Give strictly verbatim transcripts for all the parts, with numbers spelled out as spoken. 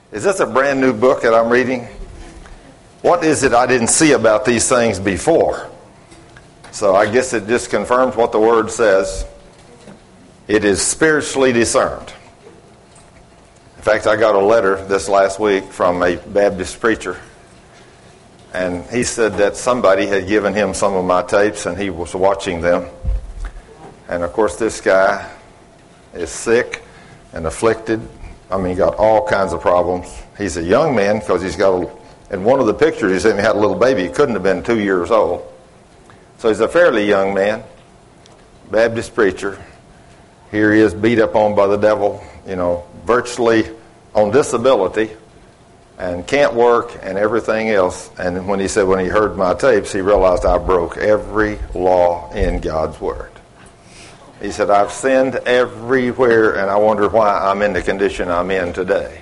Is this a brand new book that I'm reading? What is it I didn't see about these things before? So I guess it just confirms what the Word says. It is spiritually discerned. In fact, I got a letter this last week from a Baptist preacher. And he said that somebody had given him some of my tapes and he was watching them. And of course this guy is sick and afflicted. I mean, he got all kinds of problems. He's a young man because he's got a, in one of the pictures he said he had a little baby. He couldn't have been two years old. So he's a fairly young man, Baptist preacher. Here he is beat up on by the devil, you know, virtually on disability and can't work and everything else. And when he said when he heard my tapes, he realized I broke every law in God's Word. He said, I've sinned everywhere, and I wonder why I'm in the condition I'm in today.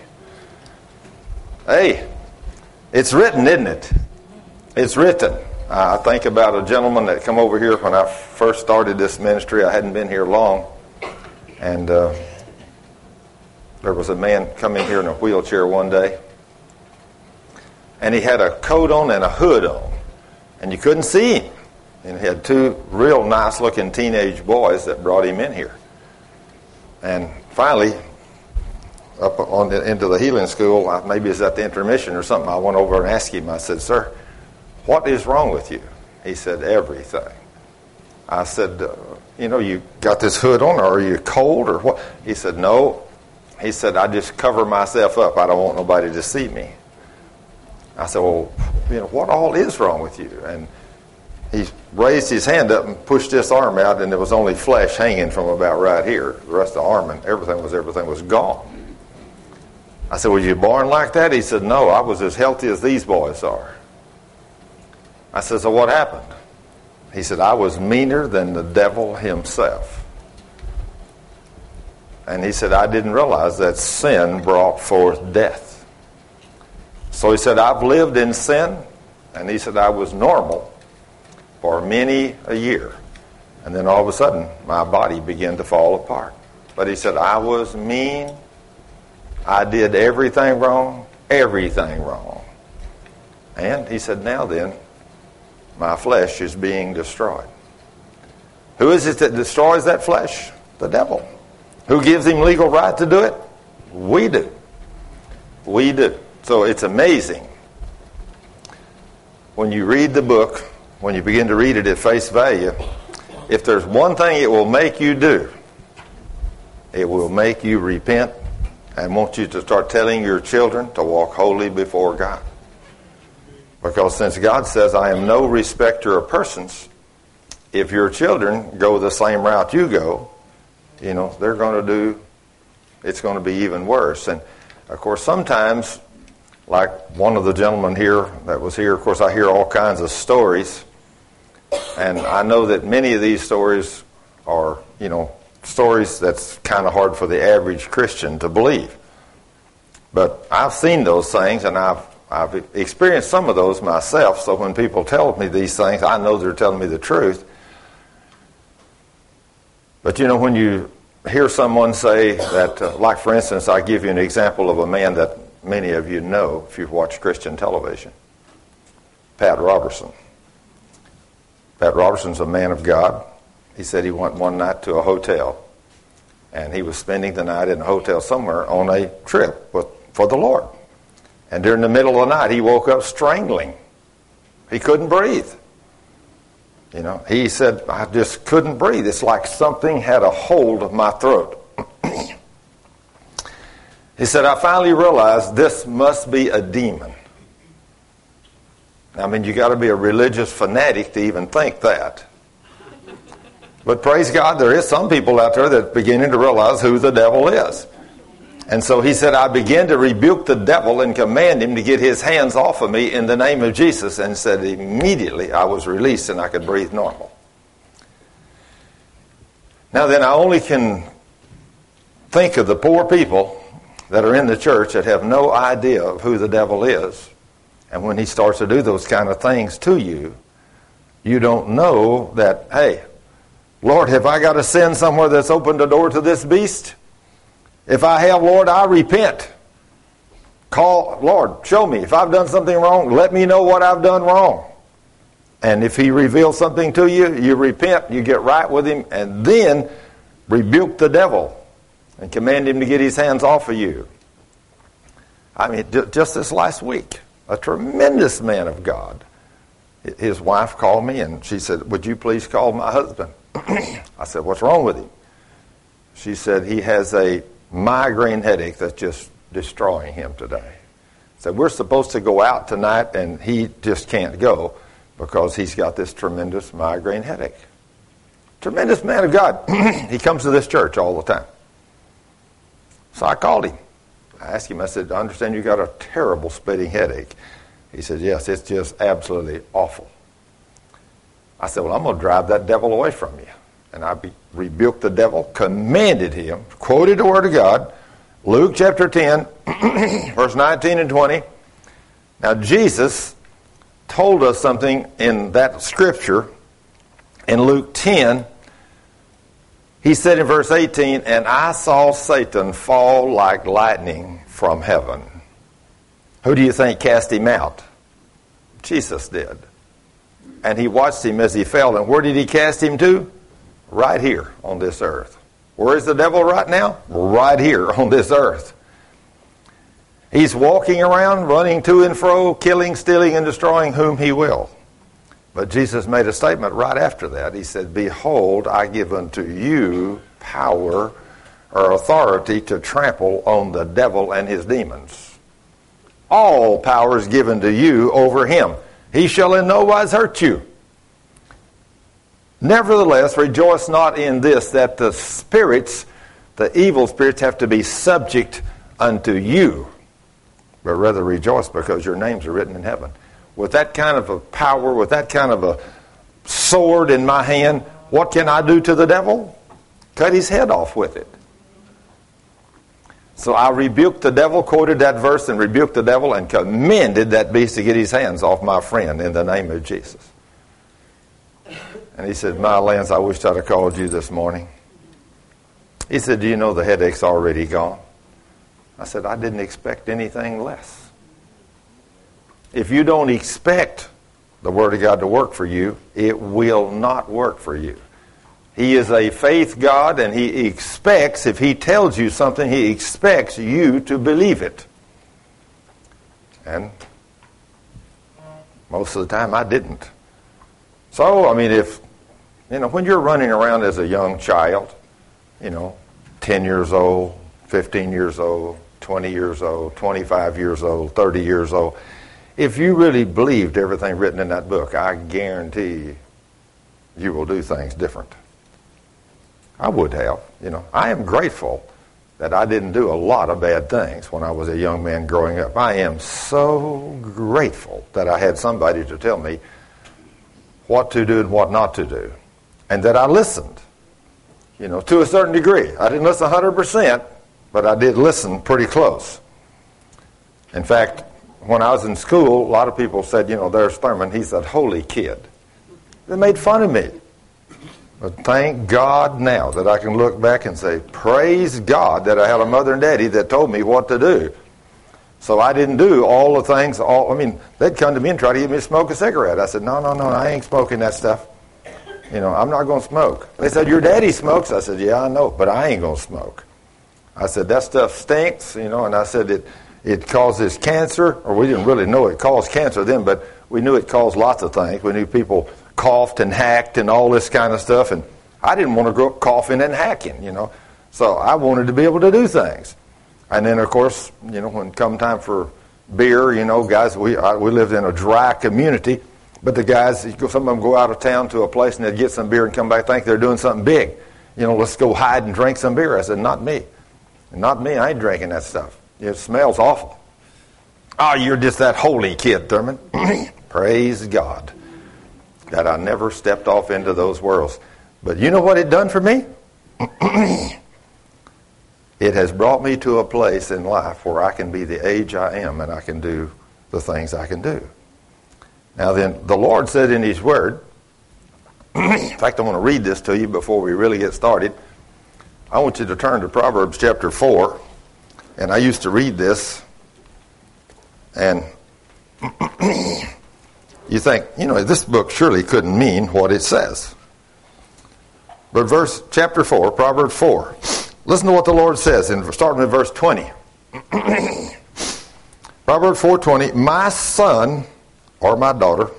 Hey, it's written, isn't it? It's written. I think about a gentleman that come over here when I first started this ministry. I hadn't been here long. And uh, there was a man coming here in a wheelchair one day. And he had a coat on and a hood on. And you couldn't see him. And he had two real nice-looking teenage boys that brought him in here. And finally, up on the, into the healing school, maybe it's at the intermission or something, I went over and asked him, I said, sir, what is wrong with you? He said, everything. I said, uh, you know, you got this hood on, or are you cold, or what? He said, no. He said, I just cover myself up. I don't want nobody to see me. I said, well, you know, what all is wrong with you? And he raised his hand up and pushed this arm out, and there was only flesh hanging from about right here. The rest of the arm and everything was everything was gone. I said, were you born like that? He said, no, I was as healthy as these boys are. I said, so what happened? He said, I was meaner than the devil himself. And he said, I didn't realize that sin brought forth death. So he said, I've lived in sin. And he said, I was normal for many a year. And then all of a sudden, my body began to fall apart. But he said, I was mean. I did everything wrong, everything wrong. And he said, now then, my flesh is being destroyed. Who is it that destroys that flesh? The devil. Who gives him legal right to do it? We do. We do. So it's amazing. When you read the book, when you begin to read it at face value, if there's one thing it will make you do, it will make you repent and want you to start telling your children to walk holy before God. Because since God says, I am no respecter of persons, if your children go the same route you go, you know, they're going to do, it's going to be even worse. And, of course, sometimes, like one of the gentlemen here that was here, of course, I hear all kinds of stories. And I know that many of these stories are, you know, stories that's kind of hard for the average Christian to believe. But I've seen those things, and I've I've experienced some of those myself, so when people tell me these things, I know they're telling me the truth. But, you know, when you hear someone say that, uh, like, for instance, I give you an example of a man that many of you know if you've watched Christian television, Pat Robertson. Pat Robertson's a man of God. He said he went one night to a hotel, and he was spending the night in a hotel somewhere on a trip with, for the Lord. And during the middle of the night, he woke up strangling. He couldn't breathe. You know, he said, I just couldn't breathe. It's like something had a hold of my throat. He said, I finally realized this must be a demon. I mean, you got to be a religious fanatic to even think that. But praise God, there is some people out there that are beginning to realize who the devil is. And so he said, I began to rebuke the devil and command him to get his hands off of me in the name of Jesus. And said immediately I was released and I could breathe normal. Now then, I only can think of the poor people that are in the church that have no idea of who the devil is. And when he starts to do those kind of things to you, you don't know that, hey, Lord, have I got to sin somewhere that's opened the door to this beast? If I have, Lord, I repent. call, Lord, show me. If I've done something wrong, let me know what I've done wrong. And if he reveals something to you, you repent, you get right with him, and then rebuke the devil and command him to get his hands off of you. I mean, just this last week, a tremendous man of God, his wife called me and she said, would you please call my husband? I said, what's wrong with him? She said, he has a migraine headache that's just destroying him today. So we're supposed to go out tonight and he just can't go because he's got this tremendous migraine headache. Tremendous man of God. He comes to this church all the time. So I called him. I asked him, I said, I understand you got a terrible splitting headache. He said, yes, it's just absolutely awful. I said, well, I'm going to drive that devil away from you. And I be, rebuked the devil, commanded him, quoted the Word of God, Luke chapter ten, verse nineteen and twenty. Now, Jesus told us something in that scripture in Luke ten. He said in verse eighteen, and I saw Satan fall like lightning from heaven. Who do you think cast him out? Jesus did. And he watched him as he fell. And where did he cast him to? Right here on this earth. Where is the devil right now? Right here on this earth. He's walking around, running to and fro, killing, stealing, and destroying whom he will. But Jesus made a statement right after that. He said, behold, I give unto you power or authority to trample on the devil and his demons. All power is given to you over him. He shall in no wise hurt you. Nevertheless, rejoice not in this, that the spirits, the evil spirits, have to be subject unto you, but rather rejoice because your names are written in heaven. With that kind of a power, with that kind of a sword in my hand, what can I do to the devil? Cut his head off with it. So I rebuked the devil, quoted that verse and rebuked the devil and commanded that beast to get his hands off my friend in the name of Jesus. And he said, my lands, I wish I'd have called you this morning. He said, do you know the headache's already gone? I said, I didn't expect anything less. If you don't expect the Word of God to work for you, it will not work for you. He is a faith God, and He expects, if He tells you something, He expects you to believe it. And most of the time I didn't. So, I mean, if, you know, when you're running around as a young child, you know, ten years old, fifteen years old, twenty years old, twenty-five years old, thirty years old, if you really believed everything written in that book, I guarantee you, you will do things different. I would have, you know. I am grateful that I didn't do a lot of bad things when I was a young man growing up. I am so grateful that I had somebody to tell me what to do and what not to do. And that I listened, you know, to a certain degree. I didn't listen one hundred percent, but I did listen pretty close. In fact, when I was in school, a lot of people said, you know, there's Thurman, he's that holy kid. They made fun of me. But thank God now that I can look back and say, praise God that I had a mother and daddy that told me what to do. So I didn't do all the things, all, I mean, they'd come to me and try to get me to smoke a cigarette. I said, no, no, no, I ain't smoking that stuff. You know, I'm not going to smoke. They said, your daddy smokes. I said, yeah, I know, but I ain't going to smoke. I said, that stuff stinks, you know, and I said it it causes cancer, or we didn't really know it caused cancer then, but we knew it caused lots of things. We knew people coughed and hacked and all this kind of stuff, and I didn't want to grow up coughing and hacking, you know. So I wanted to be able to do things. And then, of course, you know, when come time for beer, you know, guys, we I, we lived in a dry community, but the guys, some of them go out of town to a place and they'd get some beer and come back think they're doing something big. You know, let's go hide and drink some beer. I said, not me. Not me. I ain't drinking that stuff. It smells awful. Oh, you're just that holy kid, Thurman. Praise God that I never stepped off into those worlds. But you know what it done for me? It has brought me to a place in life where I can be the age I am and I can do the things I can do. Now then, the Lord said in His Word, in fact, I want to read this to you before we really get started. I want you to turn to Proverbs chapter four. And I used to read this And you think, you know, this book surely couldn't mean what it says. But verse chapter four, Proverbs four. Listen to what the Lord says, in starting with verse twenty. Proverbs four twenty, my son, or my daughter,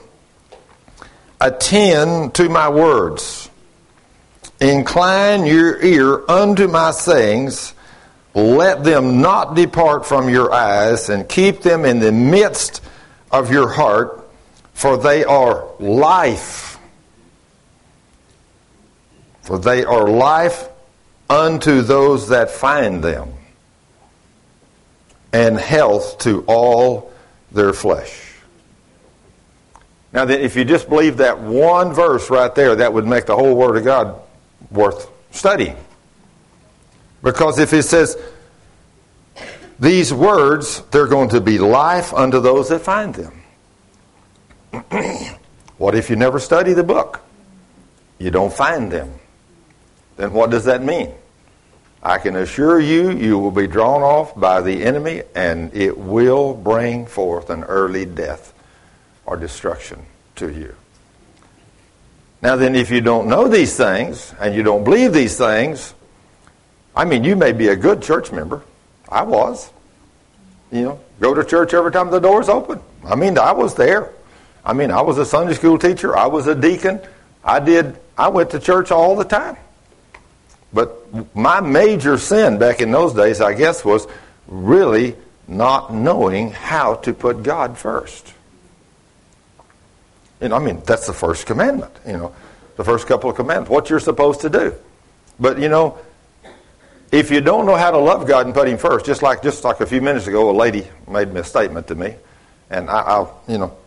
attend to my words. Incline your ear unto my sayings. Let them not depart from your eyes, and keep them in the midst of your heart, for they are life. For they are life unto those that find them, and health to all their flesh. Now, then, if you just believe that one verse right there, that would make the whole Word of God worth studying. Because if it says these words, they're going to be life unto those that find them. What if you never study the book? You don't find them. Then what does that mean? I can assure you, you will be drawn off by the enemy, and it will bring forth an early death or destruction to you. Now then, if you don't know these things, and you don't believe these things, I mean, you may be a good church member. I was. You know, go to church every time the door's open. I mean, I was there. I mean, I was a Sunday school teacher. I was a deacon. I did. I went to church all the time. But my major sin back in those days, I guess, was really not knowing how to put God first. You know, I mean, that's the first commandment. You know, the first couple of commandments, what you're supposed to do. But you know, if you don't know how to love God and put Him first, just like just like a few minutes ago, a lady made me a statement to me, and I, I'll, you know,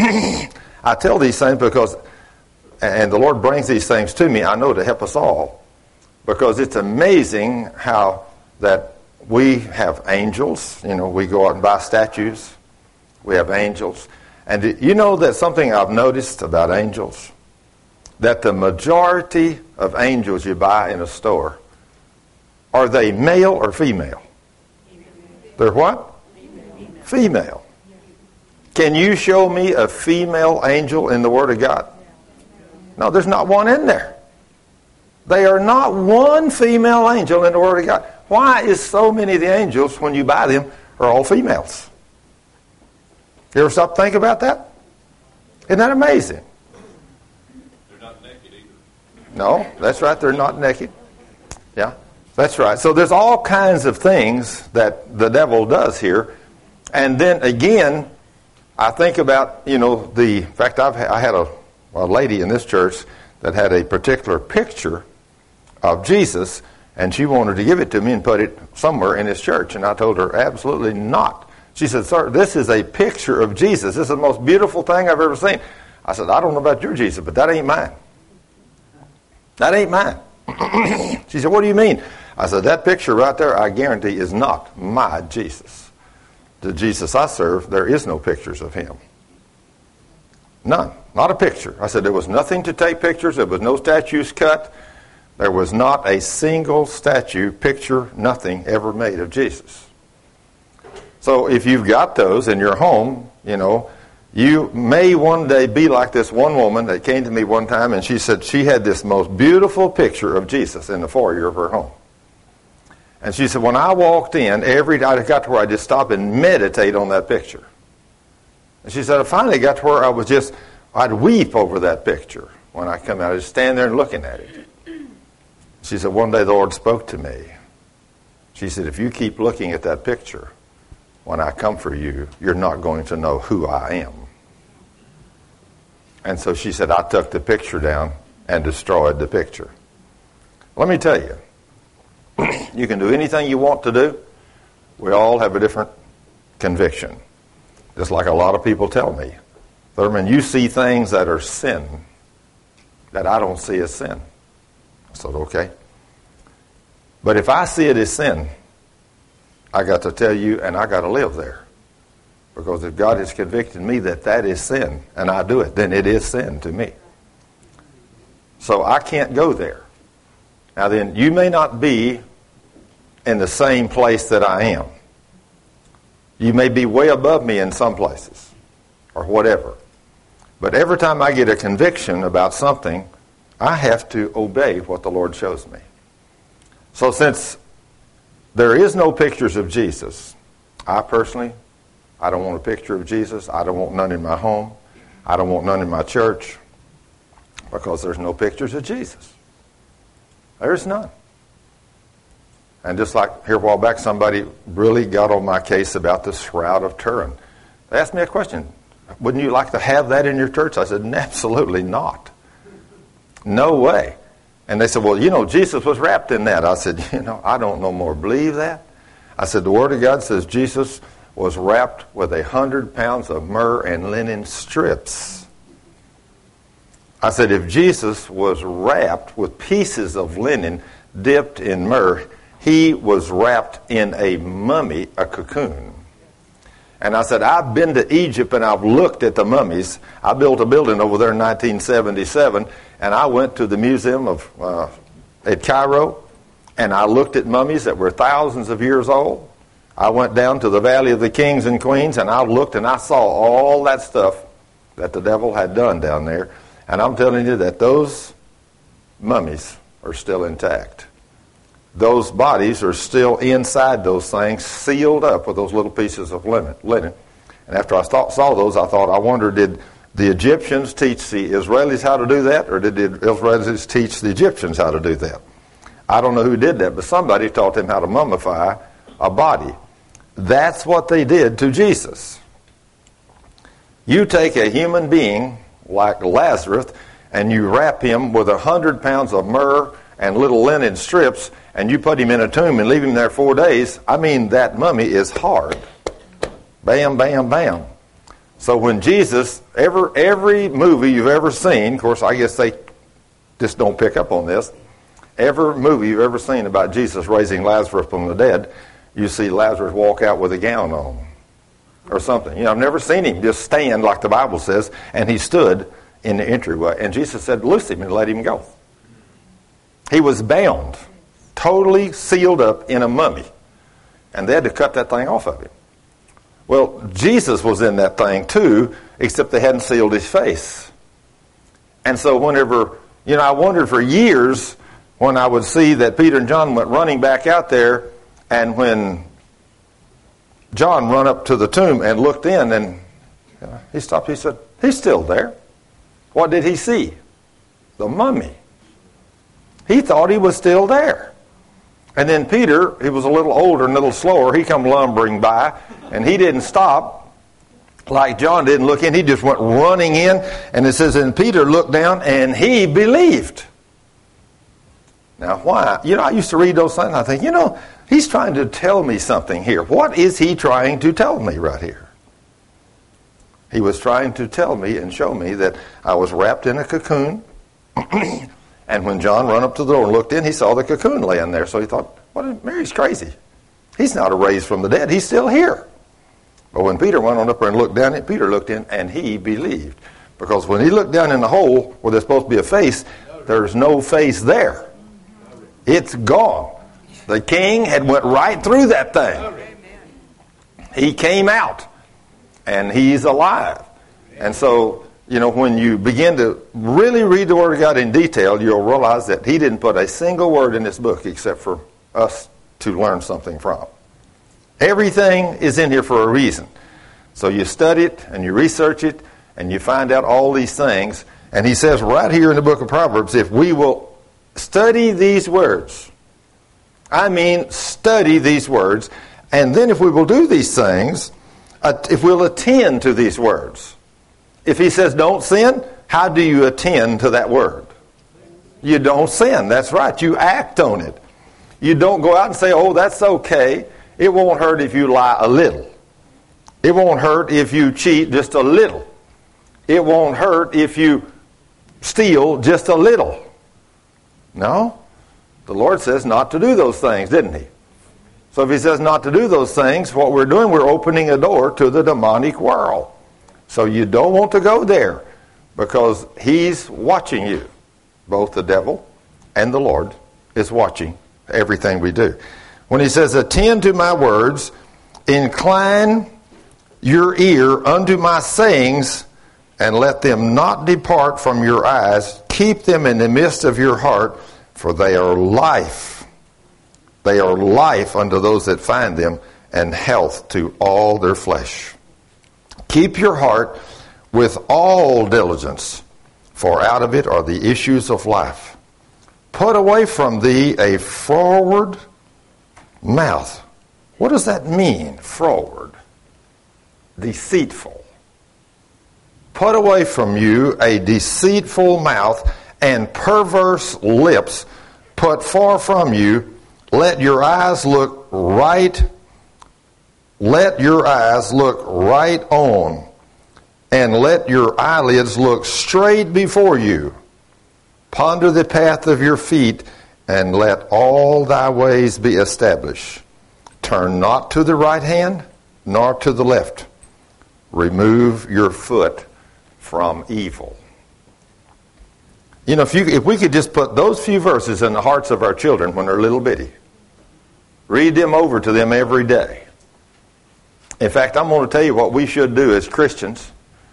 I tell these things because, and the Lord brings these things to me, I know, to help us all, because it's amazing how that we have angels. You know, we go out and buy statues. We have angels, and you know that something I've noticed about angels, that the majority of angels you buy in a store, are they male or female? They're what? Female. Can you show me a female angel in the Word of God? No, there's not one in there. They are not one female angel in the Word of God. Why is so many of the angels, when you buy them, are all females? You ever stop to think about that? Isn't that amazing? They're not naked either. No, that's right. They're not naked. Yeah. That's right. So there's all kinds of things that the devil does here. And then again, I think about, you know, the in fact, I've, I had a, a lady in this church that had a particular picture of Jesus, and she wanted to give it to me and put it somewhere in his church. And I told her, absolutely not. She said, sir, this is a picture of Jesus. This is the most beautiful thing I've ever seen. I said, I don't know about your Jesus, but that ain't mine. That ain't mine. She said, what do you mean? I said, that picture right there, I guarantee, is not my Jesus. The Jesus I serve, there is no pictures of him. None. Not a picture. I said, there was nothing to take pictures. There was no statues cut. There was not a single statue, picture, nothing ever made of Jesus. So if you've got those in your home, you know, you may one day be like this one woman that came to me one time, and she said she had this most beautiful picture of Jesus in the foyer of her home. And she said, when I walked in, every day I got to where I just stopped and meditate on that picture. And she said, I finally got to where I was just, I'd weep over that picture when I come out. I'd just stand there and looking at it. She said, one day the Lord spoke to me. She said, if you keep looking at that picture, when I come for you, you're not going to know who I am. And so she said, I took the picture down and destroyed the picture. Let me tell you, you can do anything you want to do. We all have a different conviction. Just like a lot of people tell me, Thurman, you see things that are sin that I don't see as sin. I said, okay. But if I see it as sin, I got to tell you, and I got to live there. Because if God has convicted me that that is sin, and I do it, then it is sin to me. So I can't go there. Now then, you may not be in the same place that I am. You may be way above me in some places, or whatever. But every time I get a conviction about something, I have to obey what the Lord shows me. So since there is no pictures of Jesus, I personally, I don't want a picture of Jesus. I don't want none in my home. I don't want none in my church, because there's no pictures of Jesus. There's none. And just like here a while back, somebody really got on my case about the Shroud of Turin. They asked me a question. Wouldn't you like to have that in your church? I said, absolutely not. No way. And they said, well, you know, Jesus was wrapped in that. I said, you know, I don't no more believe that. I said, the Word of God says Jesus was wrapped with a hundred pounds of myrrh and linen strips. I said, if Jesus was wrapped with pieces of linen dipped in myrrh, he was wrapped in a mummy, a cocoon. And I said, I've been to Egypt and I've looked at the mummies. I built a building over there in nineteen seventy-seven, and I went to the museum of uh, at Cairo, and I looked at mummies that were thousands of years old. I went down to the Valley of the Kings and Queens, and I looked and I saw all that stuff that the devil had done down there. And I'm telling you that those mummies are still intact. Those bodies are still inside those things, sealed up with those little pieces of linen. And after I saw those, I thought, I wonder, did the Egyptians teach the Israelis how to do that, or did the Israelis teach the Egyptians how to do that? I don't know who did that, but somebody taught them how to mummify a body. That's what they did to Jesus. You take a human being like Lazarus, and you wrap him with a hundred pounds of myrrh and little linen strips, and you put him in a tomb and leave him there four days, I mean, that mummy is hard. Bam, bam, bam. So when Jesus, ever, every movie you've ever seen, of course, I guess they just don't pick up on this, every movie you've ever seen about Jesus raising Lazarus from the dead, you see Lazarus walk out with a gown on or something. You know, I've never seen him just stand like the Bible says, and he stood in the entryway. And Jesus said, loose him and let him go. He was bound, totally sealed up in a mummy. And they had to cut that thing off of him. Well, Jesus was in that thing too, except they hadn't sealed his face. And so whenever, you know, I wondered for years when I would see that Peter and John went running back out there, and when John run up to the tomb and looked in, and you know, he stopped, he said, he's still there. What did he see? The mummy. He thought he was still there. And then Peter, he was a little older and a little slower, he come lumbering by, and he didn't stop like John didn't look in. He just went running in, and it says, and Peter looked down, and he believed. Now, why? You know, I used to read those things, and I think, you know, he's trying to tell me something here. What is he trying to tell me right here? He was trying to tell me and show me that I was wrapped in a cocoon. And when John ran up to the door and looked in, he saw the cocoon laying there. So he thought, what? Mary's crazy. He's not raised from the dead. He's still here. But when Peter went on up there and looked down, Peter looked in and he believed. Because when he looked down in the hole where there's supposed to be a face, there's no face there. It's gone. The king had went right through that thing. He came out. And he's alive. And so, you know, when you begin to really read the Word of God in detail, you'll realize that he didn't put a single word in this book except for us to learn something from. Everything is in here for a reason. So you study it and you research it and you find out all these things. And he says right here in the book of Proverbs, if we will study these words, I mean study these words, and then if we will do these things, if we'll attend to these words. If he says don't sin, how do you attend to that word? You don't sin. That's right. You act on it. You don't go out and say, oh, that's okay. It won't hurt if you lie a little. It won't hurt if you cheat just a little. It won't hurt if you steal just a little. No. The Lord says not to do those things, didn't he? So if he says not to do those things, what we're doing, we're opening a door to the demonic world. So you don't want to go there because he's watching you. Both the devil and the Lord is watching everything we do. When he says, attend to my words, Incline your ear unto my sayings, and let them not depart from your eyes. Keep them in the midst of your heart, for they are life. They are life unto those that find them, and health to all their flesh. Keep your heart with all diligence, for out of it are the issues of life. Put away from thee a froward mouth. What does that mean, froward? Deceitful. Put away from you a deceitful mouth and perverse lips. Put far from you. Let your eyes look right. Let your eyes look right on, and let your eyelids look straight before you. Ponder the path of your feet, and let all thy ways be established. Turn not to the right hand, nor to the left. Remove your foot from evil. You know, if you if we could just put those few verses in the hearts of our children when they're little bitty, read them over to them every day. In fact, I'm going to tell you what we should do as Christians.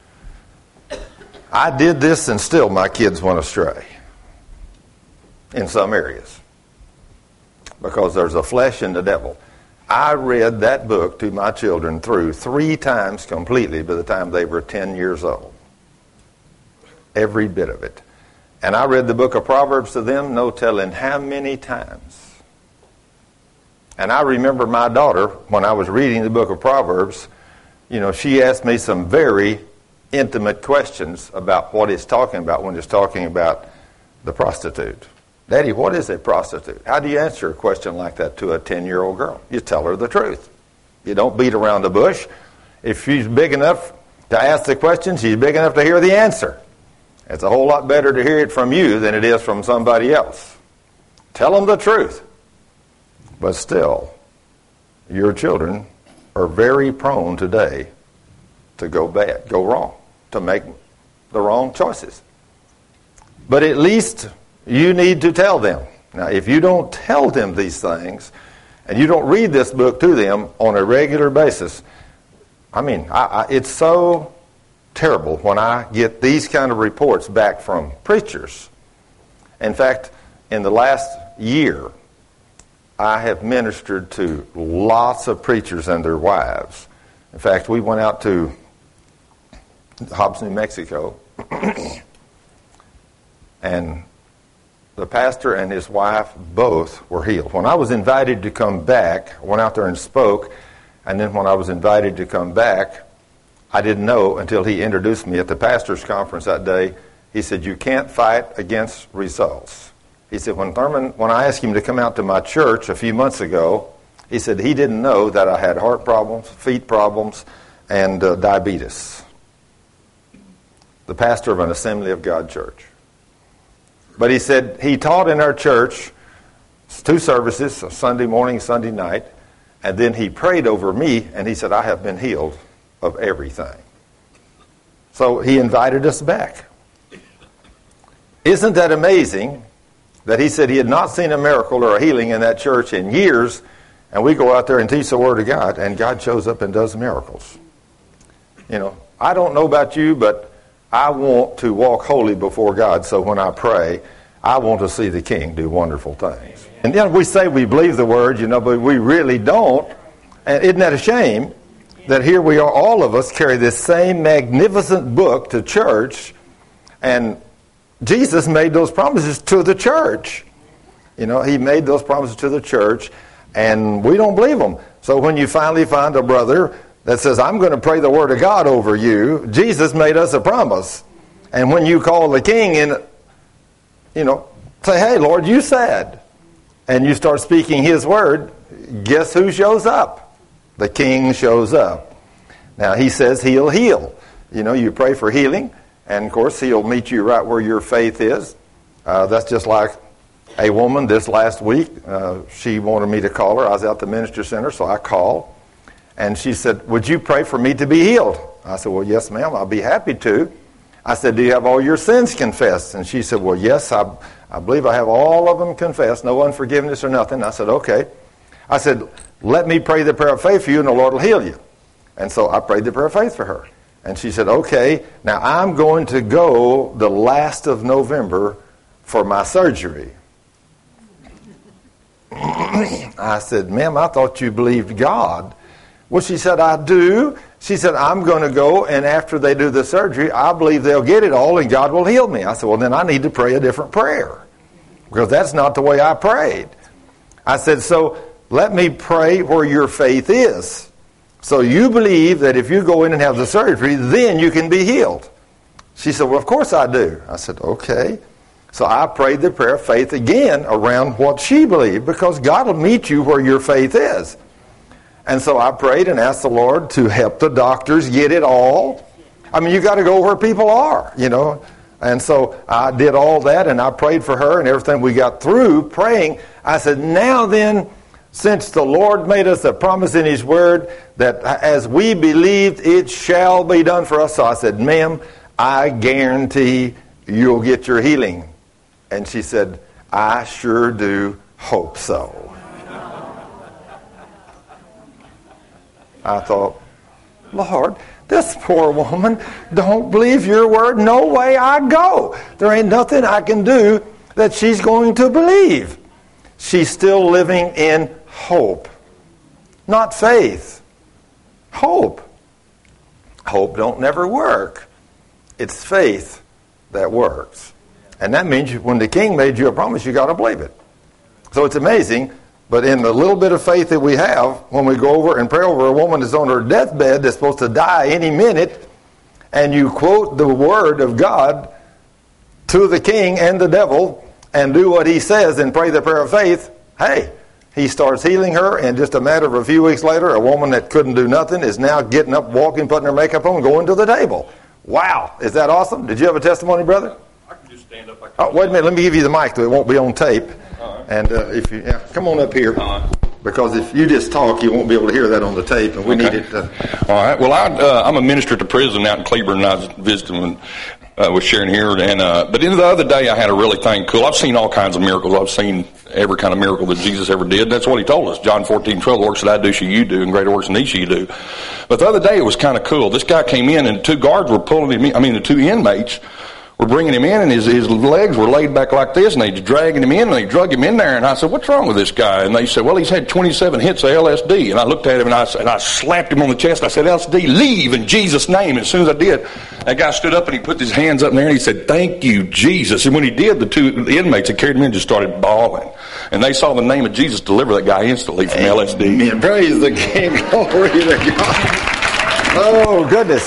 I did this, and still my kids went astray in some areas because there's a flesh and the devil. I read that book to my children through three times completely by the time they were ten years old. Every bit of it. And I read the book of Proverbs to them, no telling how many times. And I remember my daughter, when I was reading the book of Proverbs, you know, she asked me some very intimate questions about what it's talking about when it's talking about the prostitute. Daddy, what is a prostitute? How do you answer a question like that to a ten-year-old girl? You tell her the truth. You don't beat around the bush. If she's big enough to ask the question, she's big enough to hear the answer. It's a whole lot better to hear it from you than it is from somebody else. Tell them the truth. But still, your children are very prone today to go bad, go wrong, to make the wrong choices. But at least you need to tell them. Now, if you don't tell them these things, and you don't read this book to them on a regular basis, I mean, I, I, it's so terrible when I get these kind of reports back from preachers. In fact, in the last year, I have ministered to lots of preachers and their wives. In fact, we went out to Hobbs, New Mexico, and the pastor and his wife both were healed. When I was invited to come back, I went out there and spoke, and then when I was invited to come back, I didn't know until he introduced me at the pastor's conference that day. He said, you can't fight against results. He said, when Thurman, when I asked him to come out to my church a few months ago, he said he didn't know that I had heart problems, feet problems, and uh, diabetes. The pastor of an Assembly of God church. But he said he taught in our church two services, Sunday morning, Sunday night, and then he prayed over me, and he said, I have been healed of everything. So he invited us back. Isn't that amazing that he said he had not seen a miracle or a healing in that church in years, and we go out there and teach the Word of God, and God shows up and does miracles. You know, I don't know about you, but I want to walk holy before God, so when I pray, I want to see the King do wonderful things. And then we say we believe the Word, you know, but we really don't. And isn't that a shame that here we are, all of us carry this same magnificent book to church, and Jesus made those promises to the church. You know, he made those promises to the church, and we don't believe them. So when you finally find a brother that says, I'm going to pray the Word of God over you, Jesus made us a promise. And when you call the King in, you know, say, hey, Lord, you said, and you start speaking His Word, guess who shows up? The King shows up. Now, He says He'll heal. You know, you pray for healing, and of course, He'll meet you right where your faith is. Uh, that's just like a woman this last week. Uh, she wanted me to call her. I was at the ministry center, so I called. And she said, would you pray for me to be healed? I said, well, yes, ma'am, I'll be happy to. I said, do you have all your sins confessed? And she said, well, yes, I, I believe I have all of them confessed, no unforgiveness or nothing. I said, okay. I said, let me pray the prayer of faith for you and the Lord will heal you. And so I prayed the prayer of faith for her. And she said, okay, now I'm going to go the last of November for my surgery. I said, ma'am, I thought you believed God. Well, she said, I do. She said, I'm going to go, and after they do the surgery, I believe they'll get it all, and God will heal me. I said, well, then I need to pray a different prayer, because that's not the way I prayed. I said, so let me pray where your faith is. So you believe that if you go in and have the surgery, then you can be healed. She said, well, of course I do. I said, okay. So I prayed the prayer of faith again around what she believed, because God will meet you where your faith is. And so I prayed and asked the Lord to help the doctors get it all. I mean, you got to go where people are, you know. And so I did all that, and I prayed for her and everything. We got through praying. I said, now then, since the Lord made us a promise in His Word that as we believed, it shall be done for us. So I said, ma'am, I guarantee you'll get your healing. And she said, I sure do hope so. I thought, Lord, this poor woman don't believe your word. No way I go. There ain't nothing I can do that she's going to believe. She's still living in hope. Not faith. Hope. Hope don't never work. It's faith that works. And that means when the king made you a promise, you got to believe it. So it's amazing. But in the little bit of faith that we have, when we go over and pray over a woman that's on her deathbed that's supposed to die any minute, and you quote the word of God to the king and the devil and do what he says and pray the prayer of faith, hey, he starts healing her, and just a matter of a few weeks later, a woman that couldn't do nothing is now getting up, walking, putting her makeup on, going to the table. Wow, is that awesome? Did you have a testimony, brother? I can just stand up. I can Oh, wait a minute, let me give you the mic, though. It won't be on tape. All right. And uh, if you yeah, come on up here, All right. because if you just talk, you won't be able to hear that on the tape, and we Okay. need it. Uh, All right. Well, I, uh, I'm a minister at the prison out in Cleburne, and I was visiting when uh, was sharing here. And uh, but in the other day, I had a really thing cool. I've seen all kinds of miracles. I've seen every kind of miracle that Jesus ever did. That's what He told us. John fourteen twelve, the works that I do shall you do, and greater works than these shall you do. But the other day, it was kind of cool. This guy came in, and two guards were pulling him in. I mean, the two inmates were bringing him in, and his, his legs were laid back like this, and they was dragging him in, and they drug him in there. And I said, what's wrong with this guy? And they said, well, he's had twenty-seven hits of L S D. And I looked at him, and I, and I slapped him on the chest. I said, L S D, leave in Jesus' name. And as soon as I did, that guy stood up, and he put his hands up in there, and he said, thank you, Jesus. And when he did, the two the inmates that carried him in just started bawling. And they saw the name of Jesus deliver that guy instantly from L S D. Amen. Praise the King. Glory to God. Oh, goodness.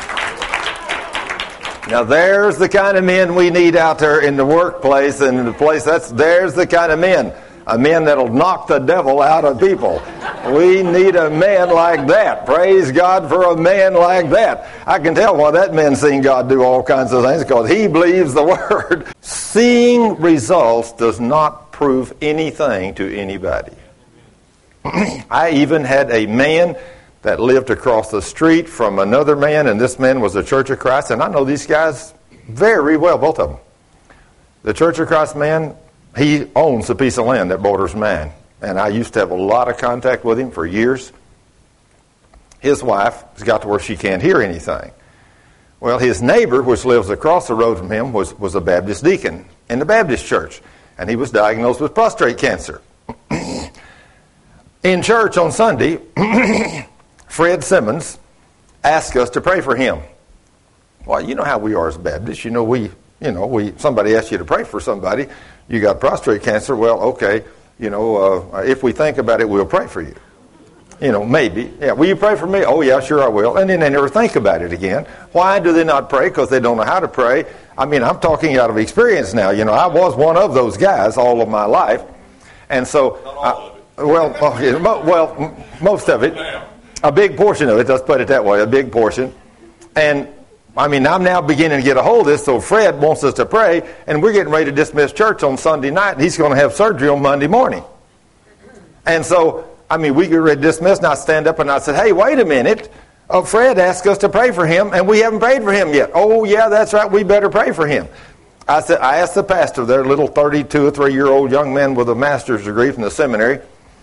Now, there's the kind of men we need out there in the workplace and in the place. That's there's the kind of men. A man that'll knock the devil out of people. We need a man like that. Praise God for a man like that. I can tell why that man's seen God do all kinds of things, because he believes the word. Seeing results does not prove anything to anybody. I even had a man that lived across the street from another man, and this man was the Church of Christ, and I know these guys very well, both of them. The Church of Christ man, he owns a piece of land that borders mine, and I used to have a lot of contact with him for years. His wife has got to where she can't hear anything. Well, his neighbor, which lives across the road from him, was, was a Baptist deacon in the Baptist church, and he was diagnosed with prostate cancer. In church on Sunday, Fred Simmons asked us to pray for him. Well, you know how we are as Baptists. You know, we, you know, we. Somebody asks you to pray for somebody. You got prostate cancer. Well, okay. You know, uh, if we think about it, we'll pray for you. You know, maybe. Yeah. Will you pray for me? Oh, yeah, sure I will. And then they never think about it again. Why do they not pray? Because they don't know how to pray. I mean, I'm talking out of experience now. You know, I was one of those guys all of my life, and so. Not all of it. I, well, okay, well, m- most of it. A big portion of it, let's put it that way, a big portion. And, I mean, I'm now beginning to get a hold of this, so Fred wants us to pray, and we're getting ready to dismiss church on Sunday night, and he's going to have surgery on Monday morning. And so, I mean, we get ready to dismiss, and I stand up and I said, hey, wait a minute. Oh, Fred asked us to pray for him, and we haven't prayed for him yet. Oh, yeah, that's right, we better pray for him. I said, I asked the pastor, their little thirty-two or three-year-old young man with a master's degree from the seminary,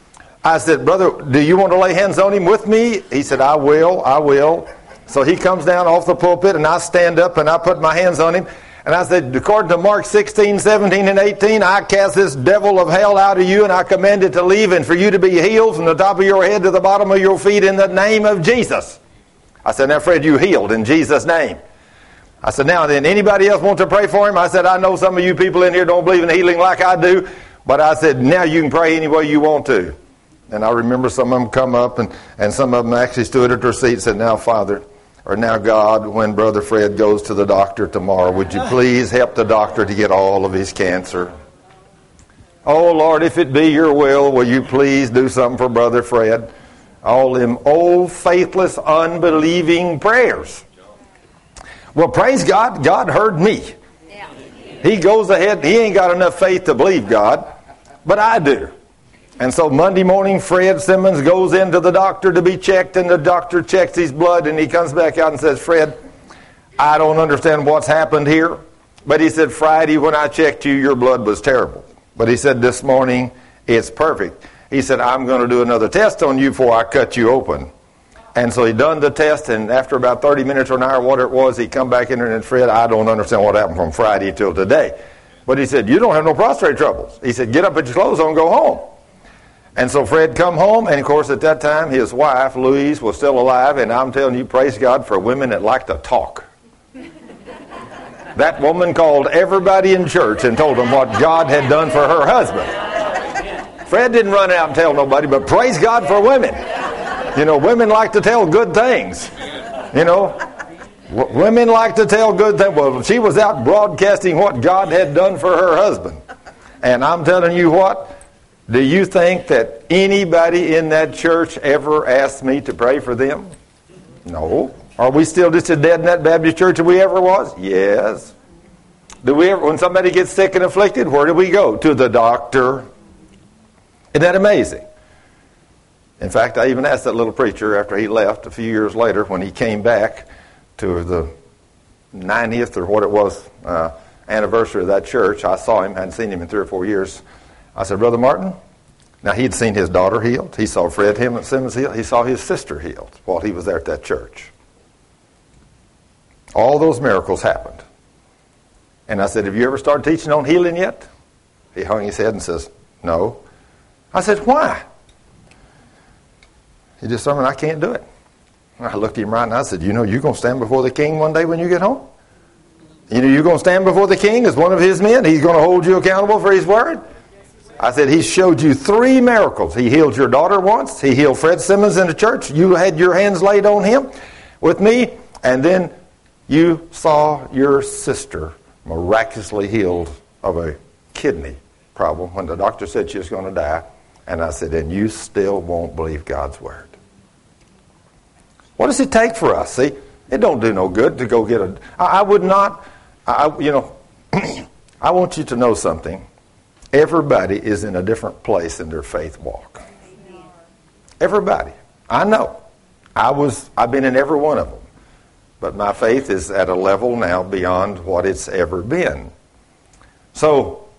I said, brother, do you want to lay hands on him with me? He said, I will, I will. So he comes down off the pulpit, and I stand up, and I put my hands on him. And I said, according to Mark sixteen, seventeen, and eighteen, I cast this devil of hell out of you, and I command it to leave, and for you to be healed from the top of your head to the bottom of your feet in the name of Jesus. I said, now, Fred, you healed in Jesus' name. I said, now then, anybody else want to pray for him? I said, I know some of you people in here don't believe in healing like I do, but I said, now you can pray any way you want to. And I remember some of them come up, and, and some of them actually stood at their seat and said, now, Father, or now, God, when Brother Fred goes to the doctor tomorrow, would you please help the doctor to get all of his cancer? Oh, Lord, if it be your will, will you please do something for Brother Fred? All them old, faithless, unbelieving prayers. Well, praise God, God heard me. He goes ahead, he ain't got enough faith to believe God, but I do. And so Monday morning, Fred Simmons goes into the doctor to be checked, and the doctor checks his blood, and he comes back out and says, Fred, I don't understand what's happened here. But he said, Friday when I checked you, your blood was terrible. But he said, this morning, it's perfect. He said, I'm going to do another test on you before I cut you open. And so he done the test, and after about thirty minutes or an hour, whatever it was, he come back in there and said, Fred, I don't understand what happened from Friday till today. But he said, you don't have no prostate troubles. He said, get up, put your clothes on, go home. And so Fred come home, and of course at that time his wife, Louise, was still alive, and I'm telling you, praise God for women that like to talk. That woman called everybody in church and told them what God had done for her husband. Fred didn't run out and tell nobody, but praise God for women. You know, women like to tell good things. You know, w- women like to tell good things. Well, she was out broadcasting what God had done for her husband. And I'm telling you what, do you think that anybody in that church ever asked me to pray for them? No. Are we still just as dead in that Baptist church as we ever was? Yes. Do we ever, when somebody gets sick and afflicted, where do we go? To the doctor. Isn't that amazing? In fact, I even asked that little preacher after he left a few years later when he came back to the ninetieth or what it was uh, anniversary of that church. I saw him, hadn't seen him in three or four years. I said, Brother Martin, now he'd seen his daughter healed. He saw Fred Simmons healed. He saw his sister healed while he was there at that church. All those miracles happened. And I said, have you ever started teaching on healing yet? He hung his head and says, no. I said, why? He just told me, I can't do it. And I looked at him right and I said, you know, you're going to stand before the king one day when you get home? You know, you're going to stand before the king as one of his men? He's going to hold you accountable for his word? I said, he showed you three miracles. He healed your daughter once. He healed Fred Simmons in the church. You had your hands laid on him with me. And then you saw your sister miraculously healed of a kidney problem when the doctor said she was going to die. And I said, and you still won't believe God's word. What does it take for us? See, it don't do no good to go get a... I, I would not... I, you know, I want you to know something. Everybody is in a different place in their faith walk. Everybody. I know. I was, I've been in every one of them. But my faith is at a level now beyond what it's ever been. So,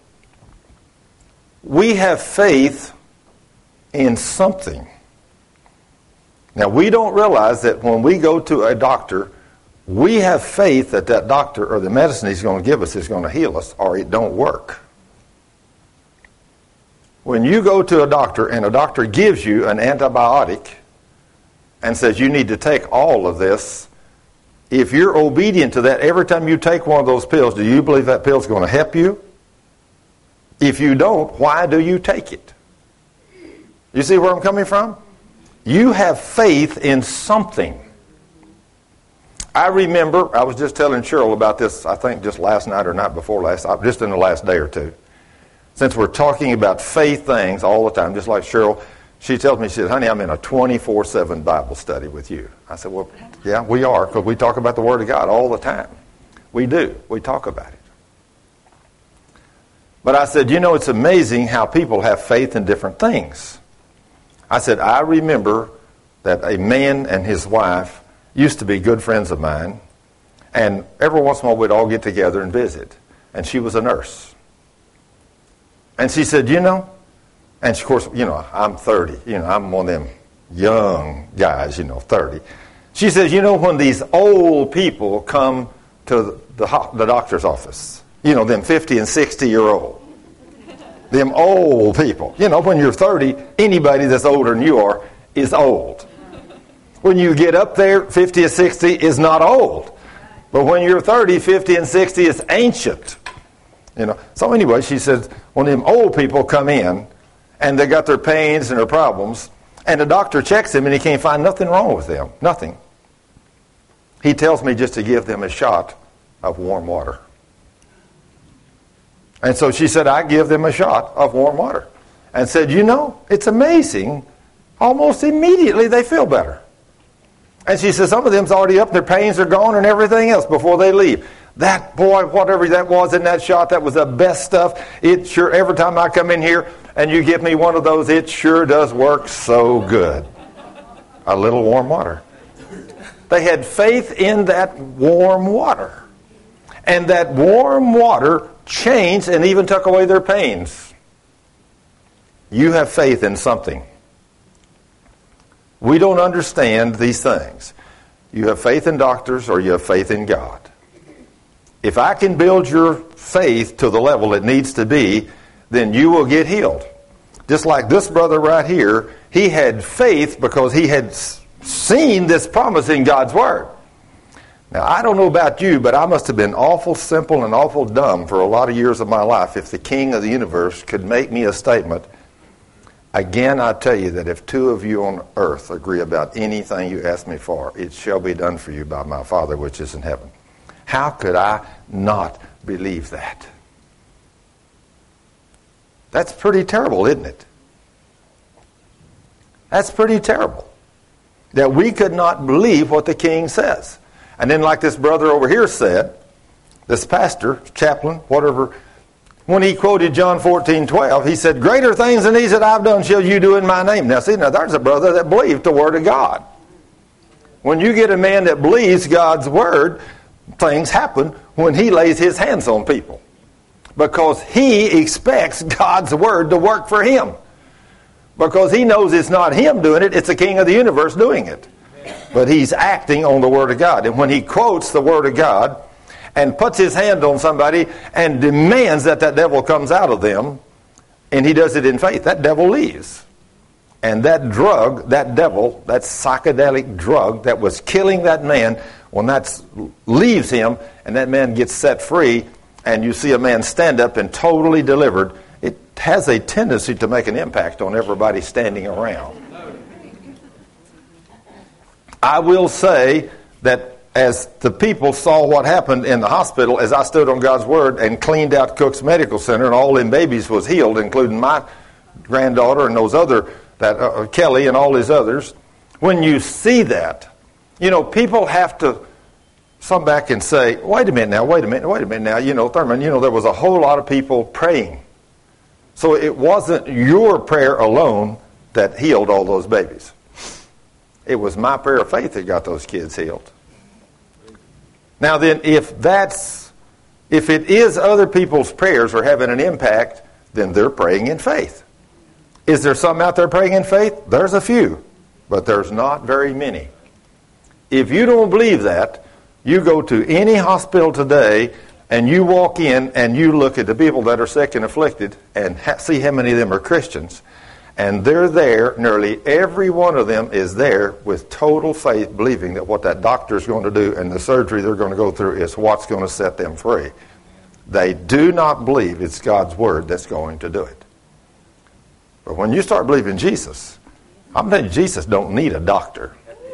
we have faith in something. Now, we don't realize that when we go to a doctor, we have faith that that doctor or the medicine he's going to give us is going to heal us, or it don't work. When you go to a doctor and a doctor gives you an antibiotic and says you need to take all of this, if you're obedient to that every time you take one of those pills, do you believe that pill is going to help you? If you don't, why do you take it? You see where I'm coming from? You have faith in something. I remember, I was just telling Cheryl about this, I think just last night or night before last, just in the last day or two. Since we're talking about faith things all the time, just like Cheryl, she tells me, she said, honey, I'm in a twenty-four seven Bible study with you. I said, well, yeah, we are, because we talk about the Word of God all the time. We do. We talk about it. But I said, you know, it's amazing how people have faith in different things. I said, I remember that a man and his wife used to be good friends of mine, and every once in a while we'd all get together and visit. And she was a nurse. And she said, you know, And of course, you know, I'm thirty. You know, I'm one of them young guys, you know, thirty. She says, you know, when these old people come to the, the doctor's office, you know, them fifty and sixty year old, them old people. You know, when you're thirty, anybody that's older than you are is old. When you get up there, fifty or sixty is not old. But when you're thirty, fifty and sixty is ancient. You know. So anyway, she says, when them old people come in and they got their pains and their problems, and the doctor checks them and he can't find nothing wrong with them. Nothing. He tells me just to give them a shot of warm water. And so she said, I give them a shot of warm water. And said, you know, it's amazing. Almost immediately they feel better. And she said, some of them's already up, their pains are gone and everything else before they leave. That, boy, whatever that was in that shot, that was the best stuff. It sure, every time I come in here and you give me one of those, it sure does work so good. A little warm water. They had faith in that warm water. And that warm water changed and even took away their pains. You have faith in something. We don't understand these things. You have faith in doctors or you have faith in God. If I can build your faith to the level it needs to be, then you will get healed. Just like this brother right here, he had faith because he had seen this promise in God's Word. Now, I don't know about you, but I must have been awful simple and awful dumb for a lot of years of my life if the King of the universe could make me a statement. Again, I tell you that if two of you on earth agree about anything you ask me for, it shall be done for you by my Father which is in heaven. How could I not believe that? That's pretty terrible, isn't it? That's pretty terrible. That we could not believe what the King says. And then like this brother over here said, this pastor, chaplain, whatever, when he quoted John fourteen twelve, he said, greater things than these that I've done shall you do in my name. Now see, now there's a brother that believed the Word of God. When you get a man that believes God's Word, things happen when he lays his hands on people. Because he expects God's Word to work for him. Because he knows it's not him doing it, it's the King of the universe doing it. But he's acting on the Word of God. And when he quotes the Word of God and puts his hand on somebody and demands that that devil comes out of them, and he does it in faith, that devil leaves. And that drug, that devil, that psychedelic drug that was killing that man, when that leaves him and that man gets set free and you see a man stand up and totally delivered, it has a tendency to make an impact on everybody standing around. I will say that as the people saw what happened in the hospital, as I stood on God's Word and cleaned out Cook's Medical Center and all them babies was healed, including my granddaughter and those other, that uh, Kelly and all his others, when you see that, you know, people have to come back and say, wait a minute now, wait a minute, wait a minute now, you know, Thurman, you know, there was a whole lot of people praying. So it wasn't your prayer alone that healed all those babies. It was my prayer of faith that got those kids healed. Now then, if that's, if it is other people's prayers are having an impact, then they're praying in faith. Is there some out there praying in faith? There's a few, but there's not very many. If you don't believe that, you go to any hospital today and you walk in and you look at the people that are sick and afflicted and ha- see how many of them are Christians. And they're there, nearly every one of them is there with total faith, believing that what that doctor is going to do and the surgery they're going to go through is what's going to set them free. They do not believe it's God's Word that's going to do it. But when you start believing Jesus, I'm telling you, Jesus don't need a doctor.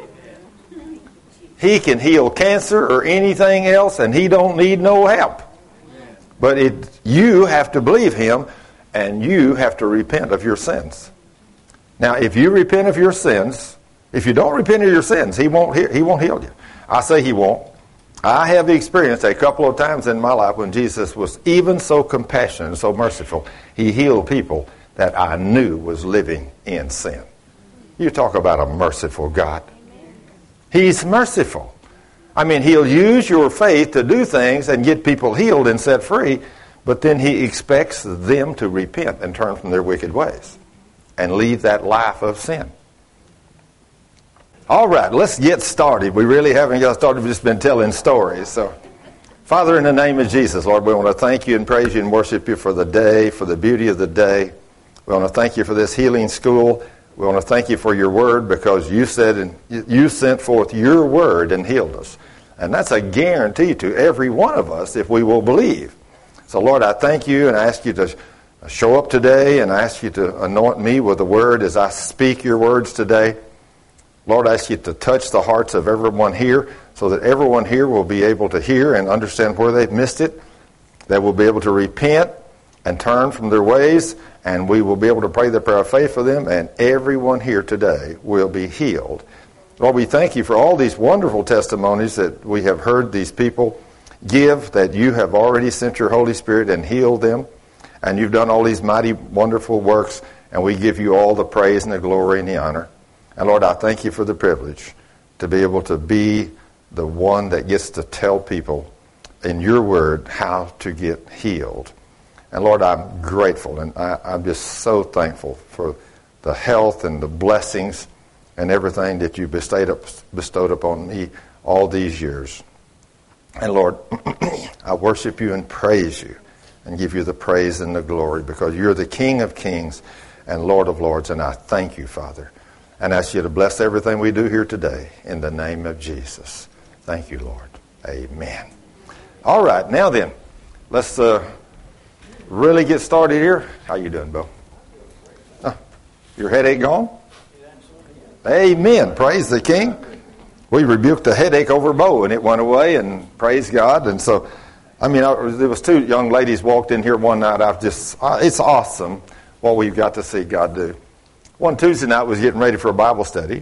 He can heal cancer or anything else, and he don't need no help. But it, you have to believe him, and you have to repent of your sins. Now, if you repent of your sins, if you don't repent of your sins, he won't he, he won't heal you. I say he won't. I have experienced a couple of times in my life when Jesus was even so compassionate and so merciful, he healed people that I knew was living in sin. You talk about a merciful God. He's merciful. I mean, he'll use your faith to do things and get people healed and set free, but then he expects them to repent and turn from their wicked ways. and leave that life of sin. All right, let's get started. We really haven't got started. We've just been telling stories. So, Father, in the name of Jesus, Lord, we want to thank you and praise you and worship you for the day, for the beauty of the day. We want to thank you for this healing school. We want to thank you for your word, because you said and you sent forth your word and healed us. And that's a guarantee to every one of us if we will believe. So, Lord, I thank you and I ask you to show up today, and I ask you to anoint me with the word as I speak your words today. Lord, I ask you to touch the hearts of everyone here so that everyone here will be able to hear and understand where they've missed it. They will be able to repent and turn from their ways, and we will be able to pray the prayer of faith for them, and everyone here today will be healed. Lord, we thank you for all these wonderful testimonies that we have heard these people give, that you have already sent your Holy Spirit and healed them, and you've done all these mighty, wonderful works, and we give you all the praise and the glory and the honor. And Lord, I thank you for the privilege to be able to be the one that gets to tell people in your word how to get healed. And Lord, I'm grateful, and I, I'm just so thankful for the health and the blessings and everything that you bestowed, up, bestowed upon me all these years. And Lord, I worship you and praise you and give you the praise and the glory, because you're the King of kings and Lord of lords, and I thank you, Father. And ask you to bless everything we do here today in the name of Jesus. Thank you, Lord. Amen. All right, now then, let's uh, really get started here. How you doing, Bo? Uh, your headache gone? Amen. Praise the King. We rebuked the headache over Bo, and it went away, and praise God. And so, I mean, I, there was two young ladies walked in here one night. I've just, uh, it's awesome what we've got to see God do. One Tuesday night was getting ready for a Bible study,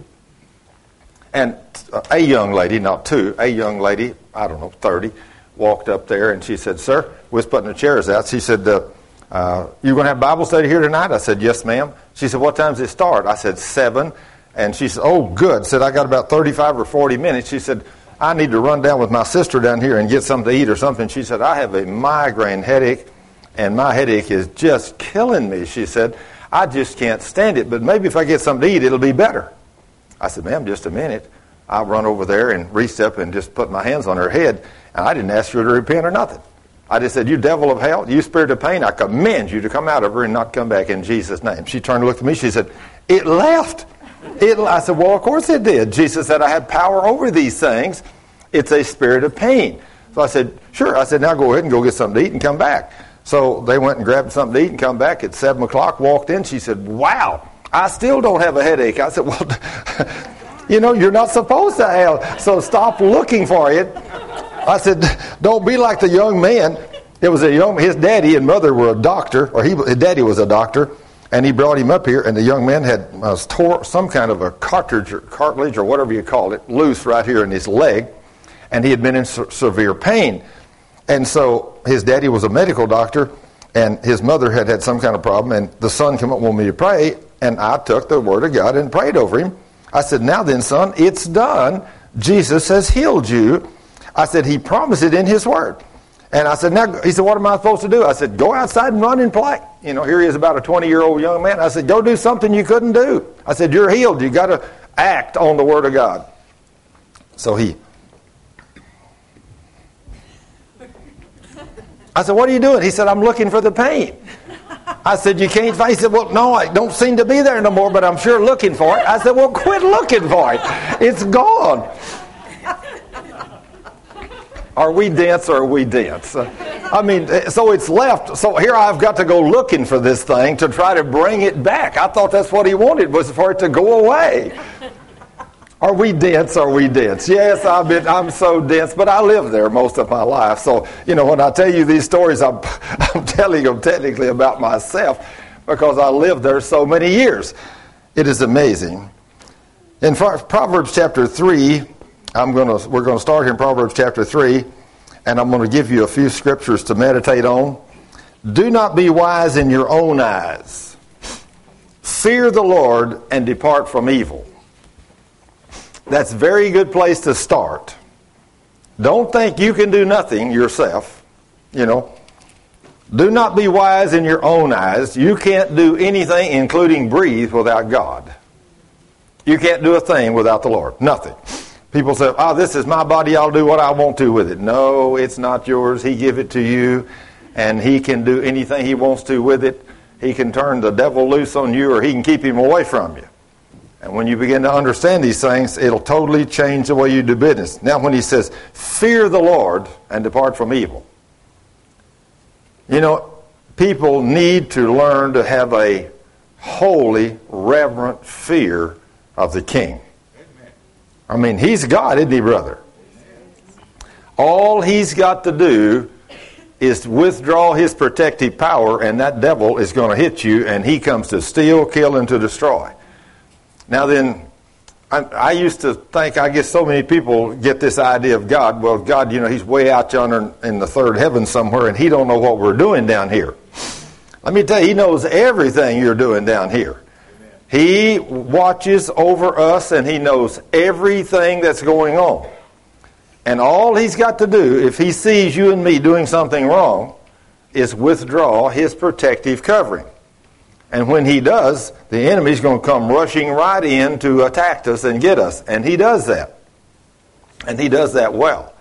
and a young lady, not two, a young lady, I don't know, thirty, walked up there, and she said, "Sir," we was putting the chairs out. She said, uh, uh, "You going to have Bible study here tonight?" I said, "Yes, ma'am." She said, "What time does it start?" I said, seven. And she said, "Oh, good." Said, "I got about thirty-five or forty minutes. She said, "I need to run down with my sister down here and get something to eat or something." She said, "I have a migraine headache, and my headache is just killing me." She said, "I just can't stand it, but maybe if I get something to eat, it'll be better." I said, "Ma'am, just a minute." I run over there and reached up and just put my hands on her head, and I didn't ask her to repent or nothing. I just said, "You devil of hell, you spirit of pain, I command you to come out of her and not come back in Jesus' name." She turned and looked at me. She said, "It left." It, I said, "Well, of course it did." Jesus said, "I have power over these things. It's a spirit of pain." So I said, "Sure." I said, "Now go ahead and go get something to eat and come back." So they went and grabbed something to eat and come back at seven o'clock, walked in. She said, "Wow, I still don't have a headache." I said, "Well, you know, you're not supposed to have, so stop looking for it." I said, "Don't be like the young man." It was a young, his daddy and mother were a doctor, or he, his daddy was a doctor, and he brought him up here, and the young man had uh, tore some kind of a cartridge or cartilage or whatever you call it, loose right here in his leg, and he had been in se- severe pain. And so his daddy was a medical doctor, and his mother had had some kind of problem, and the son came up and wanted me to pray, and I took the word of God and prayed over him. I said, "Now then, son, it's done. Jesus has healed you." I said, "He promised it in his word." And I said, "Now," he said, "What am I supposed to do?" I said, "Go outside and run and play." You know, here he is, about a twenty-year-old young man. I said, "Go do something you couldn't do." I said, "You're healed. You got to act on the word of God." So he I said, "What are you doing?" He said, "I'm looking for the pain." I said, "You can't find it?" He said, "Well, no, I don't seem to be there no more, but I'm sure looking for it." I said, "Well, quit looking for it. It's gone." Are we dense or are we dense? I mean, so it's left. So here I've got to go looking for this thing to try to bring it back. I thought that's what he wanted, was for it to go away. Are we dense? Are we dense? Yes, I've been, I'm so dense, but I lived there most of my life. So, you know, when I tell you these stories, I'm, I'm telling them technically about myself because I lived there so many years. It is amazing. In Proverbs chapter three, I'm going to, we're going to start here in Proverbs chapter three, and I'm going to give you a few scriptures to meditate on. "Do not be wise in your own eyes. Fear the Lord and depart from evil." That's a very good place to start. Don't think you can do nothing yourself. You know, Do not be wise in your own eyes. You can't do anything, including breathe, without God. You can't do a thing without the Lord. Nothing. People say, oh, this is my body. I'll do what I want to with it. No, it's not yours. He gave it to you, and he can do anything he wants to with it. He can turn the devil loose on you, or he can keep him away from you. And when you begin to understand these things, it'll totally change the way you do business. Now, when he says, fear the Lord and depart from evil. You know, people need to learn to have a holy, reverent fear of the King. I mean, he's God, isn't he, brother? All he's got to do is withdraw his protective power, and that devil is going to hit you, and he comes to steal, kill, and to destroy. Now then, I, I used to think, I guess so many people get this idea of God. Well, God, you know, he's way out yonder in the third heaven somewhere, and he don't know what we're doing down here. Let me tell you, he knows everything you're doing down here. He watches over us, and he knows everything that's going on. And all he's got to do, if he sees you and me doing something wrong, is withdraw his protective covering. And when he does, the enemy's going to come rushing right in to attack us and get us. And he does that. And he does that well.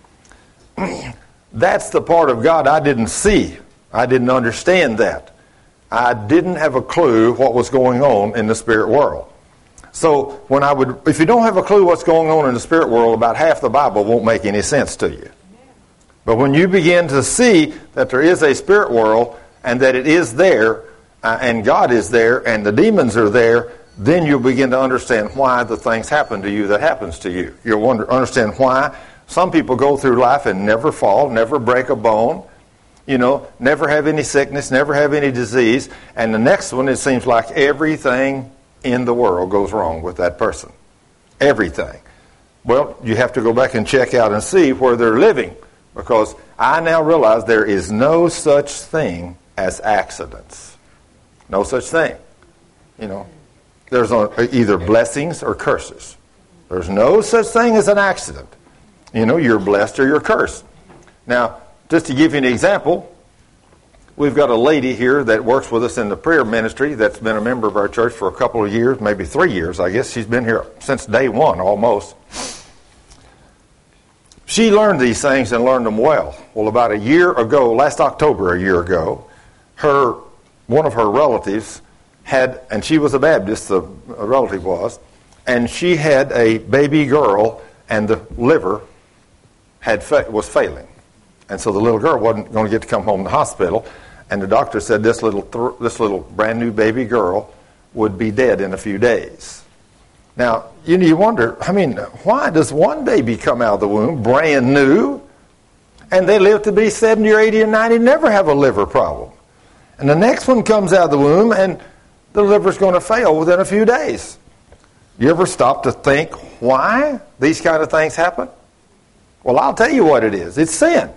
That's the part of God I didn't see. I didn't understand that. I didn't have a clue what was going on in the spirit world. So when I would, if you don't have a clue what's going on in the spirit world, about half the Bible won't make any sense to you. But when you begin to see that there is a spirit world and that it is there, uh, and God is there, and the demons are there, then you'll begin to understand why the things happen to you that happens to you. You'll wonder, understand why some people go through life and never fall, never break a bone, you know, never have any sickness, never have any disease, and the next one, it seems like everything in the world goes wrong with that person. Everything. Well, you have to go back and check out and see where they're living, because I now realize there is no such thing as accidents. No such thing. You know, there's either blessings or curses. There's no such thing as an accident. You know, you're blessed or you're cursed. Now, just to give you an example, we've got a lady here that works with us in the prayer ministry that's been a member of our church for a couple of years, maybe three years, I guess. She's been here since day one, almost. She learned these things and learned them well. Well, about a year ago, last October, a year ago, her one of her relatives had, and she was a Baptist, the relative was, and she had a baby girl, and the liver had was failing. And so the little girl wasn't going to get to come home from the hospital, and the doctor said this little th- this little brand new baby girl would be dead in a few days. Now, you know, you wonder, I mean, why does one baby come out of the womb brand new, and they live to be seventy or eighty or ninety, never have a liver problem? And the next one comes out of the womb, and the liver's going to fail within a few days. You ever stop to think why these kind of things happen? Well, I'll tell you what it is. It's sin.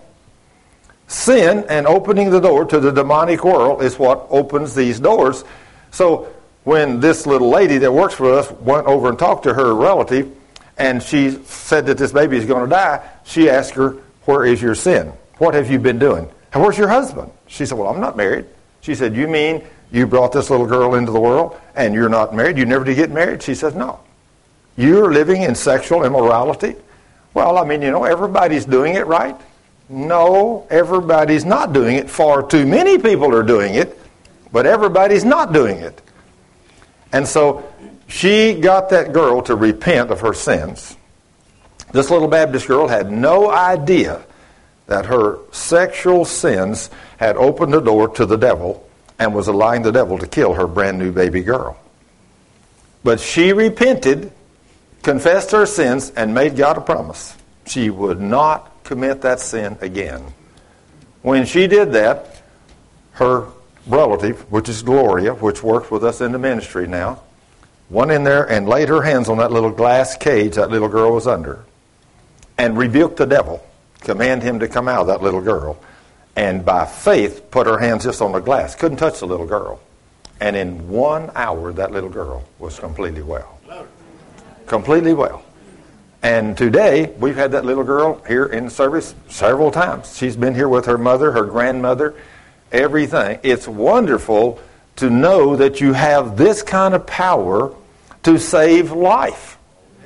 Sin and opening the door to the demonic world is what opens these doors. So when this little lady that works for us went over and talked to her relative, and she said that this baby is going to die, she asked her, where is your sin? What have you been doing? And where's your husband? She said, well, I'm not married. She said, you mean you brought this little girl into the world and you're not married? You never did get married? She says, no. You're living in sexual immorality? Well, I mean, you know, everybody's doing it, right? No, everybody's not doing it. Far too many people are doing it, but everybody's not doing it. And so she got that girl to repent of her sins. This little Baptist girl had no idea that her sexual sins had opened the door to the devil and was allowing the devil to kill her brand new baby girl. But she repented, confessed her sins, and made God a promise. She would not commit that sin again. When she did that, her relative, which is Gloria, which works with us in the ministry now, went in there and laid her hands on that little glass cage that little girl was under and rebuked the devil, command him to come out of that little girl, and by faith put her hands just on the glass. Couldn't touch the little girl. And in one hour, that little girl was completely well. Completely well. And today, we've had that little girl here in service several times. She's been here with her mother, her grandmother, everything. It's wonderful to know that you have this kind of power to save life.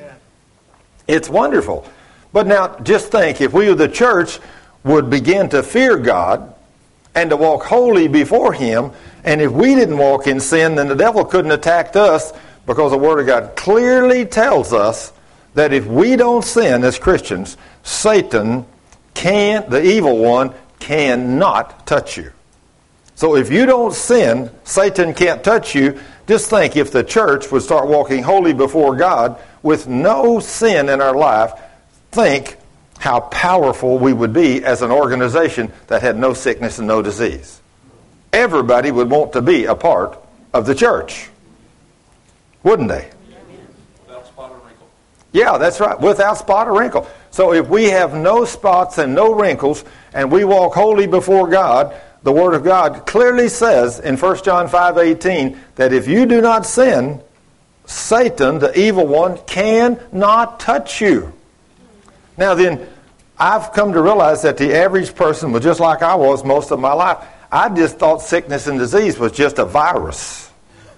It's wonderful. But now, just think, if we, the church, would begin to fear God and to walk holy before Him, and if we didn't walk in sin, then the devil couldn't attack us, because the Word of God clearly tells us that if we don't sin as Christians, Satan can't, the evil one, cannot touch you. So if you don't sin, Satan can't touch you. Just think, if the church would start walking holy before God with no sin in our life, think how powerful we would be as an organization that had no sickness and no disease. Everybody would want to be a part of the church, wouldn't they? Without spot or wrinkle. Yeah, that's right, without spot or wrinkle. So if we have no spots and no wrinkles, and we walk holy before God, the Word of God clearly says in First John five eighteen that if you do not sin, Satan, the evil one, cannot touch you. Now then, I've come to realize that the average person was just like I was most of my life. I just thought sickness and disease was just a virus.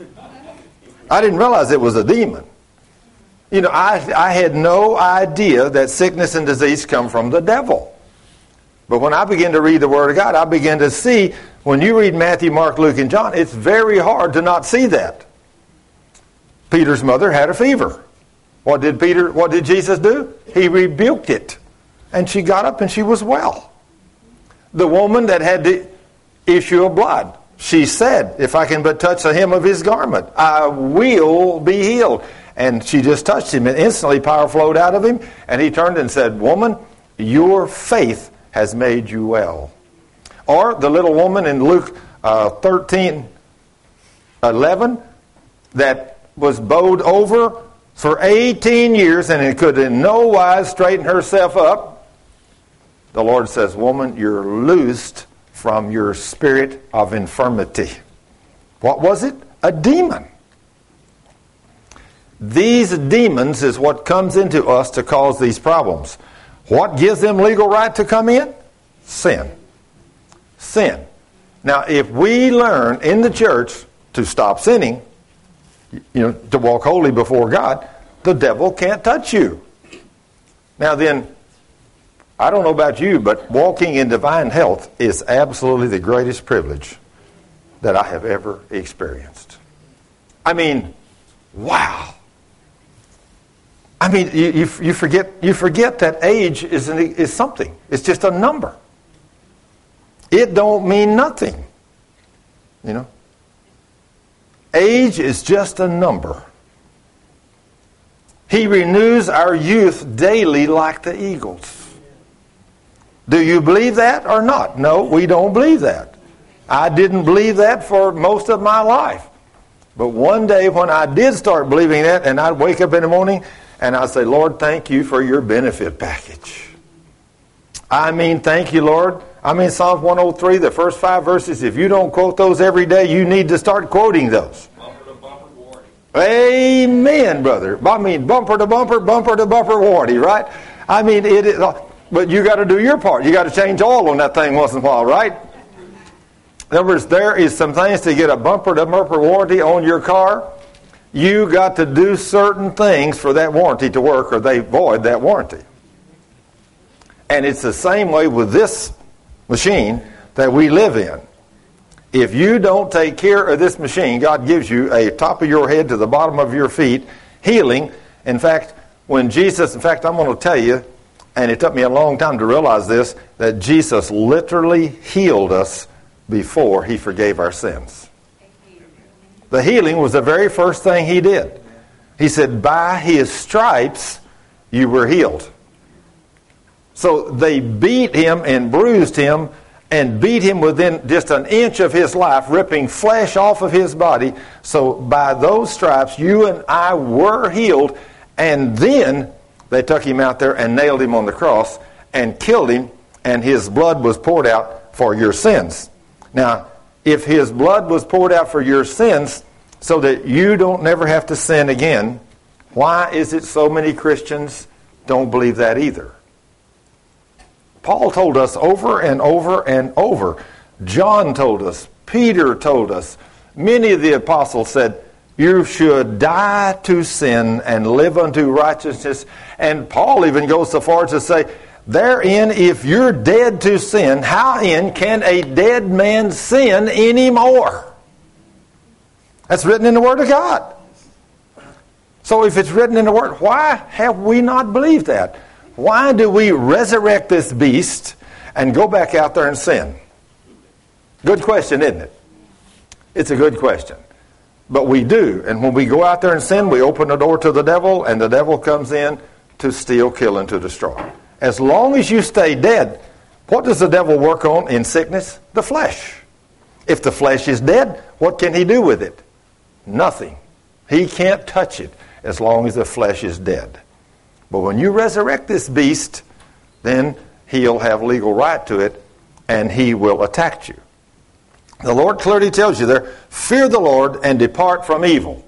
I didn't realize it was a demon. You know, I, I had no idea that sickness and disease come from the devil. But when I began to read the Word of God, I began to see, when you read Matthew, Mark, Luke, and John, it's very hard to not see that. Peter's mother had a fever. What did Peter, what did Jesus do? He rebuked it. And she got up and she was well. The woman that had the issue of blood, she said, if I can but touch the hem of His garment, I will be healed. And she just touched Him, and instantly power flowed out of Him. And He turned and said, woman, your faith has made you well. Or the little woman in Luke uh, thirteen eleven that was bowed over for eighteen years and could in no wise straighten herself up. The Lord says, woman, you're loosed from your spirit of infirmity. What was it? A demon. These demons is what comes into us to cause these problems. What gives them legal right to come in? Sin. Sin. Now, if we learn in the church to stop sinning, you know, to walk holy before God, the devil can't touch you. Now then, I don't know about you, but walking in divine health is absolutely the greatest privilege that I have ever experienced. I mean, wow. I mean, you, you, you forget you forget that age is an, is something. It's just a number. It don't mean nothing. You know? Age is just a number. He renews our youth daily like the eagles. Do you believe that or not? No, we don't believe that. I didn't believe that for most of my life. But one day when I did start believing that, and I'd wake up in the morning and I'd say, Lord, thank you for your benefit package. I mean, thank you, Lord. I mean, Psalms one oh three, the first five verses, if you don't quote those every day, you need to start quoting those. Bumper to bumper warranty. Amen, brother. I mean, bumper to bumper, bumper to bumper warranty, right? I mean, it is, but you got to do your part. You got to change oil on that thing once in a while, right? In other words, there is some things to get a bumper to bumper warranty on your car. You got to do certain things for that warranty to work, or they void that warranty. And it's the same way with this machine that we live in. If you don't take care of this machine, God gives you a top of your head to the bottom of your feet healing. In fact, when Jesus, in fact, I'm going to tell you, and it took me a long time to realize this, that Jesus literally healed us before He forgave our sins. The healing was the very first thing He did. He said, by His stripes you were healed. So they beat Him and bruised Him and beat Him within just an inch of His life, ripping flesh off of His body. So by those stripes, you and I were healed. And then they took Him out there and nailed Him on the cross and killed Him, and His blood was poured out for your sins. Now, if His blood was poured out for your sins so that you don't never have to sin again, why is it so many Christians don't believe that either? Paul told us over and over and over John told us. Peter told us. Many of the apostles said, you should die to sin and live unto righteousness. And Paul even goes so far as to say, therein, if you're dead to sin, how in can a dead man sin anymore? That's written in the Word of God. So if it's written in the Word, why have we not believed that? Why do we resurrect this beast and go back out there and sin? Good question, isn't it? It's a good question. But we do. And when we go out there and sin, we open the door to the devil, and the devil comes in to steal, kill, and to destroy. As long as you stay dead, what does the devil work on in sickness? The flesh. If the flesh is dead, what can he do with it? Nothing. He can't touch it as long as the flesh is dead. But when you resurrect this beast, then he'll have legal right to it, and he will attack you. The Lord clearly tells you there, fear the Lord and depart from evil.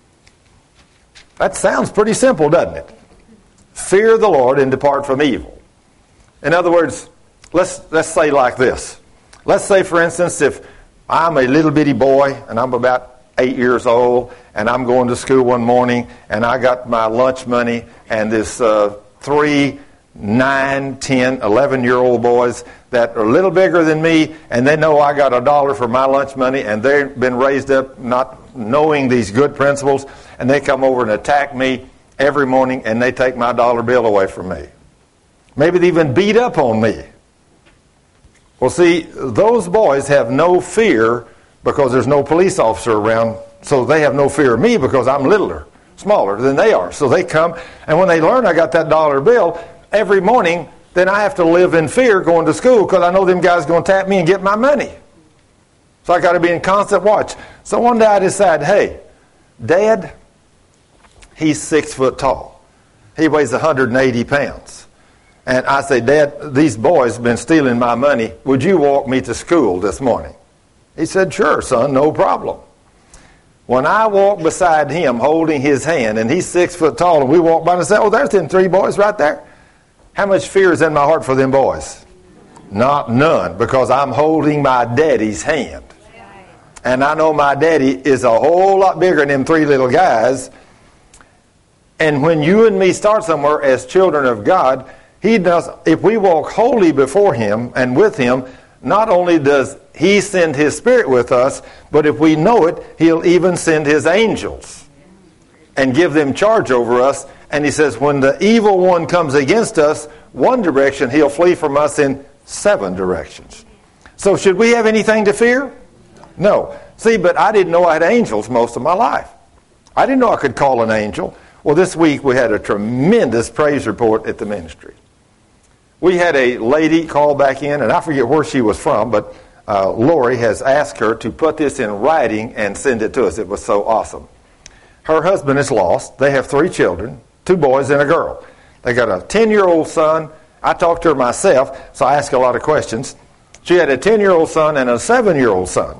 That sounds pretty simple, doesn't it? Fear the Lord and depart from evil. In other words, let's let's say like this. Let's say, for instance, if I'm a little bitty boy and I'm about eight years old and I'm going to school one morning and I got my lunch money and this uh, three, nine, ten, eleven-year-old boys that are a little bigger than me, and they know I got a dollar for my lunch money, and they've been raised up not knowing these good principles, and they come over and attack me every morning, and they take my dollar bill away from me. Maybe they even beat up on me. Well, see, those boys have no fear because there's no police officer around, so they have no fear of me because I'm littler, smaller than they are. So they come, and when they learn I got that dollar bill, every morning, then I have to live in fear going to school because I know them guys are going to tap me and get my money. So I got to be in constant watch. So one day I decided, hey, Dad, he's six foot tall. He weighs one hundred eighty pounds. And I say, Dad, these boys have been stealing my money. Would you walk me to school this morning? He said, sure, son, no problem. When I walk beside him holding his hand, and he's six foot tall, and we walk by and say, oh, there's them three boys right there. How much fear is in my heart for them boys? Not none, because I'm holding my daddy's hand. And I know my daddy is a whole lot bigger than them three little guys. And when you and me start somewhere as children of God, he does. If we walk wholly before him and with him, not only does he send his spirit with us, but if we know it, he'll even send his angels and give them charge over us. And he says, when the evil one comes against us, one direction, he'll flee from us in seven directions. So should we have anything to fear? No. See, but I didn't know I had angels most of my life. I didn't know I could call an angel. Well, this week we had a tremendous praise report at the ministry. We had a lady call back in, and I forget where she was from, but uh, Lori has asked her to put this in writing and send it to us. It was so awesome. Her husband is lost. They have three children. Two boys and a girl. They got a ten-year-old son. I talked to her myself, so I asked a lot of questions. She had a ten-year-old son and a seven-year-old son.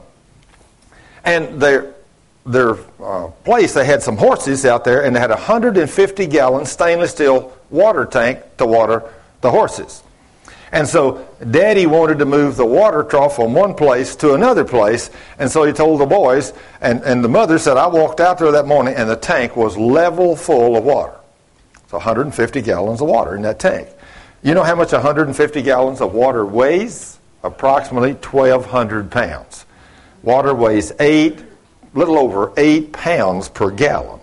And their, their uh, place, they had some horses out there, and they had a one hundred fifty gallon stainless steel water tank to water the horses. And so Daddy wanted to move the water trough from one place to another place. And so he told the boys, and, and the mother said, I walked out there that morning, and the tank was level full of water. So one hundred fifty gallons of water in that tank. You know how much one hundred fifty gallons of water weighs? Approximately twelve hundred pounds. Water weighs eight, little over eight pounds per gallon.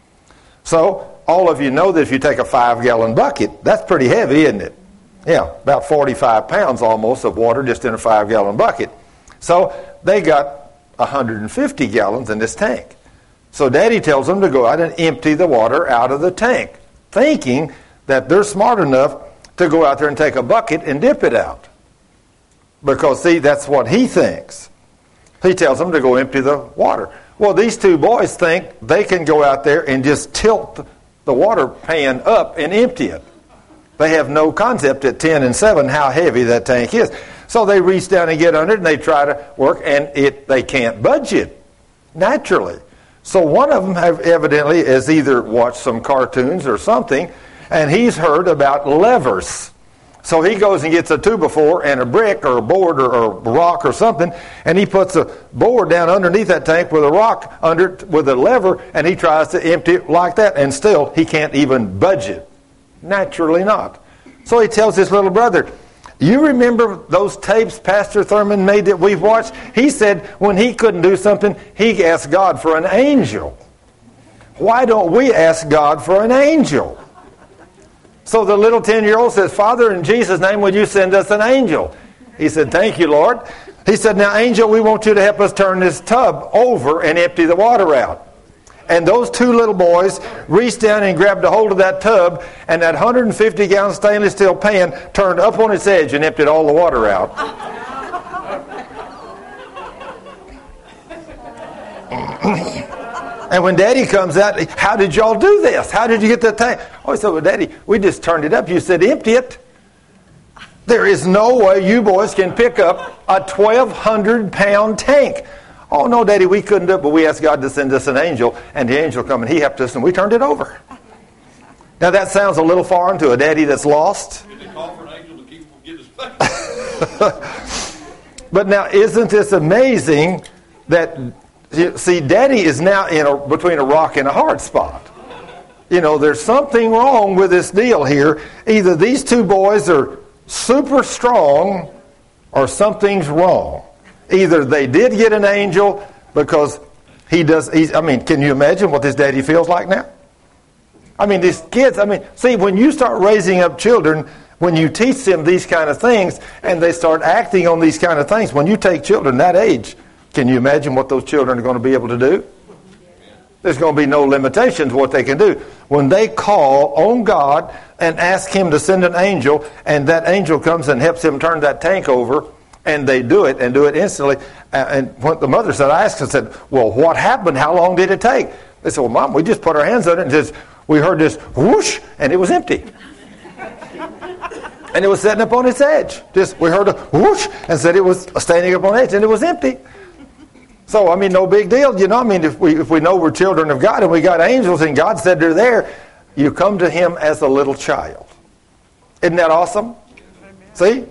So all of you know that if you take a five-gallon bucket, that's pretty heavy, isn't it? Yeah, about forty-five pounds almost of water just in a five-gallon bucket. So they got one hundred fifty gallons in this tank. So Daddy tells them to go out and empty the water out of the tank, thinking that they're smart enough to go out there and take a bucket and dip it out. Because, see, that's what he thinks. He tells them to go empty the water. Well, these two boys think they can go out there and just tilt the water pan up and empty it. They have no concept at ten and seven how heavy that tank is. So they reach down and get under it, and they try to work, and it they can't budge it naturally. So one of them have evidently has either watched some cartoons or something, and he's heard about levers. So he goes and gets a two by four and a brick or a board or, or a rock or something, and he puts a board down underneath that tank with a rock under it with a lever, and he tries to empty it like that, and still he can't even budge it. Naturally not. So he tells his little brother, you remember those tapes Pastor Thurman made that we've watched? He said when he couldn't do something, he asked God for an angel. Why don't we ask God for an angel? So the little ten-year-old says, Father, in Jesus' name, would you send us an angel? He said, thank you, Lord. He said, now, angel, we want you to help us turn this tub over and empty the water out. And those two little boys reached down and grabbed a hold of that tub, and that one hundred fifty gallon stainless steel pan turned up on its edge and emptied all the water out. And when Daddy comes out, how did y'all do this? How did you get that tank? Oh, he said, well, Daddy, we just turned it up. You said empty it. There is no way you boys can pick up a twelve hundred pound tank. Oh, no, Daddy, we couldn't do it, but we asked God to send us an angel, and the angel come and he helped us, and we turned it over. Now, that sounds a little foreign to a daddy that's lost. Did they call for an angel to keep him from getting his face? But now, isn't this amazing that... See, Daddy is now in a, between a rock and a hard spot. You know, there's something wrong with this deal here. Either these two boys are super strong or something's wrong. Either they did get an angel because he does, he's, I mean, can you imagine what this daddy feels like now? I mean, these kids, I mean, see, when you start raising up children, when you teach them these kind of things and they start acting on these kind of things, when you take children that age, can you imagine what those children are going to be able to do? There's going to be no limitations what they can do. When they call on God and ask Him to send an angel, and that angel comes and helps him turn that tank over, and they do it, and do it instantly. And what the mother said, I asked her, said, well, what happened? How long did it take? They said, well, Mom, we just put our hands on it, and just we heard this whoosh, and it was empty. And it was sitting up on its edge. Just we heard a whoosh, and said it was standing up on the edge, and it was empty. So, I mean, no big deal. You know, I mean, if we if we know we're children of God and we got angels and God said they're there, you come to Him as a little child. Isn't that awesome? See?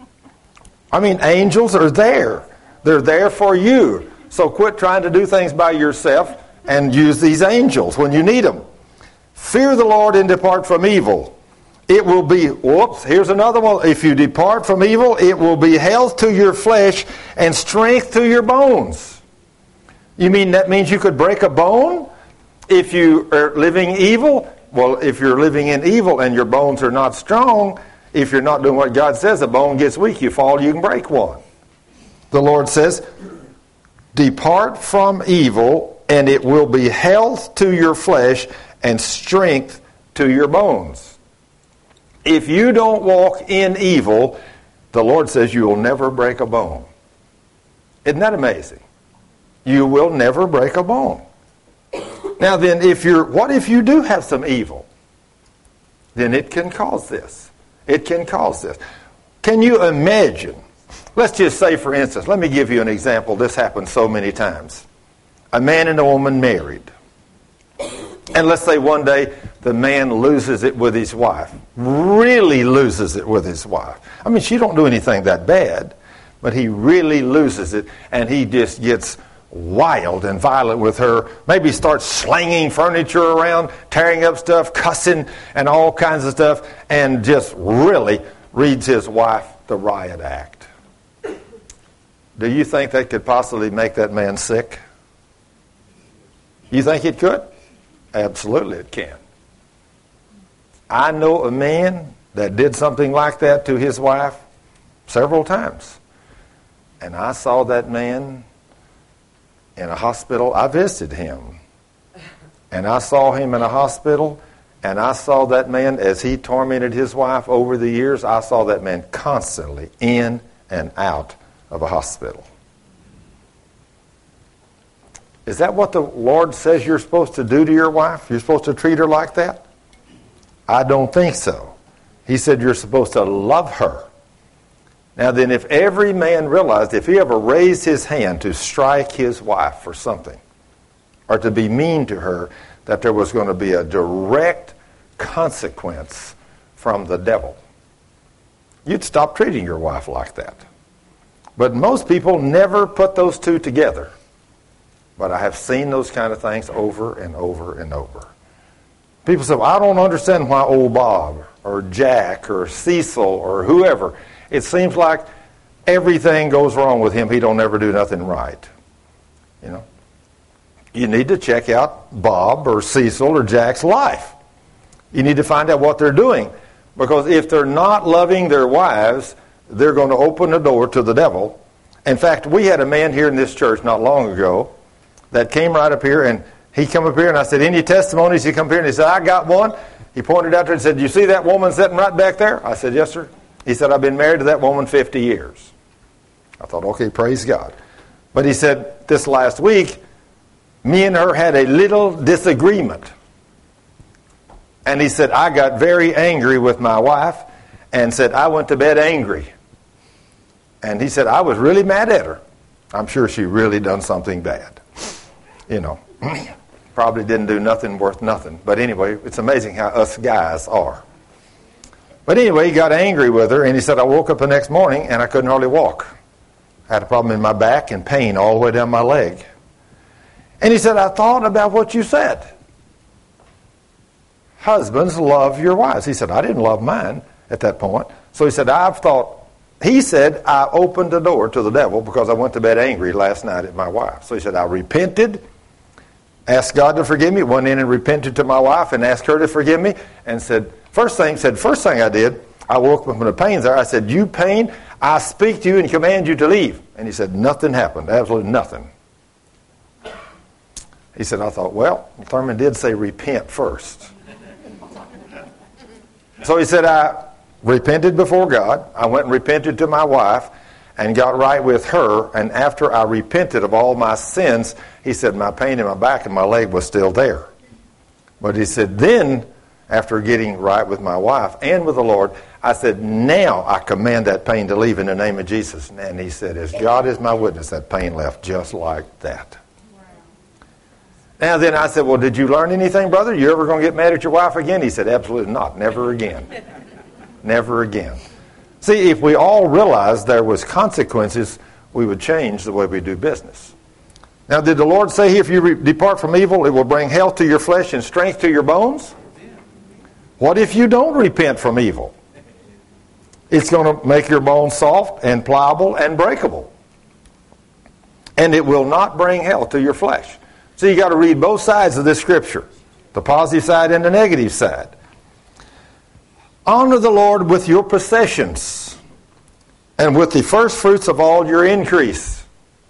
I mean, angels are there. They're there for you. So quit trying to do things by yourself and use these angels when you need them. Fear the Lord and depart from evil. It will be, whoops, here's another one. If you depart from evil, it will be health to your flesh and strength to your bones. You mean that means you could break a bone if you are living evil? Well, if you're living in evil and your bones are not strong, if you're not doing what God says, a bone gets weak, you fall, you can break one. The Lord says, depart from evil, and it will be health to your flesh and strength to your bones. If you don't walk in evil, the Lord says you will never break a bone. Isn't that amazing? You will never break a bone. Now then, if you're, what if you do have some evil? Then it can cause this. It can cause this. Can you imagine? Let's just say, for instance, let me give you an example. This happens so many times. A man and a woman married. And let's say one day the man loses it with his wife. Really loses it with his wife. I mean, she don't do anything that bad, but he really loses it, and he just gets wild and violent with her. Maybe starts slinging furniture around, tearing up stuff, cussing, and all kinds of stuff, and just really reads his wife the riot act. Do you think that could possibly make that man sick? You think it could? Absolutely it can. I know a man that did something like that to his wife several times. And I saw that man in a hospital. I visited him. And I saw him in a hospital, and I saw that man as he tormented his wife over the years. I saw that man constantly in and out of a hospital. Is that what the Lord says you're supposed to do to your wife? You're supposed to treat her like that? I don't think so. He said you're supposed to love her. Now then, if every man realized, if he ever raised his hand to strike his wife for something, or to be mean to her, that there was going to be a direct consequence from the devil. you'd stop treating your wife like that. But most people never put those two together. But I have seen those kind of things over and over and over. People say, well, I don't understand why old Bob or Jack or Cecil or whoever, it seems like everything goes wrong with him. He don't ever do nothing right. You know, you need to check out Bob or Cecil or Jack's life. You need to find out what they're doing. Because if they're not loving their wives, they're going to open the door to the devil. In fact, we had a man here in this church not long ago that came right up here, and he come up here, and I said, any testimonies? He come here, and he said, I got one. He pointed out there and said, you see that woman sitting right back there? I said, yes, sir. He said, I've been married to that woman fifty years. I thought, okay, praise God. But he said, this last week, me and her had a little disagreement. And he said, I got very angry with my wife and said, I went to bed angry. And he said, I was really mad at her. I'm sure she really done something bad. You know, probably didn't do nothing worth nothing. But anyway, it's amazing how us guys are. But anyway, he got angry with her, and he said, I woke up the next morning, and I couldn't hardly walk. I had a problem in my back and pain all the way down my leg. And he said, I thought about what you said. Husbands, love your wives. He said, I didn't love mine at that point. So he said, I've thought, he said, I opened the door to the devil because I went to bed angry last night at my wife. So he said, I repented, asked God to forgive me, went in and repented to my wife and asked her to forgive me, and said, first thing, said, first thing I did, I woke up from the pains there. I said, you pain, I speak to you and command you to leave. And he said, nothing happened, absolutely nothing. He said, I thought, well, Thurman did say repent first. So he said, I repented before God. I went and repented to my wife and got right with her. And after I repented of all my sins, he said, my pain in my back and my leg was still there. But he said, then, after getting right with my wife and with the Lord, I said, now I command that pain to leave in the name of Jesus. And he said, as God is my witness, that pain left just like that. Now then I said, well, did you learn anything, brother? You ever going to get mad at your wife again? He said, absolutely not. Never again. Never again. See, if we all realized there was consequences, we would change the way we do business. Now, did the Lord say, if you re- depart from evil, it will bring health to your flesh and strength to your bones? What if you don't repent from evil? It's going to make your bones soft and pliable and breakable. And it will not bring health to your flesh. So you got to read both sides of this scripture, the positive side and the negative side. Honor the Lord with your possessions and with the first fruits of all your increase.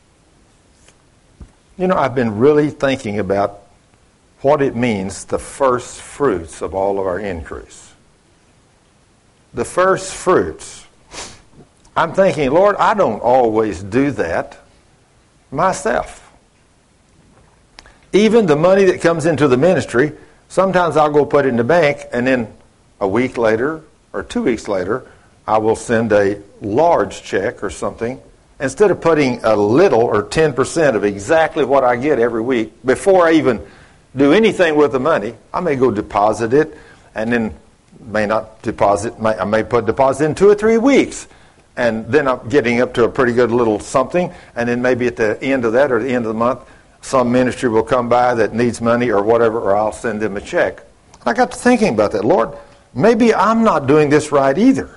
You know, I've been really thinking about what it means, the first fruits of all of our increase. The first fruits. I'm thinking, Lord, I don't always do that myself. Even the money that comes into the ministry, sometimes I'll go put it in the bank, and then a week later or two weeks later, I will send a large check or something. Instead of putting a little or ten percent of exactly what I get every week, before I even do anything with the money, I may go deposit it, and then may not deposit, may, I may put deposit in two or three weeks. And then I'm getting up to a pretty good little something, and then maybe at the end of that or the end of the month, some ministry will come by that needs money or whatever, or I'll send them a check. I got to thinking about that. Lord, maybe I'm not doing this right either.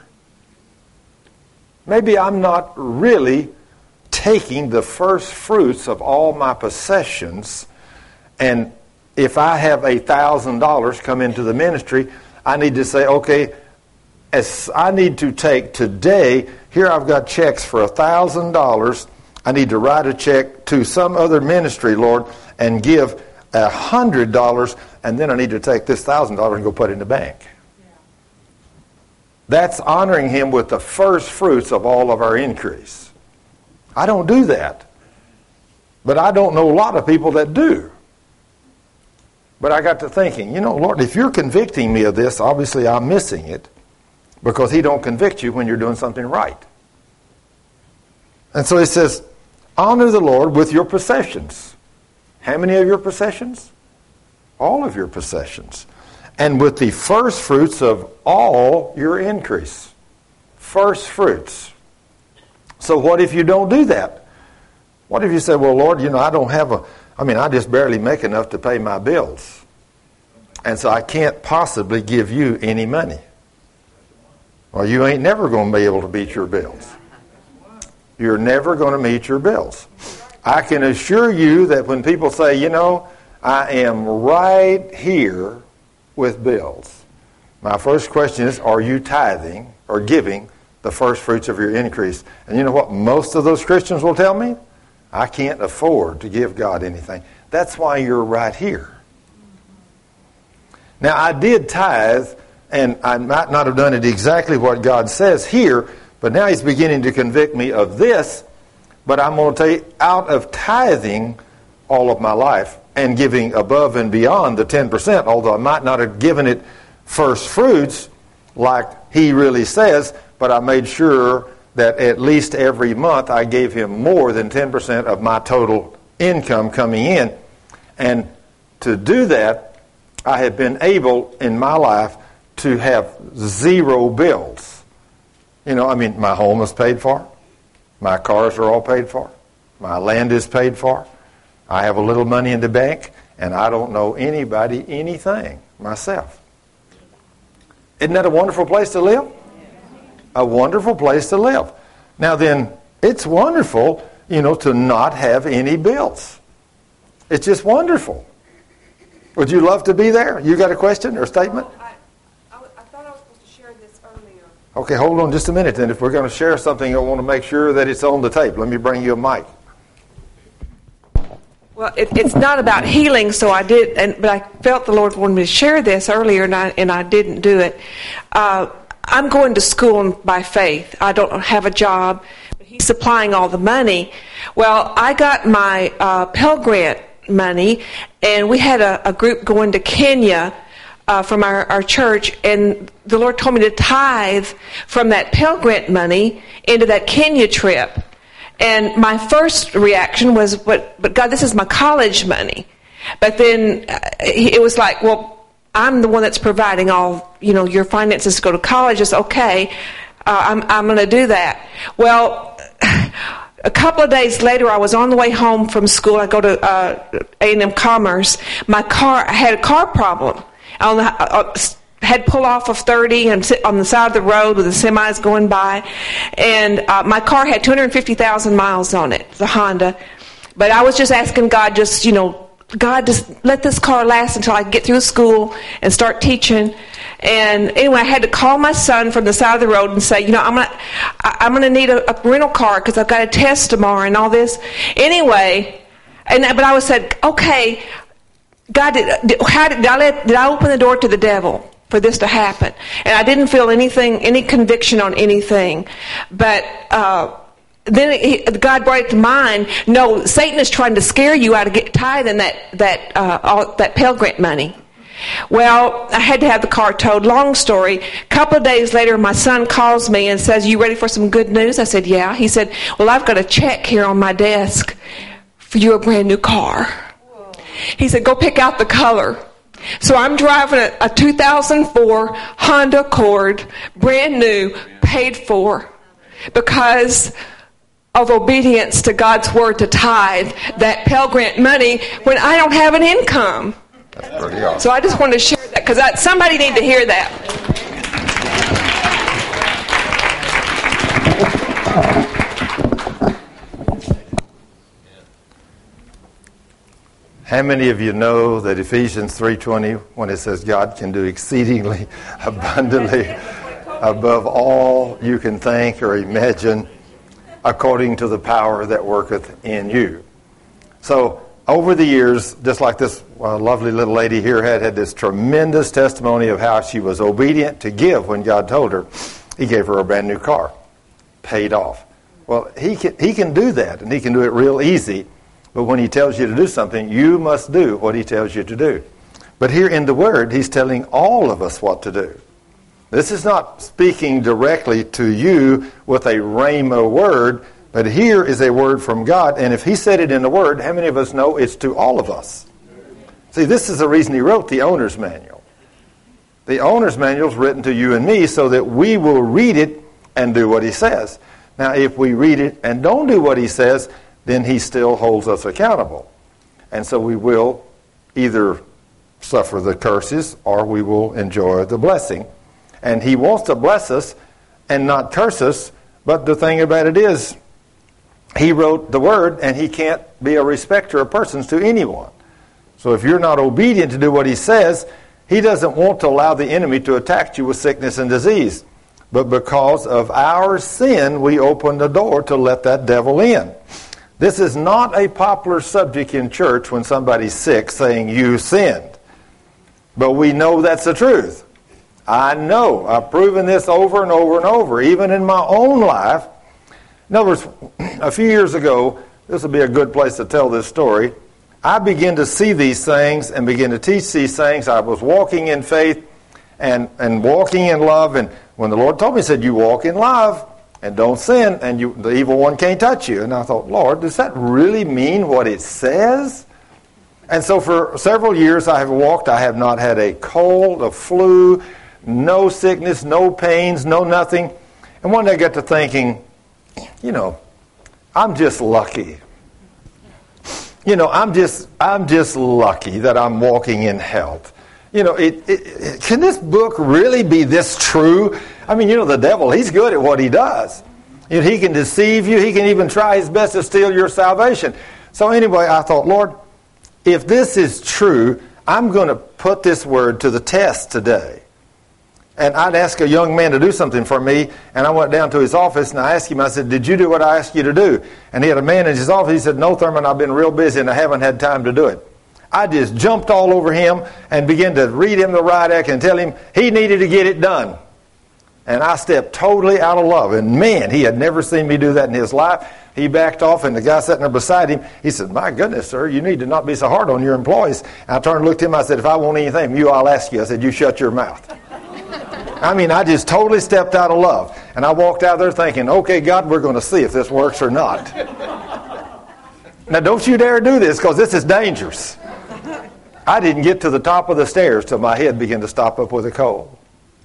Maybe I'm not really taking the first fruits of all my possessions, and if I have a thousand dollars come into the ministry, I need to say, okay, as I need to take today, here I've got checks for a thousand dollars. I need to write a check to some other ministry, Lord, and give a hundred dollars, and then I need to take this thousand dollars and go put it in the bank. Yeah. That's honoring Him with the first fruits of all of our increase. I don't do that. But I don't know a lot of people that do. But I got to thinking, you know, Lord, if you're convicting me of this, obviously I'm missing it, because He don't convict you when you're doing something right. And so He says, honor the Lord with your possessions. How many of your possessions? All of your possessions. And with the first fruits of all your increase. first fruits. So what if you don't do that? What if you say, well, Lord, you know, I don't have a, I mean, I just barely make enough to pay my bills. And so I can't possibly give you any money. Well, you ain't never going to be able to meet your bills. You're never going to meet your bills. I can assure you that when people say, you know, I am right here with bills, my first question is, are you tithing or giving the first fruits of your increase? And you know what most of those Christians will tell me? I can't afford to give God anything. That's why you're right here. Now, I did tithe, and I might not have done it exactly what God says here, but now He's beginning to convict me of this. But I'm going to tell you, out of tithing all of my life and giving above and beyond the ten percent, although I might not have given it first fruits like He really says, but I made sure that at least every month I gave Him more than ten percent of my total income coming in. And to do that, I have been able in my life to have zero bills. You know, I mean, my home is paid for. My cars are all paid for. My land is paid for. I have a little money in the bank, and I don't know anybody anything myself. Isn't that a wonderful place to live? A wonderful place to live. Now then, it's wonderful, you know, to not have any bills. It's just wonderful. Would you love to be there? You got a question or a statement? Well, I, I, I thought I was supposed to share this earlier. Okay, hold on just a minute then. If we're going to share something, I want to make sure that it's on the tape. Let me bring you a mic. Well, it, it's not about healing, so I did, and but I felt the Lord wanted me to share this earlier, and I and I didn't do it. Uh, I'm going to school by faith. I don't have a job, but He's supplying all the money. Well, I got my uh, Pell Grant money, and we had a, a group going to Kenya uh, from our, our church, and the Lord told me to tithe from that Pell Grant money into that Kenya trip. And my first reaction was, but, but God, this is my college money. But then uh, it was like, well, I'm the one that's providing all, you know, your finances to go to college. It's okay. Uh, I'm, I'm going to do that. Well, a couple of days later, I was on the way home from school. I go to uh, A and M Commerce. My car, I had a car problem. On the, uh, had pulled off of thirty and sit on the side of the road with the semis going by. And uh, my car had two hundred fifty thousand miles on it, the Honda. But I was just asking God, just, you know, God, just let this car last until I get through school and start teaching. And anyway, I had to call my son from the side of the road and say, you know, I'm gonna, I'm gonna need a, a rental car because I've got a test tomorrow and all this. Anyway, and but I was said, okay, God, did, did, how did, did I let, did I open the door to the devil for this to happen? And I didn't feel anything, any conviction on anything, but. Uh, Then he, God brought it to mind. No, Satan is trying to scare you out of get tithing that that uh, all, that Pell Grant money. Well, I had to have the car towed. Long story. A couple of days later, my son calls me and says, "You ready for some good news?" I said, "Yeah." He said, "Well, I've got a check here on my desk for you, a brand new car." Whoa. He said, "Go pick out the color." So I'm driving a, a two thousand four Honda Accord, brand new, paid for, because of obedience to God's word to tithe that Pell Grant money when I don't have an income. That's pretty awesome. So I just wanted to share that because somebody need to hear that. How many of you know that Ephesians three twenty, when it says God can do exceedingly abundantly above all you can think or imagine, according to the power that worketh in you. So over the years, just like this uh, lovely little lady here had, had this tremendous testimony of how she was obedient to give when God told her. He gave her a brand new car, paid off. Well, he can, he can do that, and he can do it real easy. But when he tells you to do something, you must do what he tells you to do. But here in the Word, he's telling all of us what to do. This is not speaking directly to you with a rhema word, but here is a word from God. And if he said it in the Word, how many of us know it's to all of us? See, this is the reason he wrote the owner's manual. The owner's manual is written to you and me so that we will read it and do what he says. Now, if we read it and don't do what he says, then he still holds us accountable. And so we will either suffer the curses or we will enjoy the blessing. And he wants to bless us and not curse us, but the thing about it is, he wrote the word and he can't be a respecter of persons to anyone. So if you're not obedient to do what he says, he doesn't want to allow the enemy to attack you with sickness and disease. But because of our sin, we open the door to let that devil in. This is not a popular subject in church when somebody's sick saying, you sinned. But we know that's the truth. I know. I've proven this over and over and over, even in my own life. In other words, a few years ago, this will be a good place to tell this story, I began to see these things and begin to teach these things. I was walking in faith and, and walking in love. And when the Lord told me, he said, you walk in love and don't sin, and you, the evil one can't touch you. And I thought, Lord, does that really mean what it says? And so for several years I have walked. I have not had a cold, a flu, no sickness, no pains, no nothing. And one day I got to thinking, you know, I'm just lucky. You know, I'm just I'm just lucky that I'm walking in health. You know, it, it, it, can this book really be this true? I mean, you know, the devil, he's good at what he does. You know, he can deceive you. He can even try his best to steal your salvation. So anyway, I thought, Lord, if this is true, I'm going to put this word to the test today. And I'd ask a young man to do something for me, and I went down to his office, and I asked him, I said, did you do what I asked you to do? And he had a man in his office. He said, no, Thurman, I've been real busy, and I haven't had time to do it. I just jumped all over him and began to read him the riot act and tell him he needed to get it done. And I stepped totally out of love. And man, he had never seen me do that in his life. He backed off, and the guy sitting there beside him, he said, my goodness, sir, you need to not be so hard on your employees. And I turned and looked at him. I said, if I want anything from you, I'll ask you. I said, you shut your mouth. I mean, I just totally stepped out of love. And I walked out there thinking, okay, God, we're going to see if this works or not. Now, don't you dare do this, because this is dangerous. I didn't get to the top of the stairs till my head began to stop up with a cold.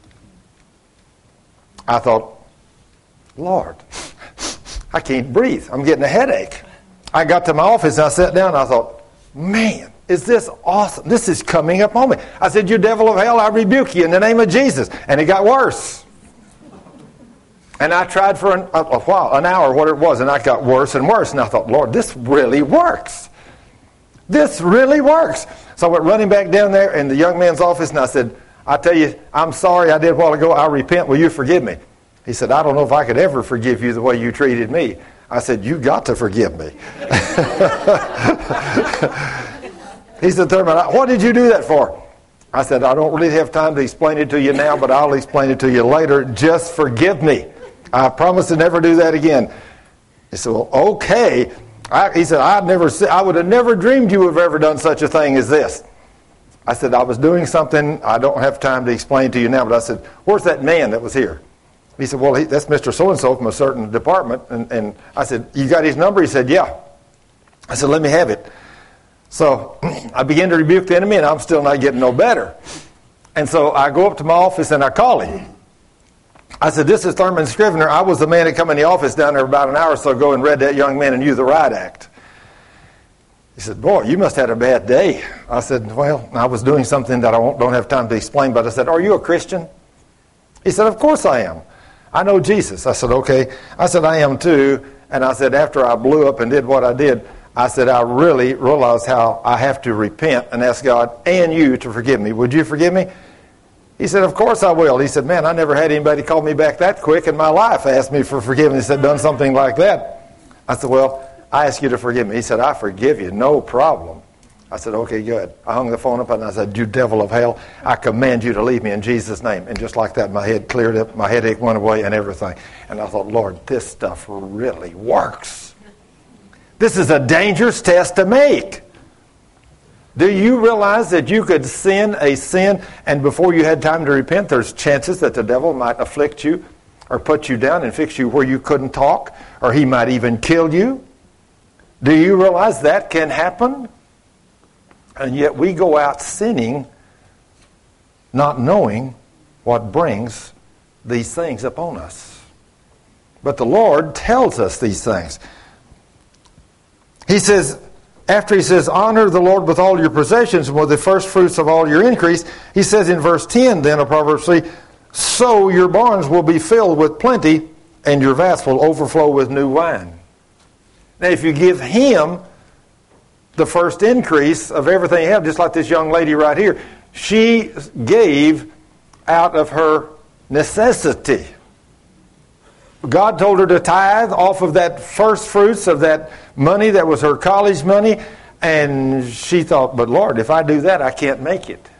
I thought, Lord, I can't breathe. I'm getting a headache. I got to my office and I sat down and I thought, man, is this awesome? This is coming up on me. I said, you devil of hell, I rebuke you in the name of Jesus. And it got worse. And I tried for an, a, a while, an hour, whatever it was, and I got worse and worse. And I thought, Lord, this really works. This really works. So I went running back down there in the young man's office, and I said, I tell you, I'm sorry I did a while ago. I repent. Will you forgive me? He said, I don't know if I could ever forgive you the way you treated me. I said, you got to forgive me. He said, Thurman, what did you do that for? I said, I don't really have time to explain it to you now, but I'll explain it to you later. Just forgive me. I promise to never do that again. He said, well, okay. I, he said, I'd never, I would have never dreamed you would have ever done such a thing as this. I said, I was doing something I don't have time to explain to you now, but I said, where's that man that was here? He said, well, he, that's Mister So-and-so from a certain department. And, and I said, you got his number? He said, yeah. I said, let me have it. So I began to rebuke the enemy, and I'm still not getting no better. And so I go up to my office, and I call him. I said, this is Thurman Scrivener. I was the man that come in the office down there about an hour or so ago and read that young man and you the riot act. He said, boy, you must have had a bad day. I said, well, I was doing something that I won't, don't have time to explain, but I said, are you a Christian? He said, of course I am. I know Jesus. I said, okay. I said, I am too. And I said, after I blew up and did what I did, I said, I really realized how I have to repent and ask God and you to forgive me. Would you forgive me? He said, of course I will. He said, man, I never had anybody call me back that quick in my life, ask me for forgiveness, that done something like that. I said, well, I ask you to forgive me. He said, I forgive you, no problem. I said, okay, good. I hung the phone up and I said, you devil of hell, I command you to leave me in Jesus' name. And just like that, my head cleared up, my headache went away and everything. And I thought, Lord, this stuff really works. This is a dangerous test to make. Do you realize that you could sin a sin and before you had time to repent, there's chances that the devil might afflict you or put you down and fix you where you couldn't talk, or he might even kill you? Do you realize that can happen? And yet we go out sinning, not knowing what brings these things upon us. But the Lord tells us these things. He says, after he says, honor the Lord with all your possessions and with the first fruits of all your increase, he says in verse ten then of Proverbs three, so your barns will be filled with plenty and your vats will overflow with new wine. Now if you give him the first increase of everything you have, just like this young lady right here, she gave out of her necessity. God told her to tithe off of that first fruits of that money that was her college money, and she thought, but Lord, if I do that, I can't make it.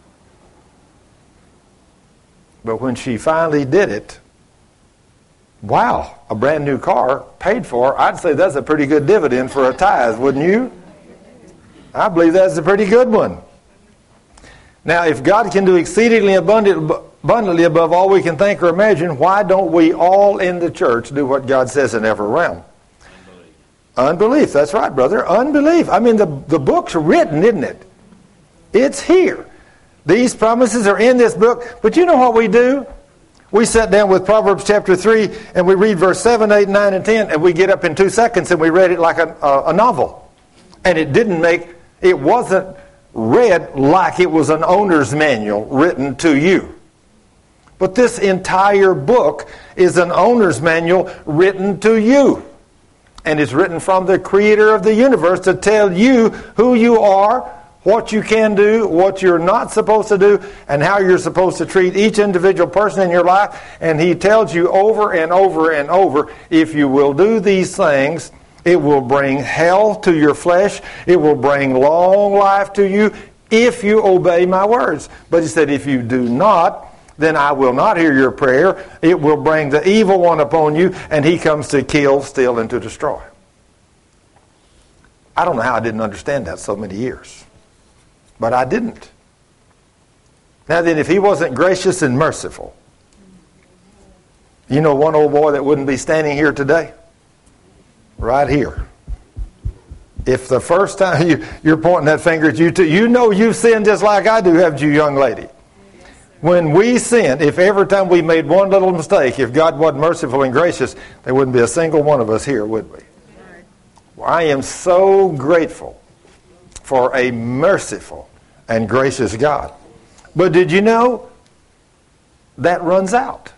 But when she finally did it, wow, a brand new car paid for, I'd say that's a pretty good dividend for a tithe, wouldn't you? I believe that's a pretty good one. Now, if God can do exceedingly abundant, abundantly above all we can think or imagine, why don't we all in the church do what God says in every realm? Unbelief. Unbelief, that's right, brother. Unbelief. I mean, the, the book's written, isn't it? It's here. These promises are in this book. But you know what we do? We sit down with Proverbs chapter three and we read verse seven, eight, nine, and ten, and we get up in two seconds and we read it like a, a, a novel. And it didn't make, it wasn't read like it was an owner's manual written to you. But this entire book is an owner's manual written to you. And it's written from the creator of the universe to tell you who you are, what you can do, what you're not supposed to do, and how you're supposed to treat each individual person in your life. And he tells you over and over and over, if you will do these things, it will bring health to your flesh. It will bring long life to you if you obey my words. But he said, if you do not, then I will not hear your prayer. It will bring the evil one upon you, and he comes to kill, steal, and to destroy. I don't know how I didn't understand that so many years. But I didn't. Now then, if he wasn't gracious and merciful, you know one old boy that wouldn't be standing here today? Right here. If the first time you, you're pointing that finger at you, too, you know you've sinned just like I do, haven't you, young lady? When we sin, if every time we made one little mistake, if God wasn't merciful and gracious, there wouldn't be a single one of us here, would we? Well, I am so grateful for a merciful and gracious God. But did you know that runs out?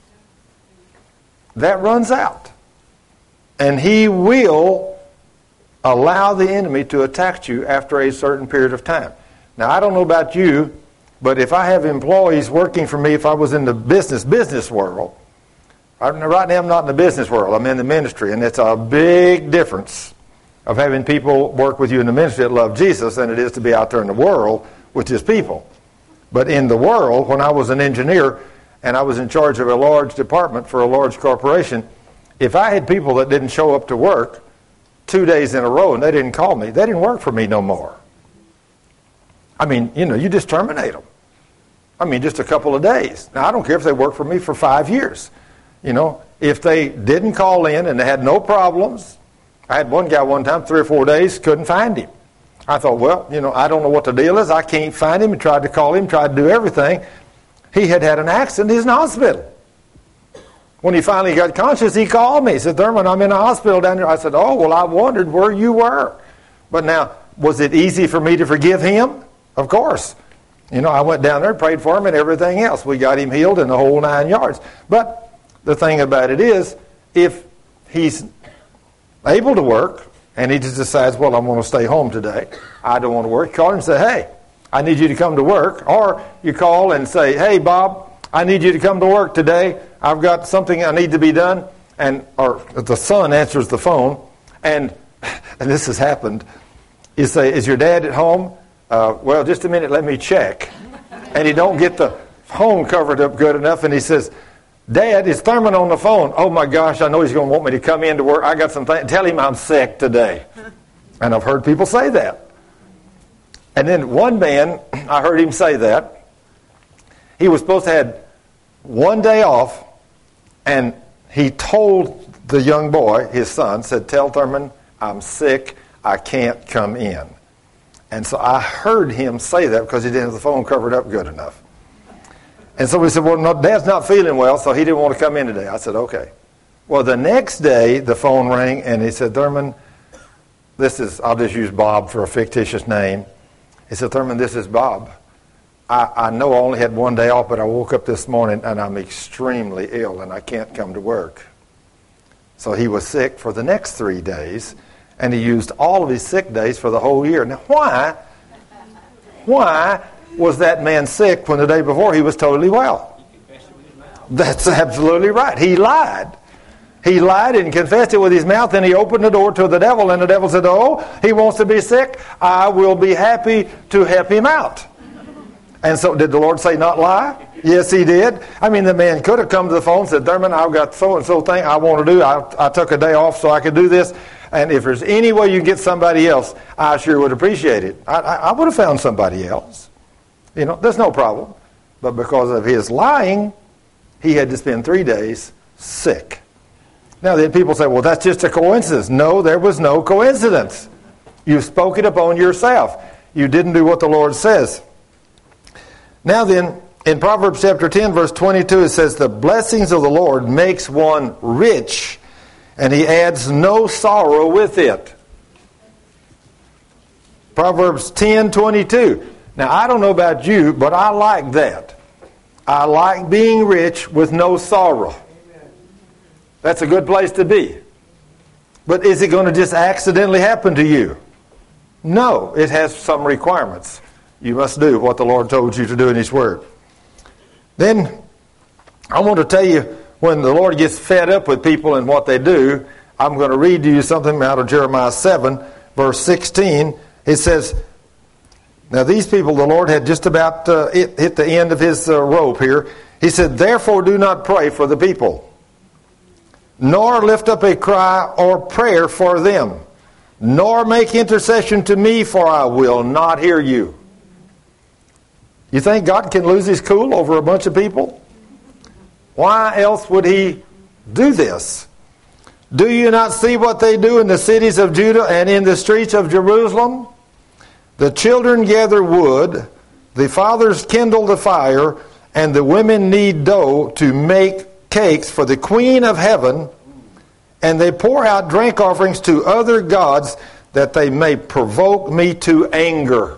That runs out. And he will allow the enemy to attack you after a certain period of time. Now, I don't know about you, but if I have employees working for me, if I was in the business, business world, right now I'm not in the business world, I'm in the ministry, and it's a big difference of having people work with you in the ministry that love Jesus than it is to be out there in the world with his people. But in the world, when I was an engineer and I was in charge of a large department for a large corporation, if I had people that didn't show up to work two days in a row and they didn't call me, they didn't work for me no more. I mean, you know, you just terminate them. I mean, just a couple of days. Now, I don't care if they work for me for five years. You know, if they didn't call in and they had no problems. I had one guy one time, three or four days, couldn't find him. I thought, well, you know, I don't know what the deal is. I can't find him. I tried to call him, tried to do everything. He had had an accident. He's in the hospital. When he finally got conscious, he called me. He said, Thurman, I'm in a hospital down there. I said, oh, well, I wondered where you were. But now, was it easy for me to forgive him? Of course. You know, I went down there, prayed for him, and everything else. We got him healed in the whole nine yards. But the thing about it is, if he's able to work, and he just decides, well, I'm going to stay home today, I don't want to work, call him and say, hey, I need you to come to work. Or you call and say, hey, Bob, I need you to come to work today. I've got something I need to be done. And or the son answers the phone, and and this has happened. You say, is your dad at home? Uh, well, just a minute, let me check. And he don't get the phone covered up good enough, and he says, Dad, is Thurman on the phone? Oh my gosh, I know he's going to want me to come in to work. I got some things. Tell him I'm sick today. And I've heard people say that. And then one man, I heard him say that. He was supposed to have one day off, and he told the young boy, his son, said, tell Thurman I'm sick, I can't come in. And so I heard him say that because he didn't have the phone covered up good enough. And so we said, well, no, Dad's not feeling well, so he didn't want to come in today. I said, okay. Well, the next day, the phone rang, and he said, Thurman, this is, I'll just use Bob for a fictitious name. He said, Thurman, this is Bob. I, I know I only had one day off, but I woke up this morning, and I'm extremely ill, and I can't come to work. So he was sick for the next three days, and he used all of his sick days for the whole year. Now, why, why was that man sick when the day before he was totally well? That's absolutely right. He lied. He lied and confessed it with his mouth, and he opened the door to the devil, and the devil said, oh, he wants to be sick. I will be happy to help him out. And so did the Lord say not lie? Yes, he did. I mean, the man could have come to the phone and said, Thurman, I've got so-and-so thing I want to do. I, I took a day off so I could do this. And if there's any way you can get somebody else, I sure would appreciate it. I, I, I would have found somebody else. You know, there's no problem. But because of his lying, he had to spend three days sick. Now, then people say, well, that's just a coincidence. No, there was no coincidence. You spoke it upon yourself. You didn't do what the Lord says. Now then, in Proverbs chapter ten, verse twenty-two, it says, the blessings of the Lord makes one rich, and he adds no sorrow with it. Proverbs ten, twenty-two. Now, I don't know about you, but I like that. I like being rich with no sorrow. That's a good place to be. But is it going to just accidentally happen to you? No, it has some requirements. You must do what the Lord told you to do in His Word. Then, I want to tell you, when the Lord gets fed up with people and what they do, I'm going to read to you something out of Jeremiah seven, verse sixteen. It says, now these people, the Lord had just about uh, hit, hit the end of His uh, rope here. He said, therefore do not pray for the people, nor lift up a cry or prayer for them, nor make intercession to me, for I will not hear you. You think God can lose His cool over a bunch of people? Why else would He do this? Do you not see what they do in the cities of Judah and in the streets of Jerusalem? The children gather wood, the fathers kindle the fire, and the women knead dough to make cakes for the Queen of Heaven, and they pour out drink offerings to other gods, that they may provoke me to anger.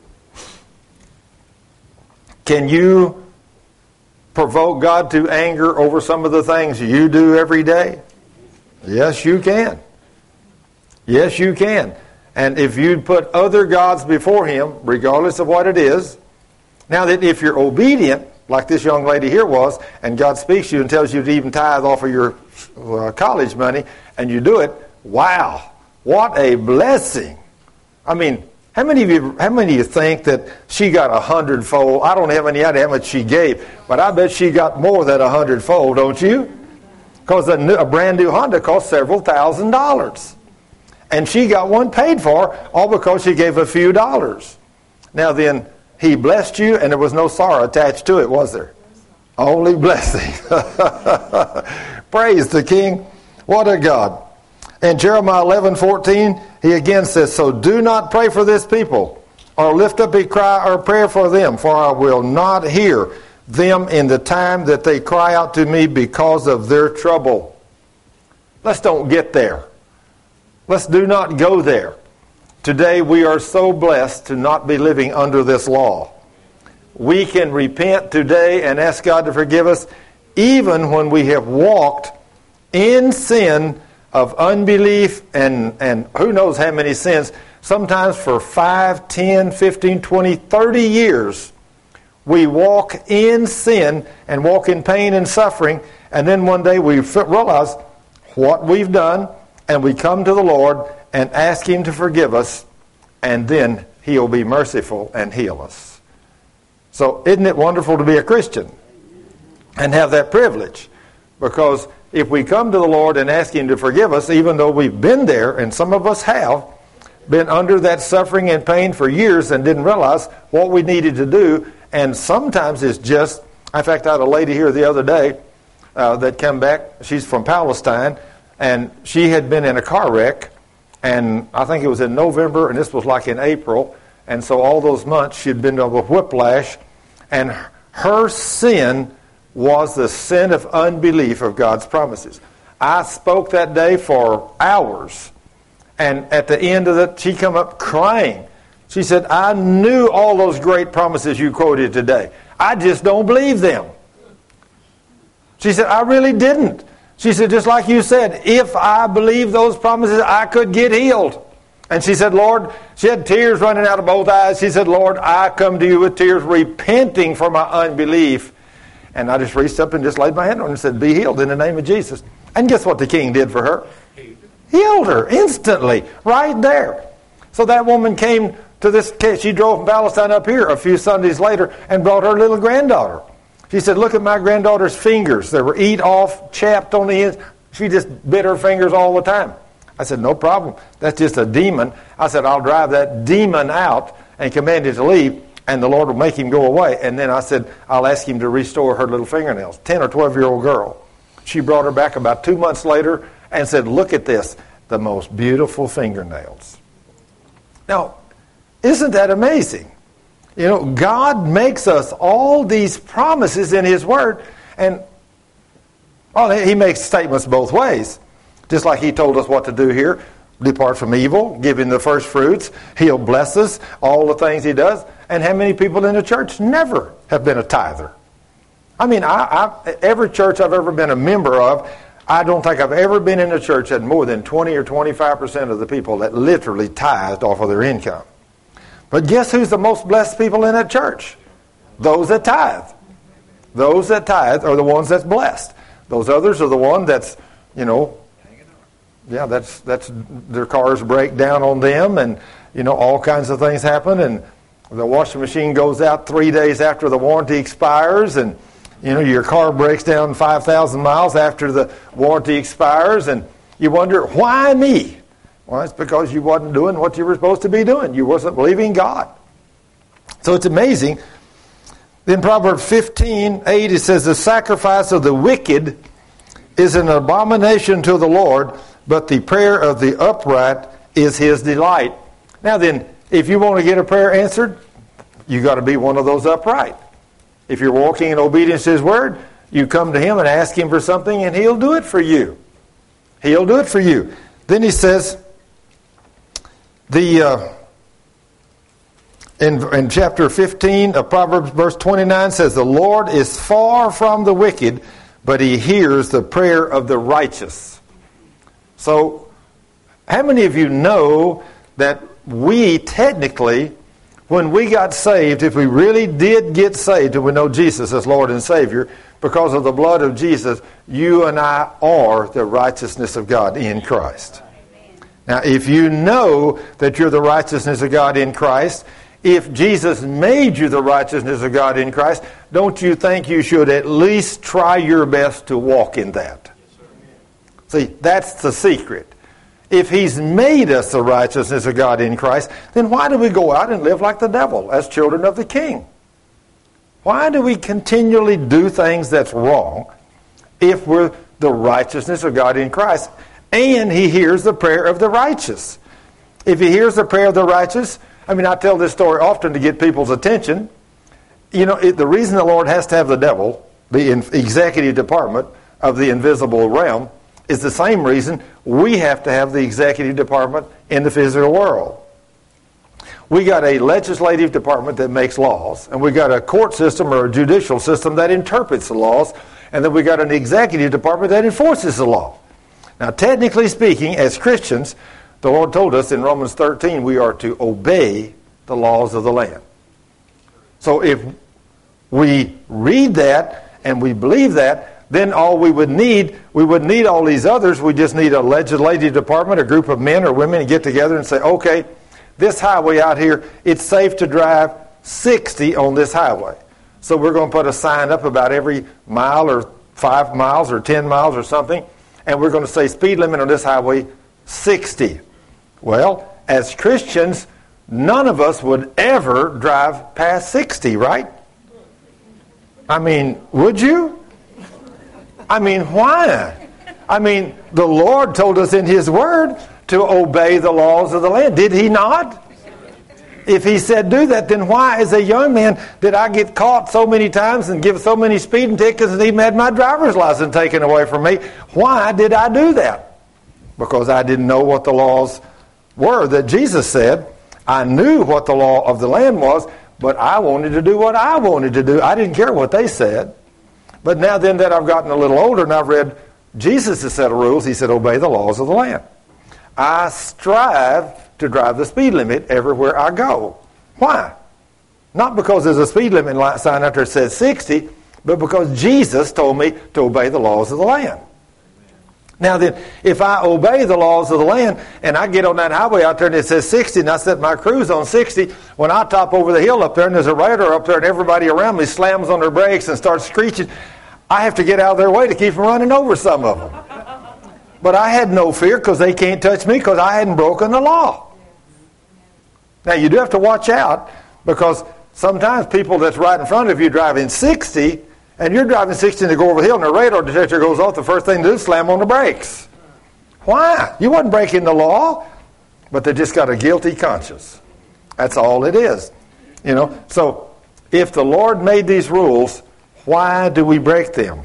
Can you provoke God to anger over some of the things you do every day? Yes, you can. Yes, you can. And if you put other gods before Him, regardless of what it is, now that if you're obedient, like this young lady here was, and God speaks to you and tells you to even tithe off of your uh, college money, and you do it, wow, what a blessing. I mean, how many of you how many of you think that she got a hundredfold? I don't have any idea how much she gave, but I bet she got more than a hundredfold, don't you? Because a, new, a brand new Honda costs several thousand dollars. And she got one paid for, all because she gave a few dollars. Now then, He blessed you, and there was no sorrow attached to it, was there? Only blessing. Praise the King. What a God. In Jeremiah eleven fourteen, he again says, so do not pray for this people, or lift up a cry or prayer for them, for I will not hear them in the time that they cry out to me because of their trouble. Let's don't get there. Let's do not go there. Today we are so blessed to not be living under this law. We can repent today and ask God to forgive us, even when we have walked in sin of unbelief and, and who knows how many sins. Sometimes for five, ten, fifteen, twenty, thirty years, we walk in sin and walk in pain and suffering, and then one day we realize what we've done, and we come to the Lord and ask Him to forgive us, and then He'll be merciful and heal us. So isn't it wonderful to be a Christian and have that privilege? Because if we come to the Lord and ask Him to forgive us, even though we've been there, and some of us have, been under that suffering and pain for years and didn't realize what we needed to do, and sometimes it's just, in fact, I had a lady here the other day uh, that came back. She's from Palestine, and she had been in a car wreck, and I think it was in November, and this was like in April, and so all those months she'd been with whiplash, and her sin was the sin of unbelief of God's promises. I spoke that day for hours. And at the end of it, she come up crying. She said, I knew all those great promises you quoted today. I just don't believe them. She said, I really didn't. She said, just like you said, if I believed those promises, I could get healed. And she said, Lord, she had tears running out of both eyes. She said, Lord, I come to you with tears, repenting for my unbelief. And I just reached up and just laid my hand on her and said, be healed in the name of Jesus. And guess what the king did for her? Healed her instantly, right there. So that woman came to this case. She drove from Palestine up here a few Sundays later and brought her little granddaughter. She said, look at my granddaughter's fingers. They were eat off, chapped on the ends. She just bit her fingers all the time. I said, no problem. That's just a demon. I said, I'll drive that demon out and command it to leave, and the Lord will make him go away. And then I said, I'll ask him to restore her little fingernails. ten or twelve-year-old girl. She brought her back about two months later and said, look at this, the most beautiful fingernails. Now, isn't that amazing? You know, God makes us all these promises in His Word, and well, He makes statements both ways. Just like He told us what to do here, depart from evil, give Him the first fruits, He'll bless us, all the things He does. And how many people in the church never have been a tither? I mean, I, I, every church I've ever been a member of, I don't think I've ever been in a church that more than twenty or twenty-five percent of the people that literally tithed off of their income. But guess who's the most blessed people in that church? Those that tithe. Those that tithe are the ones that's blessed. Those others are the ones that's, you know, yeah, that's that's their cars break down on them, and you know all kinds of things happen, and the washing machine goes out three days after the warranty expires, and you know your car breaks down five thousand miles after the warranty expires, and you wonder, why me? Well, it's because you wasn't doing what you were supposed to be doing. You wasn't believing God. So it's amazing. In Proverbs fifteen eight, it says, the sacrifice of the wicked is an abomination to the Lord, but the prayer of the upright is His delight. Now then, if you want to get a prayer answered, you got to be one of those upright. If you're walking in obedience to His Word, you come to Him and ask Him for something, and He'll do it for you. He'll do it for you. Then He says, the uh, in, in chapter fifteen of Proverbs, verse twenty-nine says, the Lord is far from the wicked, but He hears the prayer of the righteous. So, how many of you know that we technically, when we got saved, if we really did get saved and we know Jesus as Lord and Savior, because of the blood of Jesus, you and I are the righteousness of God in Christ. Now, if you know that you're the righteousness of God in Christ, if Jesus made you the righteousness of God in Christ, don't you think you should at least try your best to walk in that? See, that's the secret. If He's made us the righteousness of God in Christ, then why do we go out and live like the devil as children of the King? Why do we continually do things that's wrong if we're the righteousness of God in Christ? And He hears the prayer of the righteous. If He hears the prayer of the righteous, I mean, I tell this story often to get people's attention. You know, it, the reason the Lord has to have the devil, the in, executive department of the invisible realm, is the same reason we have to have the executive department in the physical world. We got a legislative department that makes laws, and we got a court system or a judicial system that interprets the laws, and then we got an executive department that enforces the law. Now, technically speaking, as Christians, the Lord told us in Romans thirteen we are to obey the laws of the land. So if we read that and we believe that, then all we would need, we wouldn't need all these others. We just need a legislative department, a group of men or women to get together and say, okay, this highway out here, it's safe to drive sixty on this highway. So we're going to put a sign up about every mile or five miles or ten miles or something, and we're going to say speed limit on this highway, sixty. Well, as Christians, none of us would ever drive past sixty, right? I mean, would you? I mean, why? I mean, the Lord told us in His Word to obey the laws of the land. Did He not? If he said do that, then why, as a young man, did I get caught so many times and give so many speeding tickets and even had my driver's license taken away from me? Why did I do that? Because I didn't know what the laws were that Jesus said. I knew what the law of the land was, but I wanted to do what I wanted to do. I didn't care what they said. But now then that I've gotten a little older and I've read Jesus' set of rules, he said, obey the laws of the land. I strive to drive the speed limit everywhere I go. Why? Not because there's a speed limit sign out there that says sixty, but because Jesus told me to obey the laws of the land. Now then, if I obey the laws of the land and I get on that highway out there and it says sixty and I set my cruise on sixty, when I top over the hill up there and there's a radar up there and everybody around me slams on their brakes and starts screeching, I have to get out of their way to keep from running over some of them. But I had no fear because they can't touch me because I hadn't broken the law. Now, you do have to watch out because sometimes people that's right in front of you driving sixty, and you're driving sixty and they go over the hill and the radar detector goes off, the first thing to do is slam on the brakes. Why? You wasn't breaking the law, but they just got a guilty conscience. That's all it is. You know, so if the Lord made these rules, why do we break them?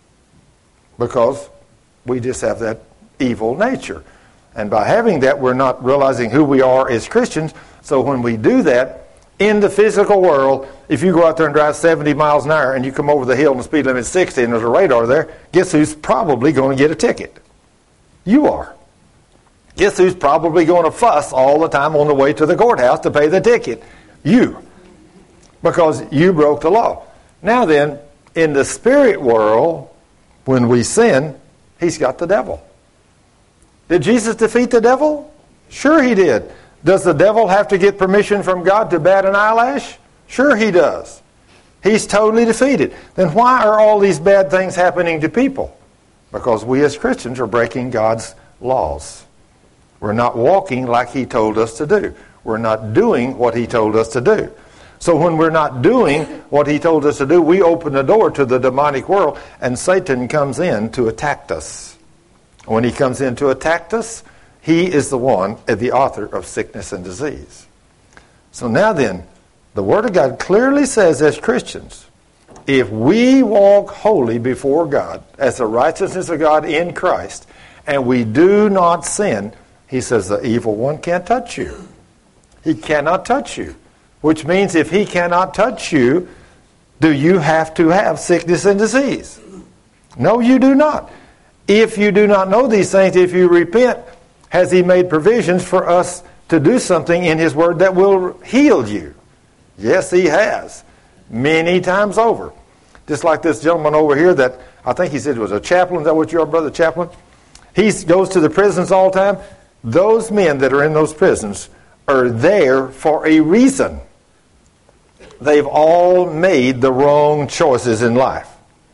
Because we just have that evil nature. And by having that, we're not realizing who we are as Christians. So when we do that, in the physical world, if you go out there and drive seventy miles an hour and you come over the hill and the speed limit is sixty and there's a radar there, guess who's probably going to get a ticket? You are. Guess who's probably going to fuss all the time on the way to the courthouse to pay the ticket? You. Because you broke the law. Now then, in the spirit world, when we sin, he's got the devil. Did Jesus defeat the devil? Sure he did. Does the devil have to get permission from God to bat an eyelash? Sure he does. He's totally defeated. Then why are all these bad things happening to people? Because we as Christians are breaking God's laws. We're not walking like he told us to do. We're not doing what he told us to do. So when we're not doing what he told us to do, we open the door to the demonic world and Satan comes in to attack us. When he comes in to attack us, he is the one, the author of sickness and disease. So now then, the Word of God clearly says as Christians, if we walk holy before God, as the righteousness of God in Christ, and we do not sin, he says the evil one can't touch you. He cannot touch you. Which means if he cannot touch you, do you have to have sickness and disease? No, you do not. If you do not know these things, if you repent, has he made provisions for us to do something in his word that will heal you? Yes, he has. Many times over. Just like this gentleman over here that I think he said was a chaplain. Is that what you are, Brother Chaplain? He goes to the prisons all the time. Those men that are in those prisons are there for a reason. They've all made the wrong choices in life.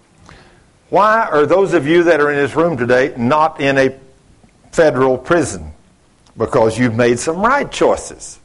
Why are those of you that are in this room today not in a federal prison? Because you've made some right choices.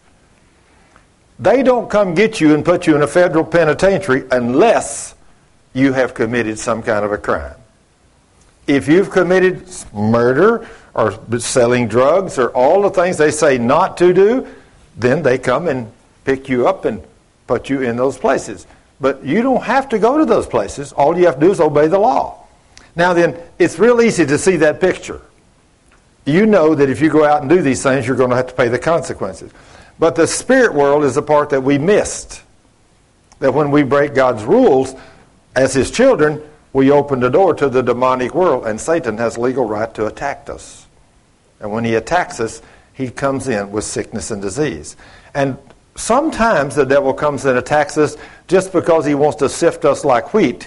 They don't come get you and put you in a federal penitentiary unless you have committed some kind of a crime. If you've committed murder or selling drugs or all the things they say not to do, then they come and pick you up and put you in those places. But you don't have to go to those places. All you have to do is obey the law. Now then, it's real easy to see that picture. You know that if you go out and do these things, you're going to have to pay the consequences. But the spirit world is the part that we missed. That when we break God's rules, as his children, we open the door to the demonic world, and Satan has legal right to attack us. And when he attacks us, he comes in with sickness and disease. And sometimes the devil comes and attacks us just because he wants to sift us like wheat.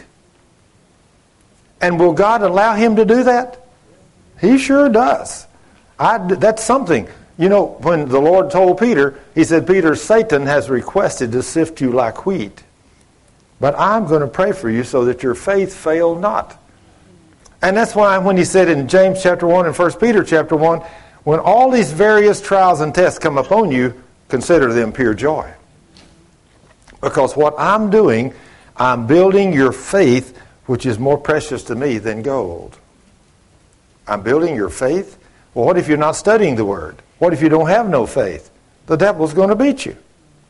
And will God allow him to do that? He sure does. I, that's something. You know, when the Lord told Peter, he said, Peter, Satan has requested to sift you like wheat. But I'm going to pray for you so that your faith fail not. And that's why when he said in James chapter one and First Peter chapter one, when all these various trials and tests come upon you, consider them pure joy. Because what I'm doing, I'm building your faith, which is more precious to me than gold. I'm building your faith. Well, what if you're not studying the Word? What if you don't have no faith? The devil's going to beat you.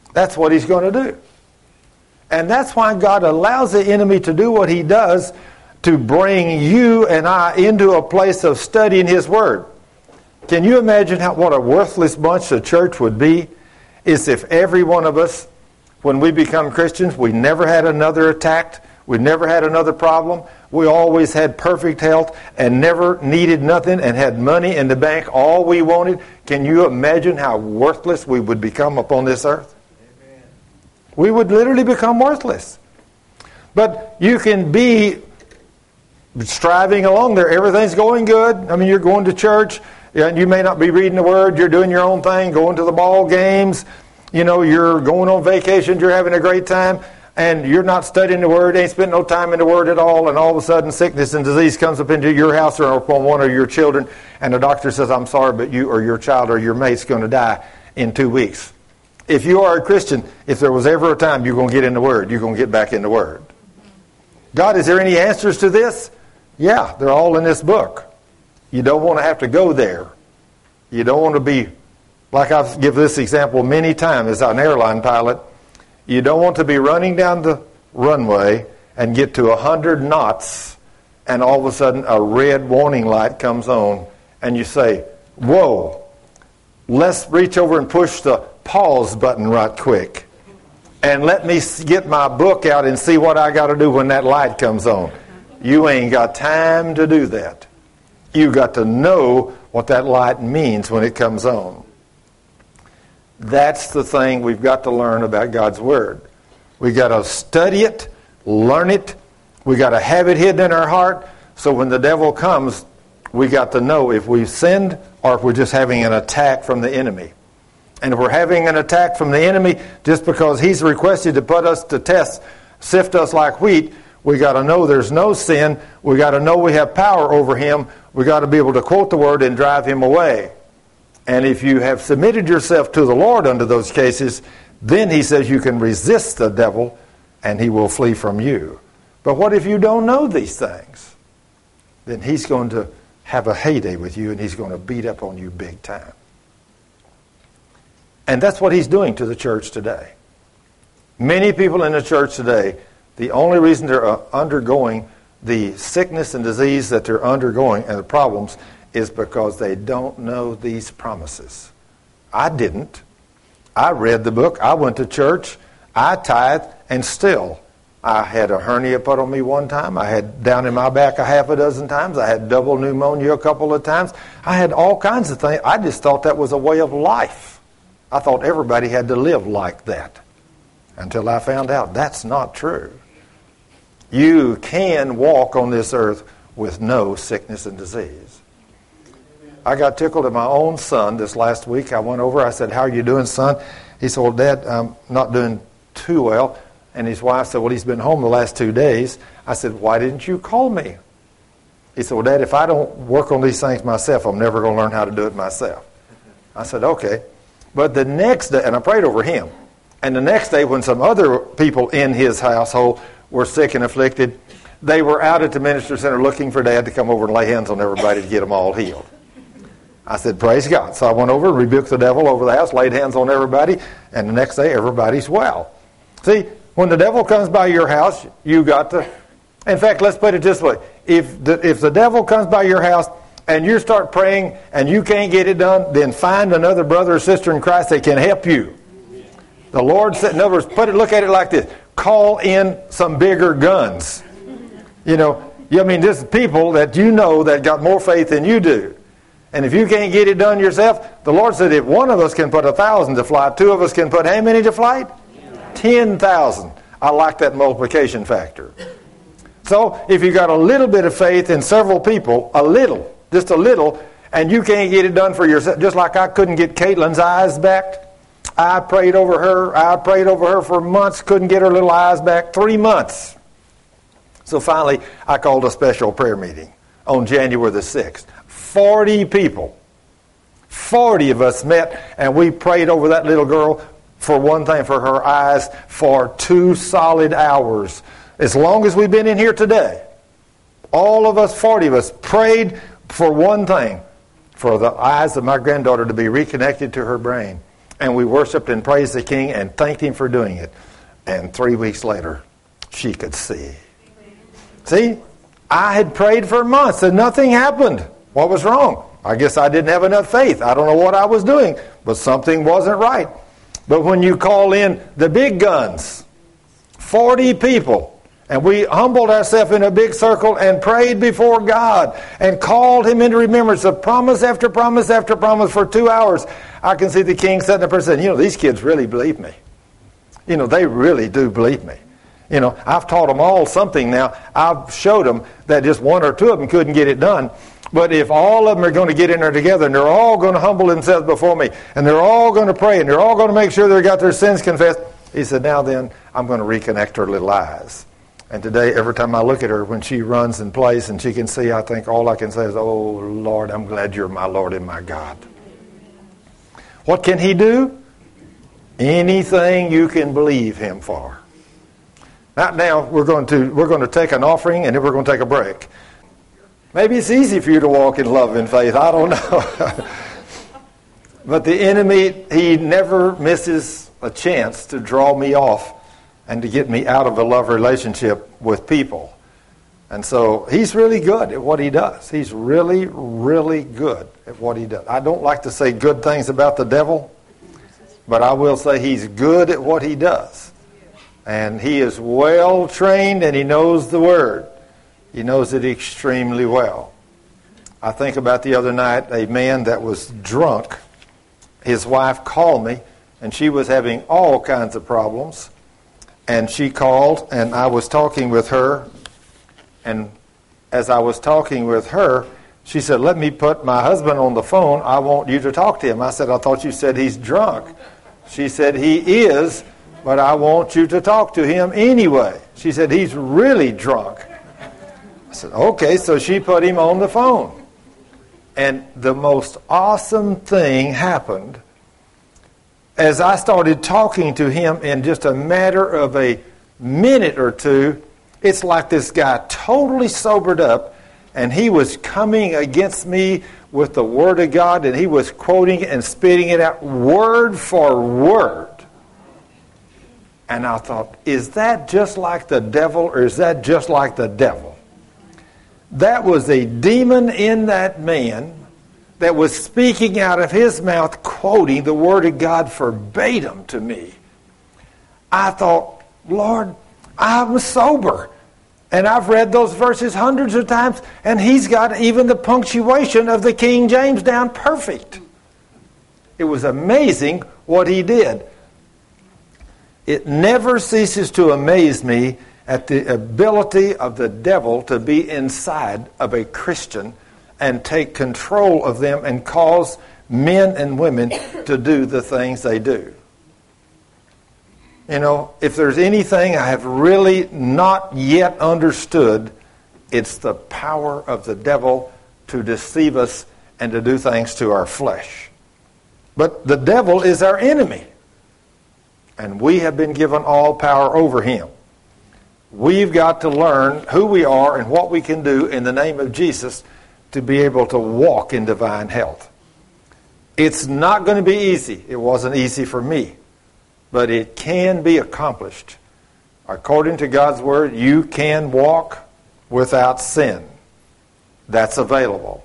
That's what he's going to do. And that's why God allows the enemy to do what he does, to bring you and I into a place of studying his word. Can you imagine how what a worthless bunch the church would be? Is if every one of us, when we become Christians, we never had another attack, we never had another problem, we always had perfect health and never needed nothing and had money in the bank, all we wanted. Can you imagine how worthless we would become upon this earth? Amen. We would literally become worthless. But you can be striving along there. Everything's going good. I mean, you're going to church. You may not be reading the Word. You're doing your own thing, going to the ball games. You know, you're going on vacations. You're having a great time. And you're not studying the Word, ain't spending no time in the Word at all, and all of a sudden sickness and disease comes up into your house or upon one of your children, and the doctor says, I'm sorry, but you or your child or your mate's going to die in two weeks. If you are a Christian, if there was ever a time you're going to get in the Word, you're going to get back in the Word. God, is there any answers to this? Yeah, they're all in this book. You don't want to have to go there. You don't want to be, like I've given this example many times as an airline pilot, you don't want to be running down the runway and get to one hundred knots and all of a sudden a red warning light comes on and you say, whoa, let's reach over and push the pause button right quick and let me get my book out and see what I got to do when that light comes on. You ain't got time to do that. You got to know what that light means when it comes on. That's the thing we've got to learn about God's Word. We've got to study it, learn it. We've got to have it hidden in our heart so when the devil comes, we got to know if we've sinned or if we're just having an attack from the enemy. And if we're having an attack from the enemy just because he's requested to put us to test, sift us like wheat, we got to know there's no sin. We got to know we have power over him. We got to be able to quote the Word and drive him away. And if you have submitted yourself to the Lord under those cases, then he says you can resist the devil and he will flee from you. But what if you don't know these things? Then he's going to have a heyday with you and he's going to beat up on you big time. And that's what he's doing to the church today. Many people in the church today, the only reason they're undergoing the sickness and disease that they're undergoing and the problems is because they don't know these promises. I didn't. I read the book. I went to church. I tithed, and still I had a hernia put on me one time. I had down in my back a half a dozen times. I had double pneumonia a couple of times. I had all kinds of things. I just thought that was a way of life. I thought everybody had to live like that until I found out that's not true. You can walk on this earth with no sickness and disease. I got tickled at my own son this last week. I went over, I said, how are you doing, son? He said, well, Dad, I'm not doing too well. And his wife said, well, he's been home the last two days. I said, why didn't you call me? He said, well, Dad, if I don't work on these things myself, I'm never going to learn how to do it myself. I said, okay. But the next day, and I prayed over him, and the next day when some other people in his household were sick and afflicted, they were out at the ministry center looking for Dad to come over and lay hands on everybody to get them all healed. I said, praise God. So I went over and rebuked the devil over the house, laid hands on everybody, and the next day everybody's well. See, when the devil comes by your house, you got to... In fact, let's put it this way. If the, if the devil comes by your house and you start praying and you can't get it done, then find another brother or sister in Christ that can help you. The Lord said, in other words, put it, look at it like this. Call in some bigger guns. You know, I mean, this is people that you know that got more faith than you do. And if you can't get it done yourself, the Lord said if one of us can put a thousand to flight, two of us can put how many to flight? Ten thousand. I like that multiplication factor. So if you got a little bit of faith in several people, a little, just a little, and you can't get it done for yourself, just like I couldn't get Caitlin's eyes back. I prayed over her. I prayed over her for months, couldn't get her little eyes back. Three months. So finally, I called a special prayer meeting on January the sixth. Forty people. Forty of us met, and we prayed over that little girl for one thing, for her eyes, for two solid hours. As long as we've been in here today, all of us, forty of us, prayed for one thing, for the eyes of my granddaughter to be reconnected to her brain. And we worshiped and praised the King and thanked Him for doing it. And three weeks later, she could see. See, I had prayed for months and nothing happened. What was wrong? I guess I didn't have enough faith. I don't know what I was doing, but something wasn't right. But when you call in the big guns, forty people, and we humbled ourselves in a big circle and prayed before God and called Him into remembrance of promise after promise after promise for two hours. I can see the King sitting up there saying, you know, these kids really believe me. You know, they really do believe me. You know, I've taught them all something now. I've showed them that just one or two of them couldn't get it done. But if all of them are going to get in there together and they're all going to humble themselves before me and they're all going to pray and they're all going to make sure they've got their sins confessed, he said, now then, I'm going to reconnect her little eyes. And today, every time I look at her, when she runs and plays and she can see, I think all I can say is, oh, Lord, I'm glad you're my Lord and my God. What can He do? Anything you can believe Him for. Now, now we're going to we're going to take an offering and then we're going to take a break. Maybe it's easy for you to walk in love and faith. I don't know. But the enemy, he never misses a chance to draw me off and to get me out of a love relationship with people. And so he's really good at what he does. He's really, really good at what he does. I don't like to say good things about the devil, but I will say he's good at what he does. And he is well trained and he knows the word. He knows it extremely well. I think about the other night, a man that was drunk. His wife called me, and she was having all kinds of problems. And she called, and I was talking with her. And as I was talking with her, she said, let me put my husband on the phone. I want you to talk to him. I said, I thought you said he's drunk. She said, he is, but I want you to talk to him anyway. She said, he's really drunk. I said, okay, so she put him on the phone. And the most awesome thing happened. As I started talking to him in just a matter of a minute or two, it's like this guy totally sobered up, and he was coming against me with the Word of God, and he was quoting and spitting it out word for word. And I thought, is that just like the devil, or is that just like the devil? That was a demon in that man that was speaking out of his mouth, quoting the Word of God verbatim to me. I thought, Lord, I'm sober. And I've read those verses hundreds of times, and he's got even the punctuation of the King James down perfect. It was amazing what he did. It never ceases to amaze me at the ability of the devil to be inside of a Christian and take control of them and cause men and women to do the things they do. You know, if there's anything I have really not yet understood, it's the power of the devil to deceive us and to do things to our flesh. But the devil is our enemy, and we have been given all power over him. We've got to learn who we are and what we can do in the name of Jesus to be able to walk in divine health. It's not going to be easy. It wasn't easy for me. But it can be accomplished. According to God's Word, you can walk without sin. That's available.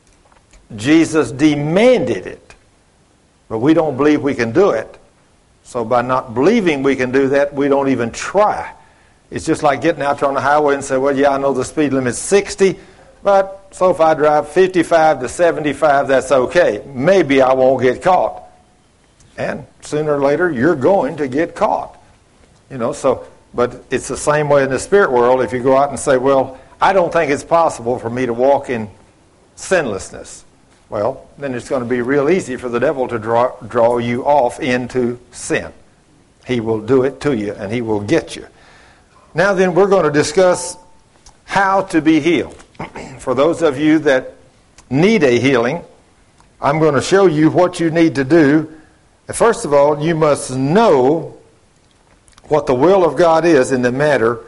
Jesus demanded it. But we don't believe we can do it. So by not believing we can do that, we don't even try. It's just like getting out there on the highway and say, well, yeah, I know the speed limit's sixty, but so if I drive fifty-five to seventy-five, that's okay. Maybe I won't get caught. And sooner or later, you're going to get caught. You know, so, but it's the same way in the spirit world. If you go out and say, well, I don't think it's possible for me to walk in sinlessness. Well, then it's going to be real easy for the devil to draw, draw you off into sin. He will do it to you, and he will get you. Now then, we're going to discuss how to be healed. For those of you that need a healing, I'm going to show you what you need to do. First of all, you must know what the will of God is in the matter,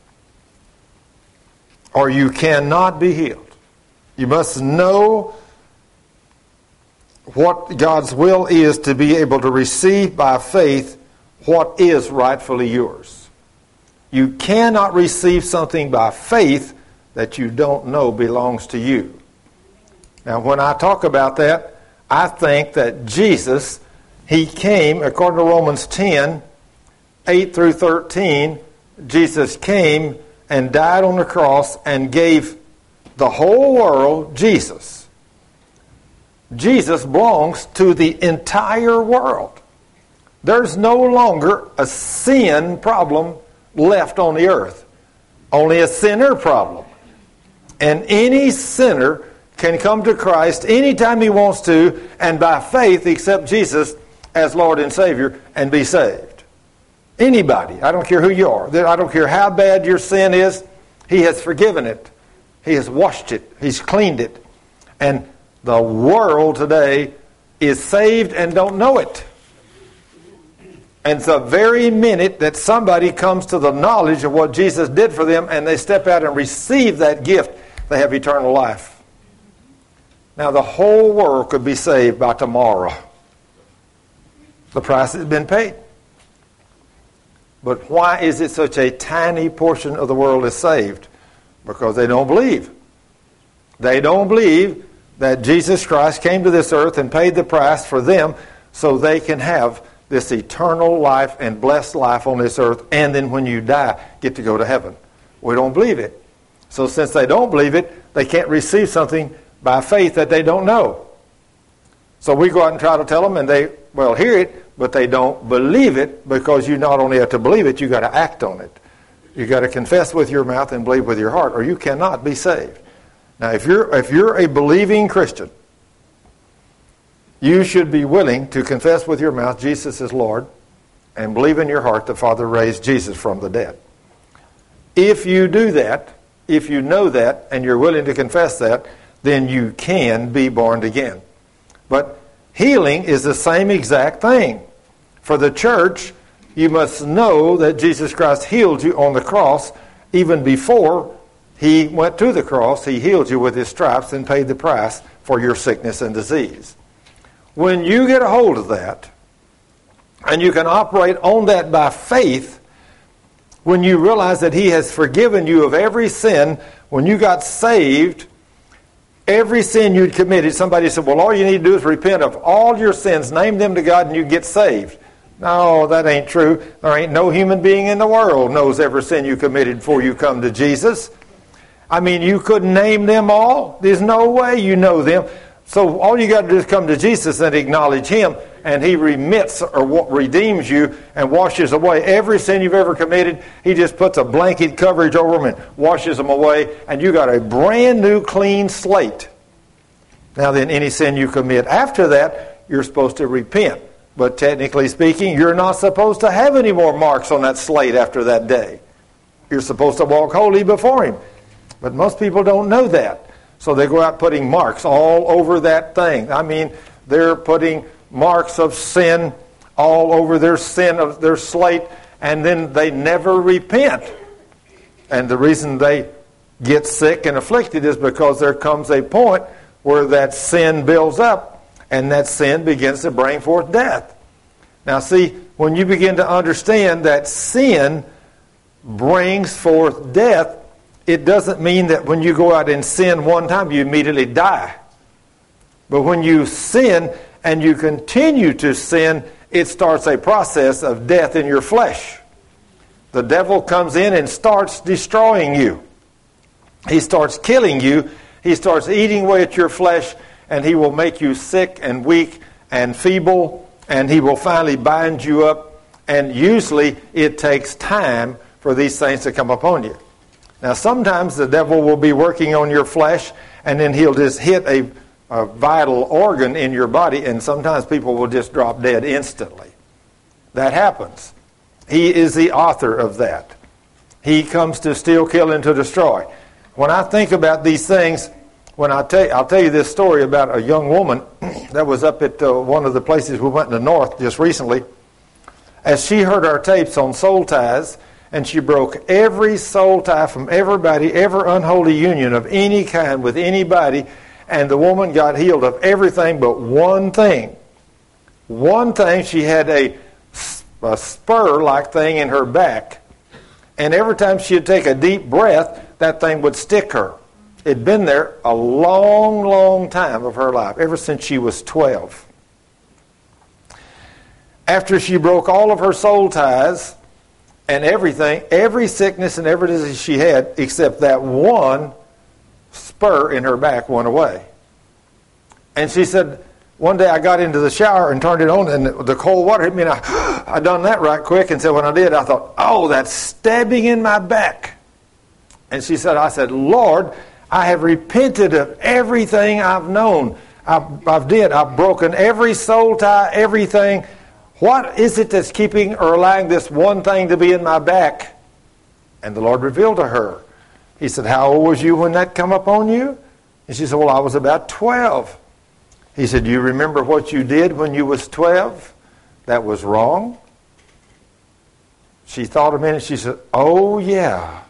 or you cannot be healed. You must know what God's will is to be able to receive by faith what is rightfully yours. You cannot receive something by faith that you don't know belongs to you. Now, when I talk about that, I think that Jesus, he came, according to Romans ten, eight through thirteen, Jesus came and died on the cross and gave the whole world Jesus. Jesus belongs to the entire world. There's no longer a sin problem left on the earth. Only a sinner problem. And any sinner can come to Christ anytime he wants to, and by faith accept Jesus as Lord and Savior and be saved. Anybody. I don't care who you are. I don't care how bad your sin is. He has forgiven it. He has washed it. He's cleaned it. And the world today is saved and don't know it. And the very minute that somebody comes to the knowledge of what Jesus did for them and they step out and receive that gift, they have eternal life. Now the whole world could be saved by tomorrow. The price has been paid. But why is it such a tiny portion of the world is saved? Because they don't believe. They don't believe that Jesus Christ came to this earth and paid the price for them so they can have this eternal life and blessed life on this earth, and then when you die, get to go to heaven. We don't believe it. So since they don't believe it, they can't receive something by faith that they don't know. So we go out and try to tell them, and they, well, hear it, but they don't believe it, because you not only have to believe it, you got to act on it. You got to confess with your mouth and believe with your heart, or you cannot be saved. Now, if you're if you're a believing Christian, you should be willing to confess with your mouth Jesus is Lord and believe in your heart the Father raised Jesus from the dead. If you do that, if you know that, and you're willing to confess that, then you can be born again. But healing is the same exact thing. For the church, you must know that Jesus Christ healed you on the cross even before he went to the cross. He healed you with his stripes and paid the price for your sickness and disease. When you get a hold of that, and you can operate on that by faith, when you realize that he has forgiven you of every sin, when you got saved, every sin you'd committed, somebody said, well, all you need to do is repent of all your sins, name them to God, and you get saved. No, that ain't true. There ain't no human being in the world knows every sin you committed before you come to Jesus. I mean, you couldn't name them all. There's no way you know them. So all you got to do is come to Jesus and acknowledge him, and he remits or redeems you and washes away every sin you've ever committed. He just puts a blanket coverage over them and washes them away, and you got a brand new clean slate. Now then, any sin you commit after that, you're supposed to repent. But technically speaking, you're not supposed to have any more marks on that slate after that day. You're supposed to walk holy before him. But most people don't know that. So they go out putting marks all over that thing. I mean, they're putting marks of sin all over their sin of their slate, and then they never repent. And the reason they get sick and afflicted is because there comes a point where that sin builds up, and that sin begins to bring forth death. Now see, when you begin to understand that sin brings forth death, it doesn't mean that when you go out and sin one time, you immediately die. But when you sin and you continue to sin, it starts a process of death in your flesh. The devil comes in and starts destroying you. He starts killing you. He starts eating away at your flesh, and he will make you sick and weak and feeble, and he will finally bind you up. And usually it takes time for these things to come upon you. Now, sometimes the devil will be working on your flesh, and then he'll just hit a, a vital organ in your body, and sometimes people will just drop dead instantly. That happens. He is the author of that. He comes to steal, kill, and to destroy. When I think about these things, when I tell you, I'll tell you this story about a young woman that was up at uh, one of the places we went in the north just recently. As she heard our tapes on soul ties, and she broke every soul tie from everybody, every unholy union of any kind with anybody, and the woman got healed of everything but one thing. One thing, she had a, a spur-like thing in her back. And every time she'd take a deep breath, that thing would stick her. It'd been there a long, long time of her life, ever since she was twelve. After she broke all of her soul ties and everything, every sickness and every disease she had, except that one spur in her back, went away. And she said, one day I got into the shower and turned it on, and the cold water hit me, and I, I done that right quick. And so when I did, I thought, oh, that's stabbing in my back. And she said, I said, Lord, I have repented of everything I've known. I've, I've did. I've broken every soul tie, everything. What is it that's keeping or allowing this one thing to be in my back? And the Lord revealed to her. He said, how old was you when that come up on you? And she said, well, I was about twelve. He said, do you remember what you did when you was twelve? That was wrong. She thought a minute. She said, oh, yeah.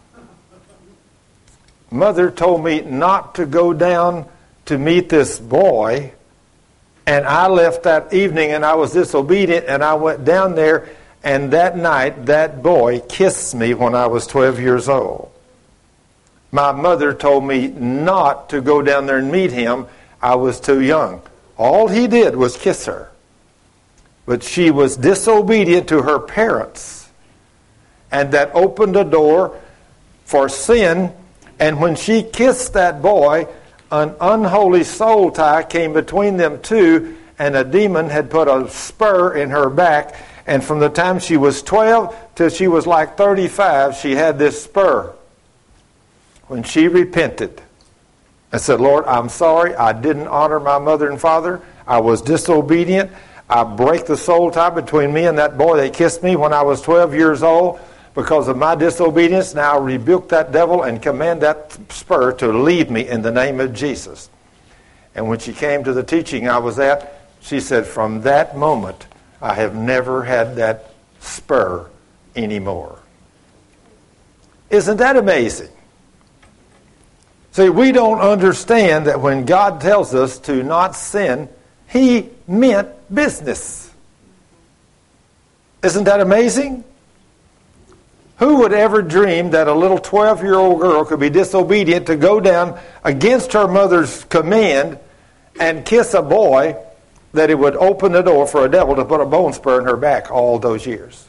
Mother told me not to go down to meet this boy. And I left that evening and I was disobedient, and I went down there, and that night that boy kissed me when I was twelve years old. My mother told me not to go down there and meet him. I was too young. All he did was kiss her. But she was disobedient to her parents. And that opened a door for sin. And when she kissed that boy, an unholy soul tie came between them two, and a demon had put a spur in her back. And from the time she was twelve till she was like thirty-five, she had this spur. When she repented and said, Lord, I'm sorry, I didn't honor my mother and father. I was disobedient. I break the soul tie between me and that boy that kissed me when I was twelve years old. Because of my disobedience, now I rebuke that devil and command that spur to leave me in the name of Jesus. And when she came to the teaching I was at, she said, from that moment, I have never had that spur anymore. Isn't that amazing? See, we don't understand that when God tells us to not sin, He meant business. Isn't that amazing? Who would ever dream that a little twelve-year-old girl could be disobedient to go down against her mother's command and kiss a boy, that it would open the door for a devil to put a bone spur in her back all those years?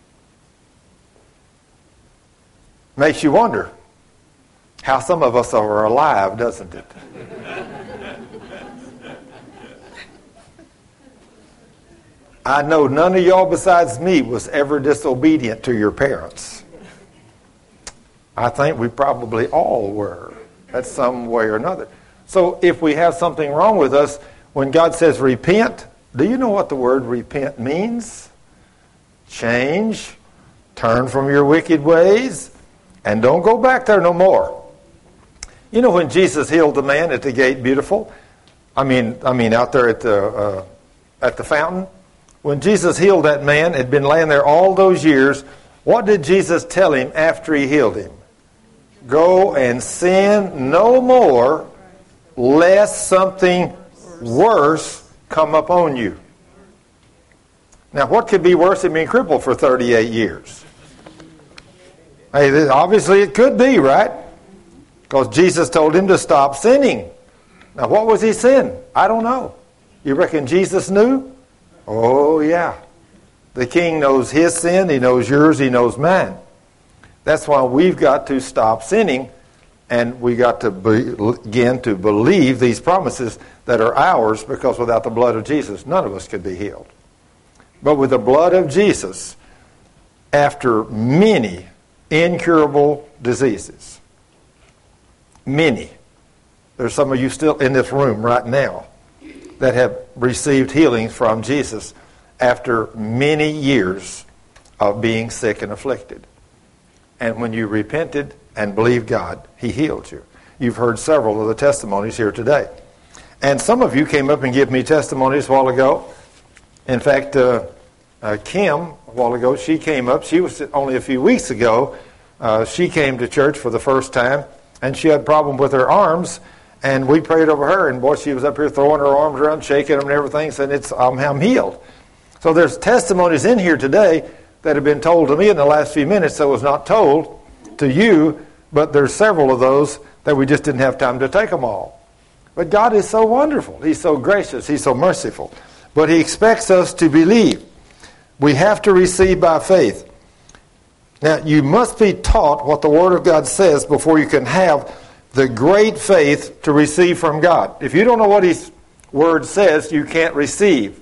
Makes you wonder how some of us are alive, doesn't it? I know none of y'all besides me was ever disobedient to your parents. I think we probably all were at some way or another. So if we have something wrong with us, when God says repent, do you know what the word repent means? Change, turn from your wicked ways, and don't go back there no more. You know, when Jesus healed the man at the gate, beautiful, I mean, I mean out there at the uh, at the fountain, when Jesus healed that man, had been laying there all those years, what did Jesus tell him after He healed him? Go and sin no more, lest something worse come upon you. Now, what could be worse than being crippled for thirty-eight years? Hey, this, obviously it could be, right? Because Jesus told him to stop sinning. Now, what was he sin? I don't know. You reckon Jesus knew? Oh, yeah. The King knows his sin. He knows yours. He knows mine. That's why we've got to stop sinning, and we got to begin to believe these promises that are ours, because without the blood of Jesus, none of us could be healed. But with the blood of Jesus, after many incurable diseases, many, there's some of you still in this room right now that have received healings from Jesus after many years of being sick and afflicted. And when you repented and believed God, He healed you. You've heard several of the testimonies here today. And some of you came up and gave me testimonies a while ago. In fact, uh, uh, Kim, a while ago, she came up. She was only a few weeks ago. Uh, she came to church for the first time, and she had a problem with her arms. And we prayed over her, and boy, she was up here throwing her arms around, shaking them and everything, saying, it's, I'm, I'm healed. So there's testimonies in here today that have been told to me in the last few minutes that was not told to you, but there's several of those that we just didn't have time to take them all. But God is so wonderful. He's so gracious. He's so merciful. But He expects us to believe. We have to receive by faith. Now, you must be taught what the Word of God says before you can have the great faith to receive from God. If you don't know what His Word says, you can't receive.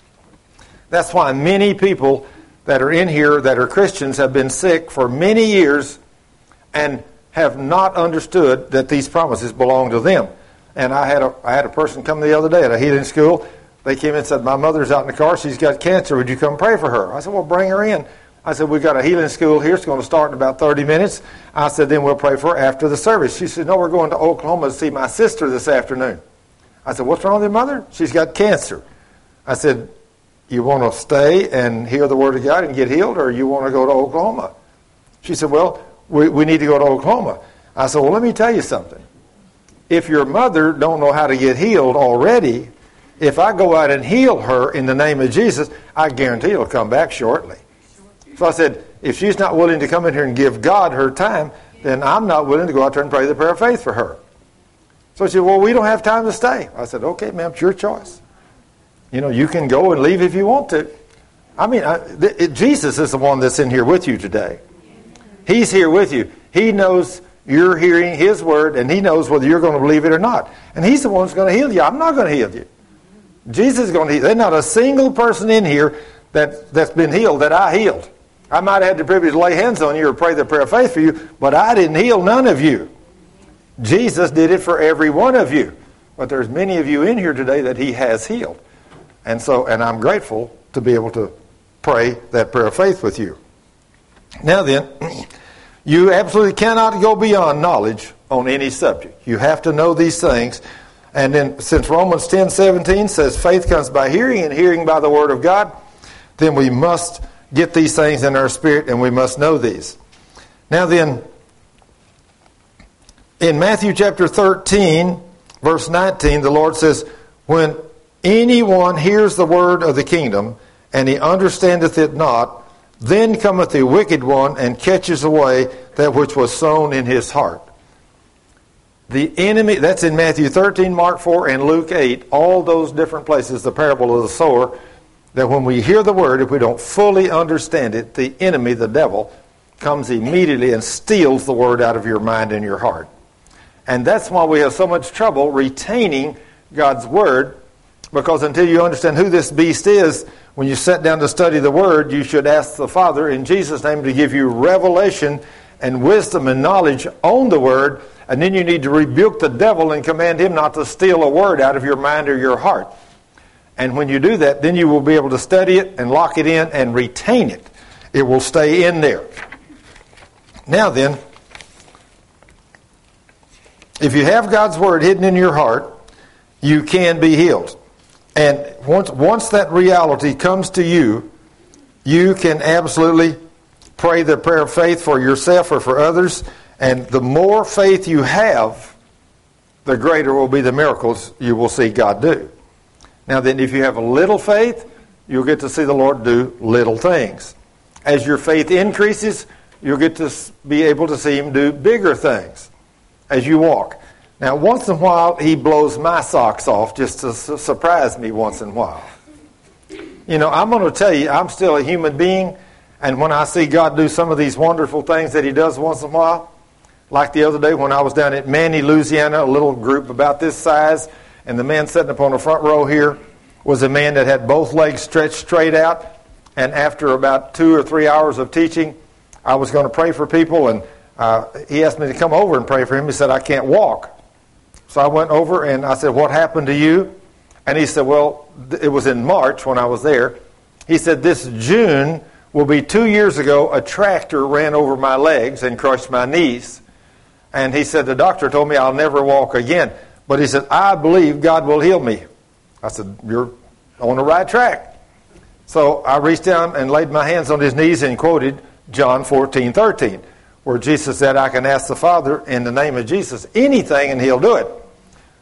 That's why many people that are in here that are Christians have been sick for many years and have not understood that these promises belong to them. And I had a I had a person come the other day at a healing school. They came in and said, my mother's out in the car. She's got cancer. Would you come pray for her? I said, well, bring her in. I said, we've got a healing school here. It's going to start in about thirty minutes. I said, then we'll pray for her after the service. She said, no, we're going to Oklahoma to see my sister this afternoon. I said, what's wrong with your mother? She's got cancer. I said, you want to stay and hear the Word of God and get healed, or you want to go to Oklahoma? She said, well, we, we need to go to Oklahoma. I said, well, let me tell you something. If your mother don't know how to get healed already, if I go out and heal her in the name of Jesus, I guarantee it'll come back shortly. So I said, if she's not willing to come in here and give God her time, then I'm not willing to go out there and pray the prayer of faith for her. So she said, well, we don't have time to stay. I said, okay, ma'am, it's your choice. You know, you can go and leave if you want to. I mean, I, th- it, Jesus is the one that's in here with you today. He's here with you. He knows you're hearing His Word, and He knows whether you're going to believe it or not. And He's the one who's going to heal you. I'm not going to heal you. Jesus is going to heal. There's not a single person in here that, that's been healed that I healed. I might have had the privilege to lay hands on you or pray the prayer of faith for you, but I didn't heal none of you. Jesus did it for every one of you. But there's many of you in here today that He has healed. And so, and I'm grateful to be able to pray that prayer of faith with you. Now then, you absolutely cannot go beyond knowledge on any subject. You have to know these things. And then, since Romans ten seventeen says faith comes by hearing and hearing by the Word of God, then we must get these things in our spirit and we must know these. Now then, in Matthew chapter thirteen, verse nineteen, the Lord says, when anyone hears the word of the kingdom, and he understandeth it not, then cometh the wicked one, and catches away that which was sown in his heart. The enemy, that's in Matthew thirteen, Mark four, and Luke eight, all those different places, the parable of the sower, that when we hear the word, if we don't fully understand it, the enemy, the devil, comes immediately and steals the word out of your mind and your heart. And that's why we have so much trouble retaining God's word, because until you understand who this beast is, when you sit down to study the Word, you should ask the Father in Jesus' name to give you revelation and wisdom and knowledge on the Word, and then you need to rebuke the devil and command him not to steal a word out of your mind or your heart. And when you do that, then you will be able to study it and lock it in and retain it. It will stay in there. Now then, if you have God's Word hidden in your heart, you can be healed. And once once that reality comes to you, you can absolutely pray the prayer of faith for yourself or for others. And the more faith you have, the greater will be the miracles you will see God do. Now then, if you have a little faith, you'll get to see the Lord do little things. As your faith increases, you'll get to be able to see Him do bigger things as you walk. Now, once in a while, He blows my socks off just to su- surprise me once in a while. You know, I'm going to tell you, I'm still a human being, and when I see God do some of these wonderful things that He does once in a while, like the other day when I was down at Manny, Louisiana, a little group about this size, and the man sitting up on the front row here was a man that had both legs stretched straight out, and after about two or three hours of teaching, I was going to pray for people, and uh, he asked me to come over and pray for him. He said, I can't walk. So I went over and I said, what happened to you? And he said, well, it was in March when I was there. He said, this June will be two years ago, a tractor ran over my legs and crushed my knees. And he said, the doctor told me I'll never walk again. But he said, I believe God will heal me. I said, you're on the right track. So I reached down and laid my hands on his knees and quoted John fourteen thirteen, where Jesus said, I can ask the Father in the name of Jesus anything and He'll do it.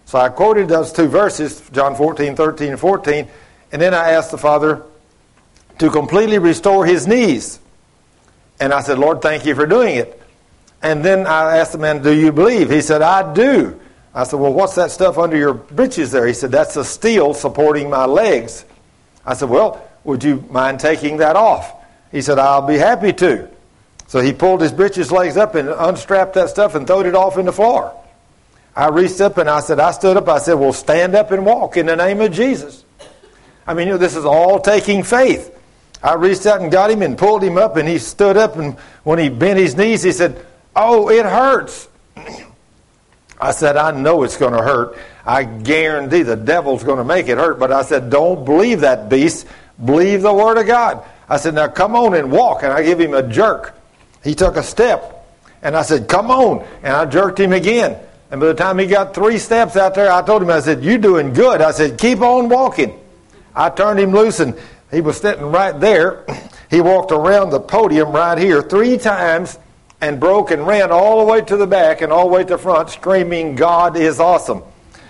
So I quoted those two verses, John fourteen, thirteen, and fourteen, and then I asked the Father to completely restore his knees. And I said, Lord, thank you for doing it. And then I asked the man, do you believe? He said, I do. I said, well, what's that stuff under your breeches there? He said, that's a steel supporting my legs. I said, well, would you mind taking that off? He said, I'll be happy to. So he pulled his breeches legs up and unstrapped that stuff and throwed it off in the floor. I reached up and I said, I stood up. I said, well, stand up and walk in the name of Jesus. I mean, you know, this is all taking faith. I reached out and got him and pulled him up, and he stood up, and when he bent his knees, he said, oh, it hurts. I said, I know it's going to hurt. I guarantee the devil's going to make it hurt. But I said, don't believe that beast. Believe the word of God. I said, now come on and walk. And I give him a jerk. He took a step. And I said, come on. And I jerked him again. And by the time he got three steps out there, I told him, I said, you're doing good. I said, keep on walking. I turned him loose, and he was sitting right there. He walked around the podium right here three times and broke and ran all the way to the back and all the way to the front, screaming, God is awesome.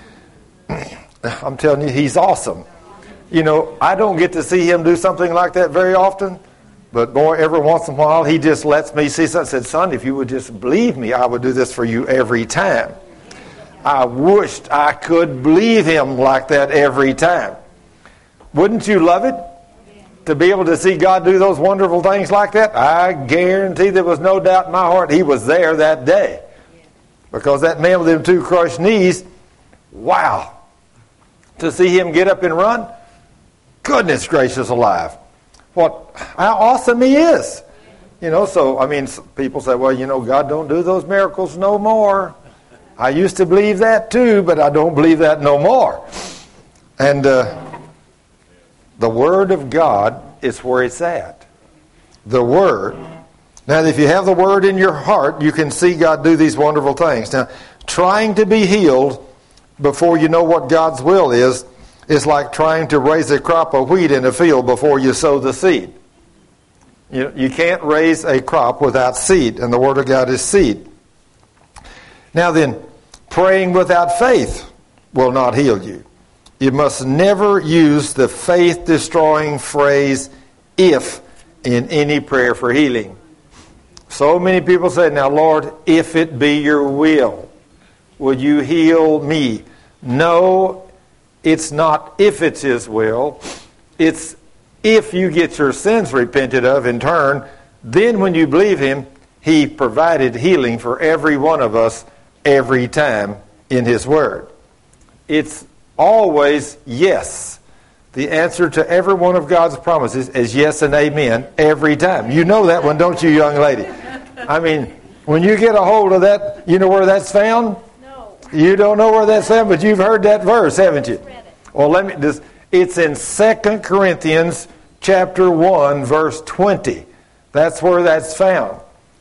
I'm telling you, he's awesome. You know, I don't get to see him do something like that very often, but boy, every once in a while, he just lets me see something. I said, son, if you would just believe me, I would do this for you every time. I wished I could believe him like that every time. Wouldn't you love it? To be able to see God do those wonderful things like that? I guarantee there was no doubt in my heart he was there that day. Because that man with them two crushed knees, wow. To see him get up and run, goodness gracious alive. What, how awesome he is. You know, so, I mean, people say, well, you know, God don't do those miracles no more. I used to believe that too, but I don't believe that no more. And, uh, the Word of God is where it's at. The Word. Now, if you have the Word in your heart, you can see God do these wonderful things. Now, trying to be healed before you know what God's will is, is like trying to raise a crop of wheat in a field before you sow the seed. You, you can't raise a crop without seed, and the Word of God is seed. Now then, praying without faith will not heal you. You must never use the faith-destroying phrase, if, in any prayer for healing. So many people say, now, Lord, if it be your will, would you heal me? No, it's not if it's his will. It's if you get your sins repented of in turn, then when you believe him, he provided healing for every one of us every time in his word. It's always yes. The answer to every one of God's promises is yes and amen every time. You know that one, don't you, young lady? I mean, when you get a hold of that, you know where that's found? No. You don't know where that's found, but you've heard that verse, haven't you? Well, let me just, it's in Second Corinthians chapter one, verse twenty. That's where that's found.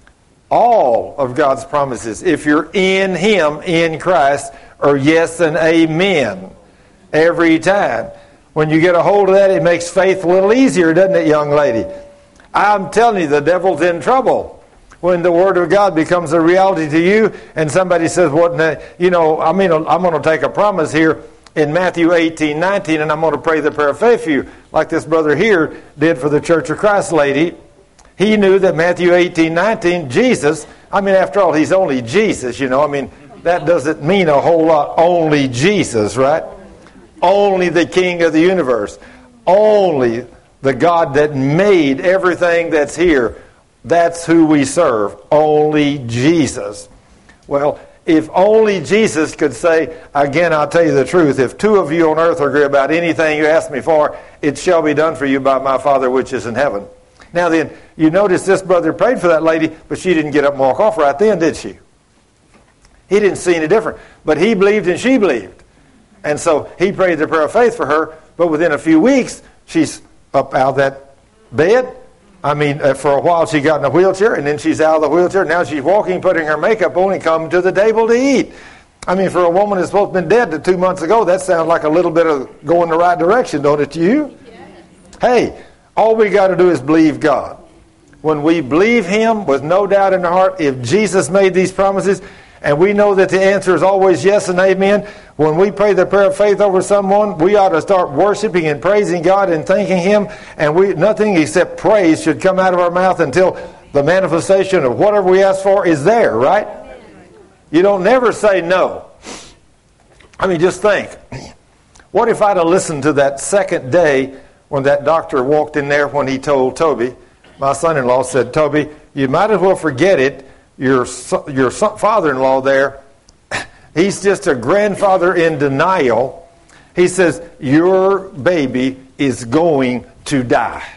All of God's promises, if you're in him, in Christ, are yes and amen. Every time. When you get a hold of that, it makes faith a little easier, doesn't it, young lady? I'm telling you, the devil's in trouble when the Word of God becomes a reality to you and somebody says, "What? You know, I mean, I'm going to take a promise here in Matthew eighteen, nineteen, and I'm going to pray the prayer of faith for you," like this brother here did for the Church of Christ lady. He knew that Matthew eighteen, nineteen, Jesus, I mean, after all, he's only Jesus, you know. I mean, that doesn't mean a whole lot. Only Jesus, right? Only the King of the universe. Only the God that made everything that's here. That's who we serve. Only Jesus. Well, if only Jesus could say, again, I'll tell you the truth, if two of you on earth agree about anything you ask me for, it shall be done for you by my Father which is in heaven. Now then, you notice this brother prayed for that lady, but she didn't get up and walk off right then, did she? He didn't see any different. But he believed and she believed. And so he prayed the prayer of faith for her, but within a few weeks, she's up out of that bed. I mean, uh, for a while she got in a wheelchair, and then she's out of the wheelchair. Now she's walking, putting her makeup on, and coming to the table to eat. I mean, for a woman that's supposed to have been dead to two months ago, that sounds like a little bit of going the right direction, don't it to you? Yes. Hey, all we got to do is believe God. When we believe him with no doubt in our heart, if Jesus made these promises, and we know that the answer is always yes and amen, when we pray the prayer of faith over someone, we ought to start worshiping and praising God and thanking Him, and we nothing except praise should come out of our mouth until the manifestation of whatever we ask for is there, right? You don't never say no. I mean, just think. What if I'd have listened to that second day when that doctor walked in there when he told Toby, my son-in-law said, Toby, you might as well forget it. Your, your father-in-law there, he's just a grandfather in denial. He says, your baby is going to die.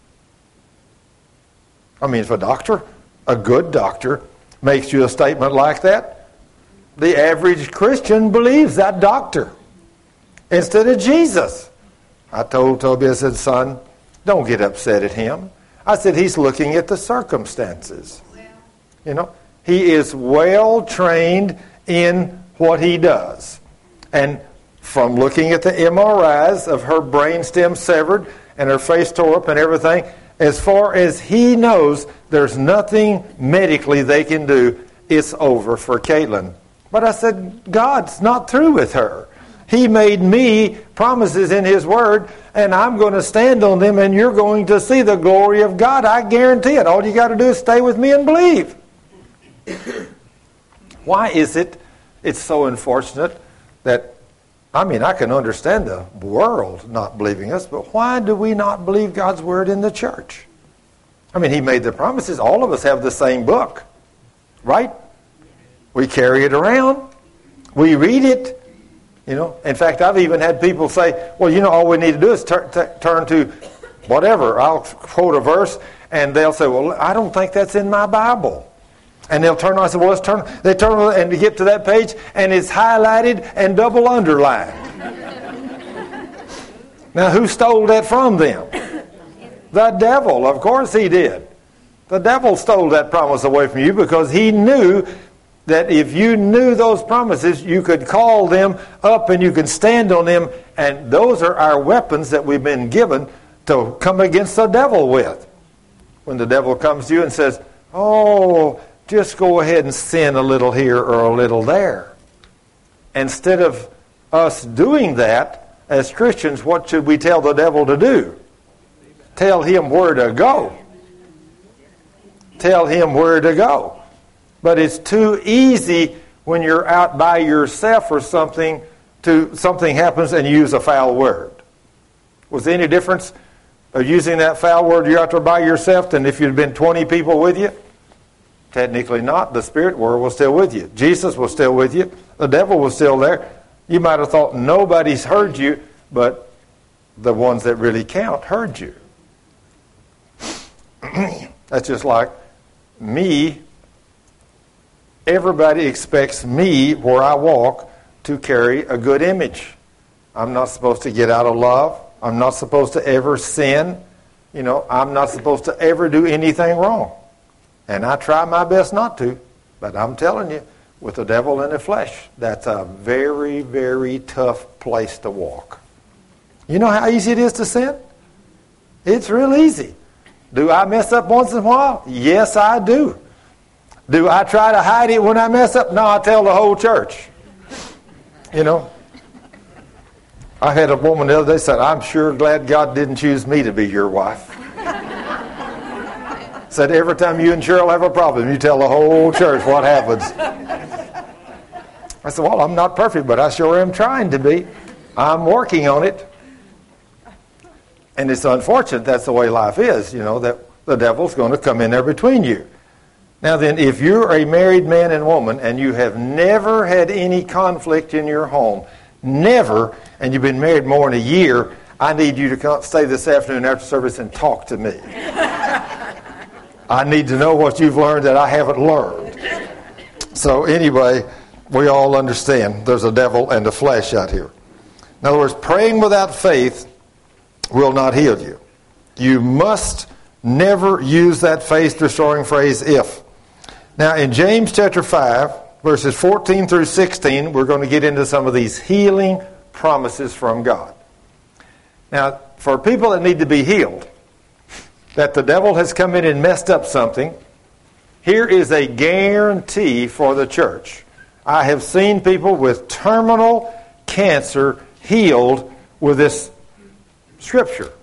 I mean, if a doctor, a good doctor, makes you a statement like that, the average Christian believes that doctor instead of Jesus. I told Toby, I said, son, don't get upset at him. I said, he's looking at the circumstances. You know, he is well trained in what he does. And from looking at the M R Is of her brainstem severed and her face tore up and everything, as far as he knows, there's nothing medically they can do. It's over for Caitlin. But I said, God's not through with her. He made me promises in His Word, and I'm going to stand on them, and you're going to see the glory of God. I guarantee it. All you got to do is stay with me and believe. Why is it it's so unfortunate that, I mean, I can understand the world not believing us, but why do we not believe God's Word in the church? I mean, He made the promises. All of us have the same book, right? We carry it around. We read it. You know, in fact, I've even had people say, well, you know, all we need to do is tur- t- turn to whatever. I'll quote a verse, and they'll say, well, I don't think that's in my Bible. And they'll turn on, I said, well, let's turn. They turn on and get to that page, and it's highlighted and double underlined. Now, who stole that from them? The devil. Of course he did. The devil stole that promise away from you because he knew that if you knew those promises, you could call them up and you can stand on them. And those are our weapons that we've been given to come against the devil with. When the devil comes to you and says, oh, just go ahead and sin a little here or a little there. Instead of us doing that, as Christians, what should we tell the devil to do? Tell him where to go. Tell him where to go. But it's too easy when you're out by yourself or something, to something happens and you use a foul word. Was there any difference of using that foul word you're out there by yourself than if you'd been twenty people with you? Technically not. The spirit world was still with you. Jesus was still with you. The devil was still there. You might have thought nobody's heard you, but the ones that really count heard you. That's just like me. Everybody expects me, where I walk, to carry a good image. I'm not supposed to get out of love. I'm not supposed to ever sin. You know, I'm not supposed to ever do anything wrong. And I try my best not to. But I'm telling you, with the devil in the flesh, that's a very, very tough place to walk. You know how easy it is to sin? It's real easy. Do I mess up once in a while? Yes, I do. Do I try to hide it when I mess up? No, I tell the whole church. You know. I had a woman the other day said, I'm sure glad God didn't choose me to be your wife. Said every time you and Cheryl have a problem, you tell the whole church what happens. I said, well, I'm not perfect, but I sure am trying to be. I'm working on it. And it's unfortunate that's the way life is, you know, that the devil's going to come in there between you. Now then, if you're a married man and woman and you have never had any conflict in your home, never, and you've been married more than a year, I need you to come, stay this afternoon after service and talk to me. I need to know what you've learned that I haven't learned. So anyway, we all understand there's a devil and a flesh out here. In other words, praying without faith will not heal you. You must never use that faith-destroying phrase, if. Now, in James chapter five, verses fourteen through sixteen, we're going to get into some of these healing promises from God. Now, for people that need to be healed, that the devil has come in and messed up something, here is a guarantee for the church. I have seen people with terminal cancer healed with this scripture.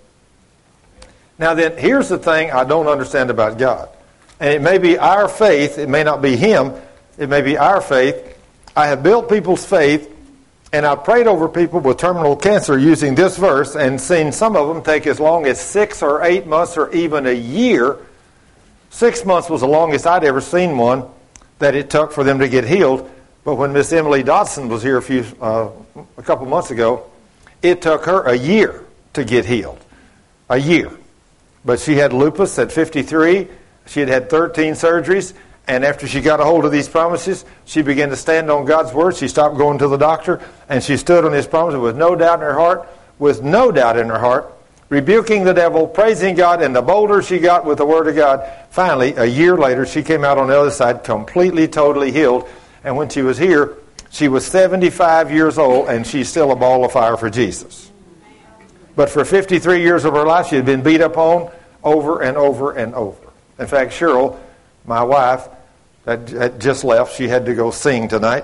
Now then, here's the thing I don't understand about God. And it may be our faith, it may not be Him, it may be our faith. I have built people's faith, and I've prayed over people with terminal cancer using this verse and seen some of them take as long as six or eight months or even a year. Six months was the longest I'd ever seen one that it took for them to get healed. But when Miss Emily Dodson was here a few, uh, a couple months ago, it took her a year to get healed. A year. But she had lupus at fifty-three. She had had thirteen surgeries. And after she got a hold of these promises, she began to stand on God's word. She stopped going to the doctor, and she stood on His promises with no doubt in her heart, with no doubt in her heart, rebuking the devil, praising God, and the bolder she got with the word of God, finally, a year later, she came out on the other side completely, totally healed. And when she was here, she was seventy-five years old, and she's still a ball of fire for Jesus. But for fifty-three years of her life, she had been beat up on over and over and over. In fact, Cheryl, my wife, that had just left, she had to go sing tonight.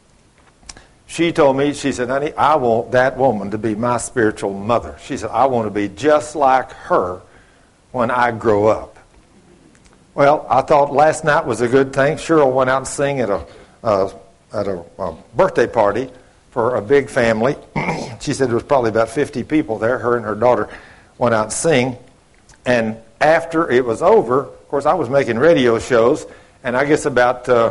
She told me, she said, honey, I want that woman to be my spiritual mother. She said, I want to be just like her when I grow up. Well, I thought last night was a good thing. Cheryl went out and sang at a uh, at a, a birthday party for a big family. She said there was probably about fifty people there. Her and her daughter went out and sing. And after it was over, of course, I was making radio shows, and I guess about, uh,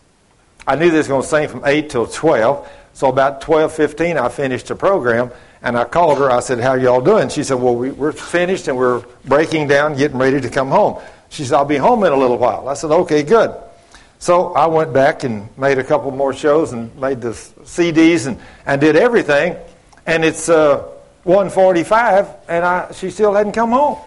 I knew they was going to sing from eight till twelve, so about twelve fifteen I finished the program, and I called her. I said, how y'all doing? She said, well, we, we're finished, and we're breaking down, getting ready to come home. She said, I'll be home in a little while. I said, okay, good. So I went back and made a couple more shows and made the C Ds and, and did everything, and it's uh, one forty-five, and I, she still hadn't come home.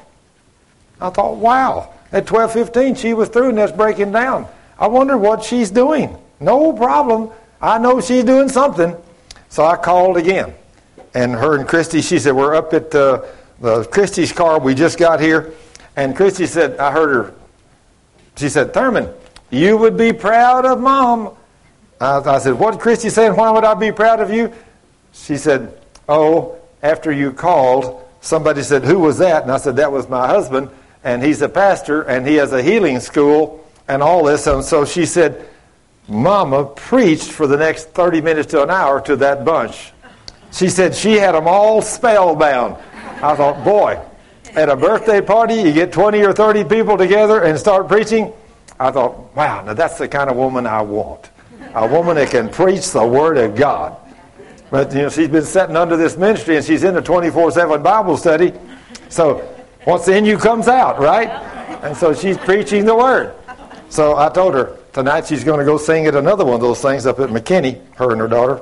I thought, wow, at twelve fifteen she was through and that's breaking down. I wonder what she's doing. No problem. I know she's doing something. So I called again. And her and Christy, she said, we're up at uh, the Christy's car. We just got here. And Christy said, I heard her. She said, Thurman, you would be proud of Mom. I, I said, what did Christy say and why would I be proud of you? She said, oh, after you called, somebody said, who was that? And I said, that was my husband. And he's a pastor, and he has a healing school and all this. And so she said, Mama preached for the next thirty minutes to an hour to that bunch. She said she had them all spellbound. I thought, boy, at a birthday party, you get twenty or thirty people together and start preaching. I thought, wow, now that's the kind of woman I want. A woman that can preach the Word of God. But, you know, she's been sitting under this ministry, and she's in a twenty-four seven Bible study. So what's in you comes out, right? And so she's preaching the Word. So I told her, tonight she's going to go sing at another one of those things up at McKinney, her and her daughter.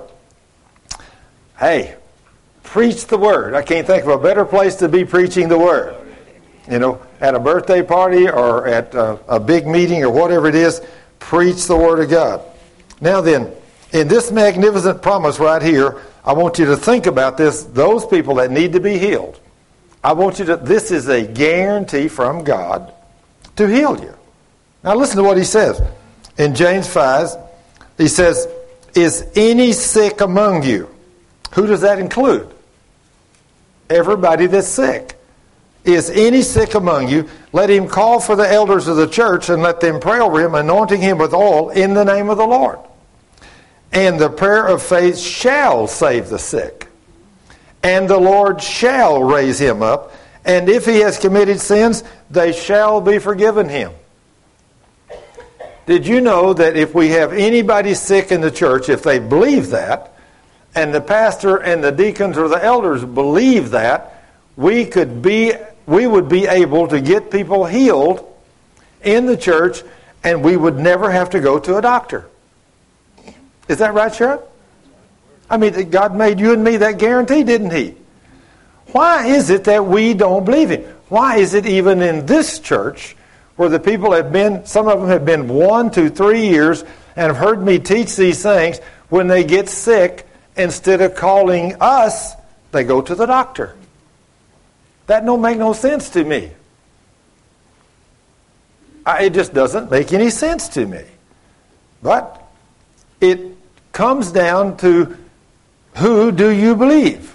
Hey, preach the Word. I can't think of a better place to be preaching the Word. You know, at a birthday party or at a, a big meeting or whatever it is, preach the Word of God. Now then, in this magnificent promise right here, I want you to think about this, those people that need to be healed. I want you to, this is a guarantee from God to heal you. Now listen to what he says. In James five, he says, is any sick among you? Who does that include? Everybody that's sick. Is any sick among you? Let him call for the elders of the church and let them pray over him, anointing him with oil in the name of the Lord. And the prayer of faith shall save the sick. And the Lord shall raise him up. And if he has committed sins, they shall be forgiven him. Did you know that if we have anybody sick in the church, if they believe that, and the pastor and the deacons or the elders believe that, we could be, we would be able to get people healed in the church, and we would never have to go to a doctor. Is that right, Sharon? I mean, God made you and me that guarantee, didn't He? Why is it that we don't believe Him? Why is it even in this church where the people have been, some of them have been one to three years and have heard me teach these things, when they get sick, instead of calling us, they go to the doctor? That don't make no sense to me. I, it just doesn't make any sense to me. But it comes down to, who do you believe?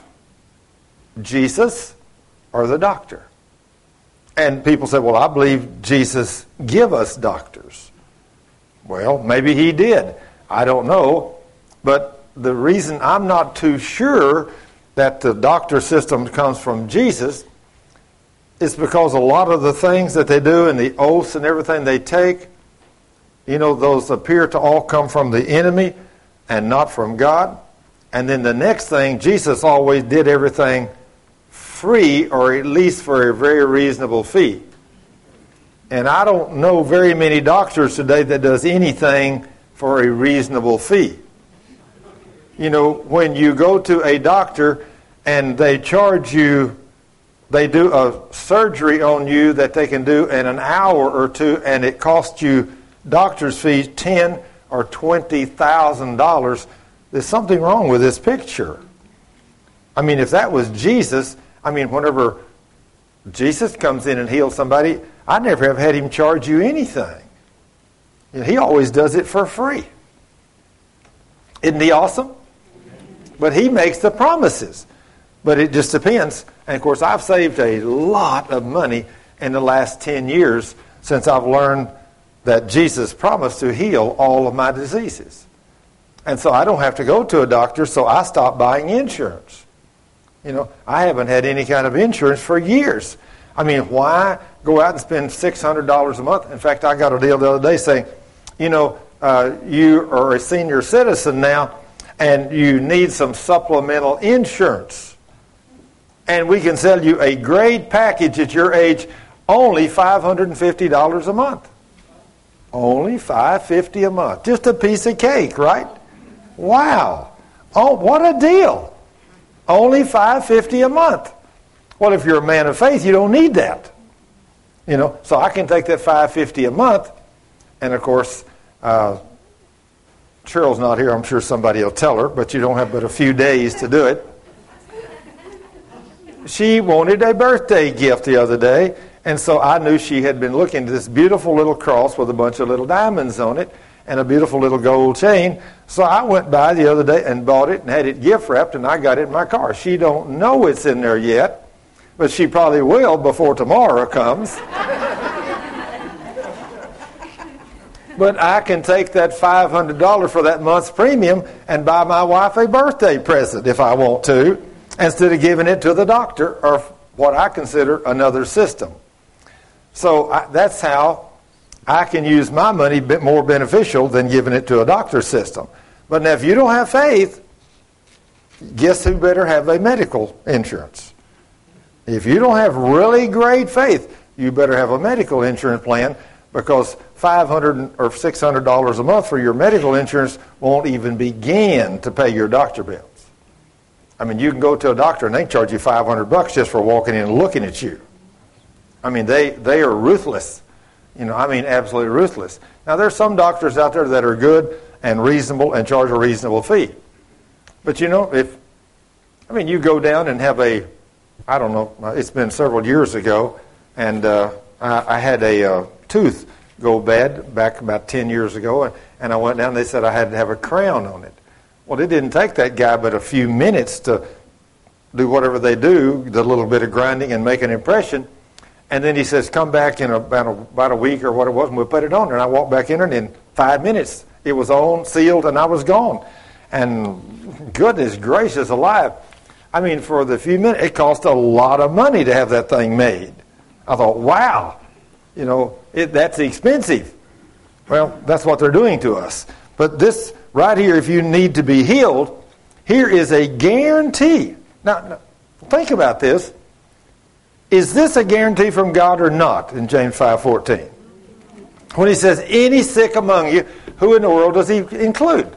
Jesus or the doctor? And people say, well, I believe Jesus give us doctors. Well, maybe he did. I don't know. But the reason I'm not too sure that the doctor system comes from Jesus is because a lot of the things that they do and the oaths and everything they take, you know, those appear to all come from the enemy and not from God. And then the next thing, Jesus always did everything free, or at least for a very reasonable fee. And I don't know very many doctors today that does anything for a reasonable fee. You know, when you go to a doctor and they charge you, they do a surgery on you that they can do in an hour or two, and it costs you doctor's fees ten or twenty thousand dollars. There's something wrong with this picture. I mean, if that was Jesus, I mean, whenever Jesus comes in and heals somebody, I never have had him charge you anything. You know, he always does it for free. Isn't he awesome? But he makes the promises. But it just depends. And of course, I've saved a lot of money in the last ten years since I've learned that Jesus promised to heal all of my diseases. And so I don't have to go to a doctor, so I stopped buying insurance. You know, I haven't had any kind of insurance for years. I mean, why go out and spend six hundred dollars a month? In fact, I got a deal the other day saying, you know, uh, you are a senior citizen now, and you need some supplemental insurance. And we can sell you a great package at your age, only five hundred fifty dollars a month. Only five hundred fifty dollars a month. Just a piece of cake, right? Wow. Oh, what a deal. Only five hundred fifty dollars a month. Well, if you're a man of faith, you don't need that. You know, so I can take that five hundred fifty dollars a month, and of course, uh, Cheryl's not here. I'm sure somebody will tell her, but you don't have but a few days to do it. She wanted a birthday gift the other day, and so I knew she had been looking at this beautiful little cross with a bunch of little diamonds on it and a beautiful little gold chain. So I went by the other day and bought it and had it gift wrapped, and I got it in my car. She don't know it's in there yet, but she probably will before tomorrow comes. But I can take that five hundred dollars for that month's premium and buy my wife a birthday present if I want to, instead of giving it to the doctor or what I consider another system. So I, that's how I can use my money a bit more beneficial than giving it to a doctor system. But now if you don't have faith, guess who better have a medical insurance? If you don't have really great faith, you better have a medical insurance plan, because five hundred dollars or six hundred dollars a month for your medical insurance won't even begin to pay your doctor bills. I mean, you can go to a doctor and they charge you five hundred bucks just for walking in and looking at you. I mean, they, they are ruthless. You know, I mean, absolutely ruthless. Now, there's some doctors out there that are good and reasonable and charge a reasonable fee. But, you know, if, I mean, you go down and have a, I don't know, it's been several years ago, and uh, I, I had a uh, tooth go bad back about ten years ago, and, and I went down and they said I had to have a crown on it. Well, it didn't take that guy but a few minutes to do whatever they do, the little bit of grinding and make an impression. And then he says, come back in about a, about a week or what it was, and we'll put it on. And I walked back in there, and in five minutes, it was on, sealed, and I was gone. And goodness gracious alive. I mean, for the few minutes, it cost a lot of money to have that thing made. I thought, wow, you know, it, that's expensive. Well, that's what they're doing to us. But this right here, if you need to be healed, here is a guarantee. Now, now think about this. Is this a guarantee from God or not in James five fourteen? When he says, any sick among you, who in the world does he include?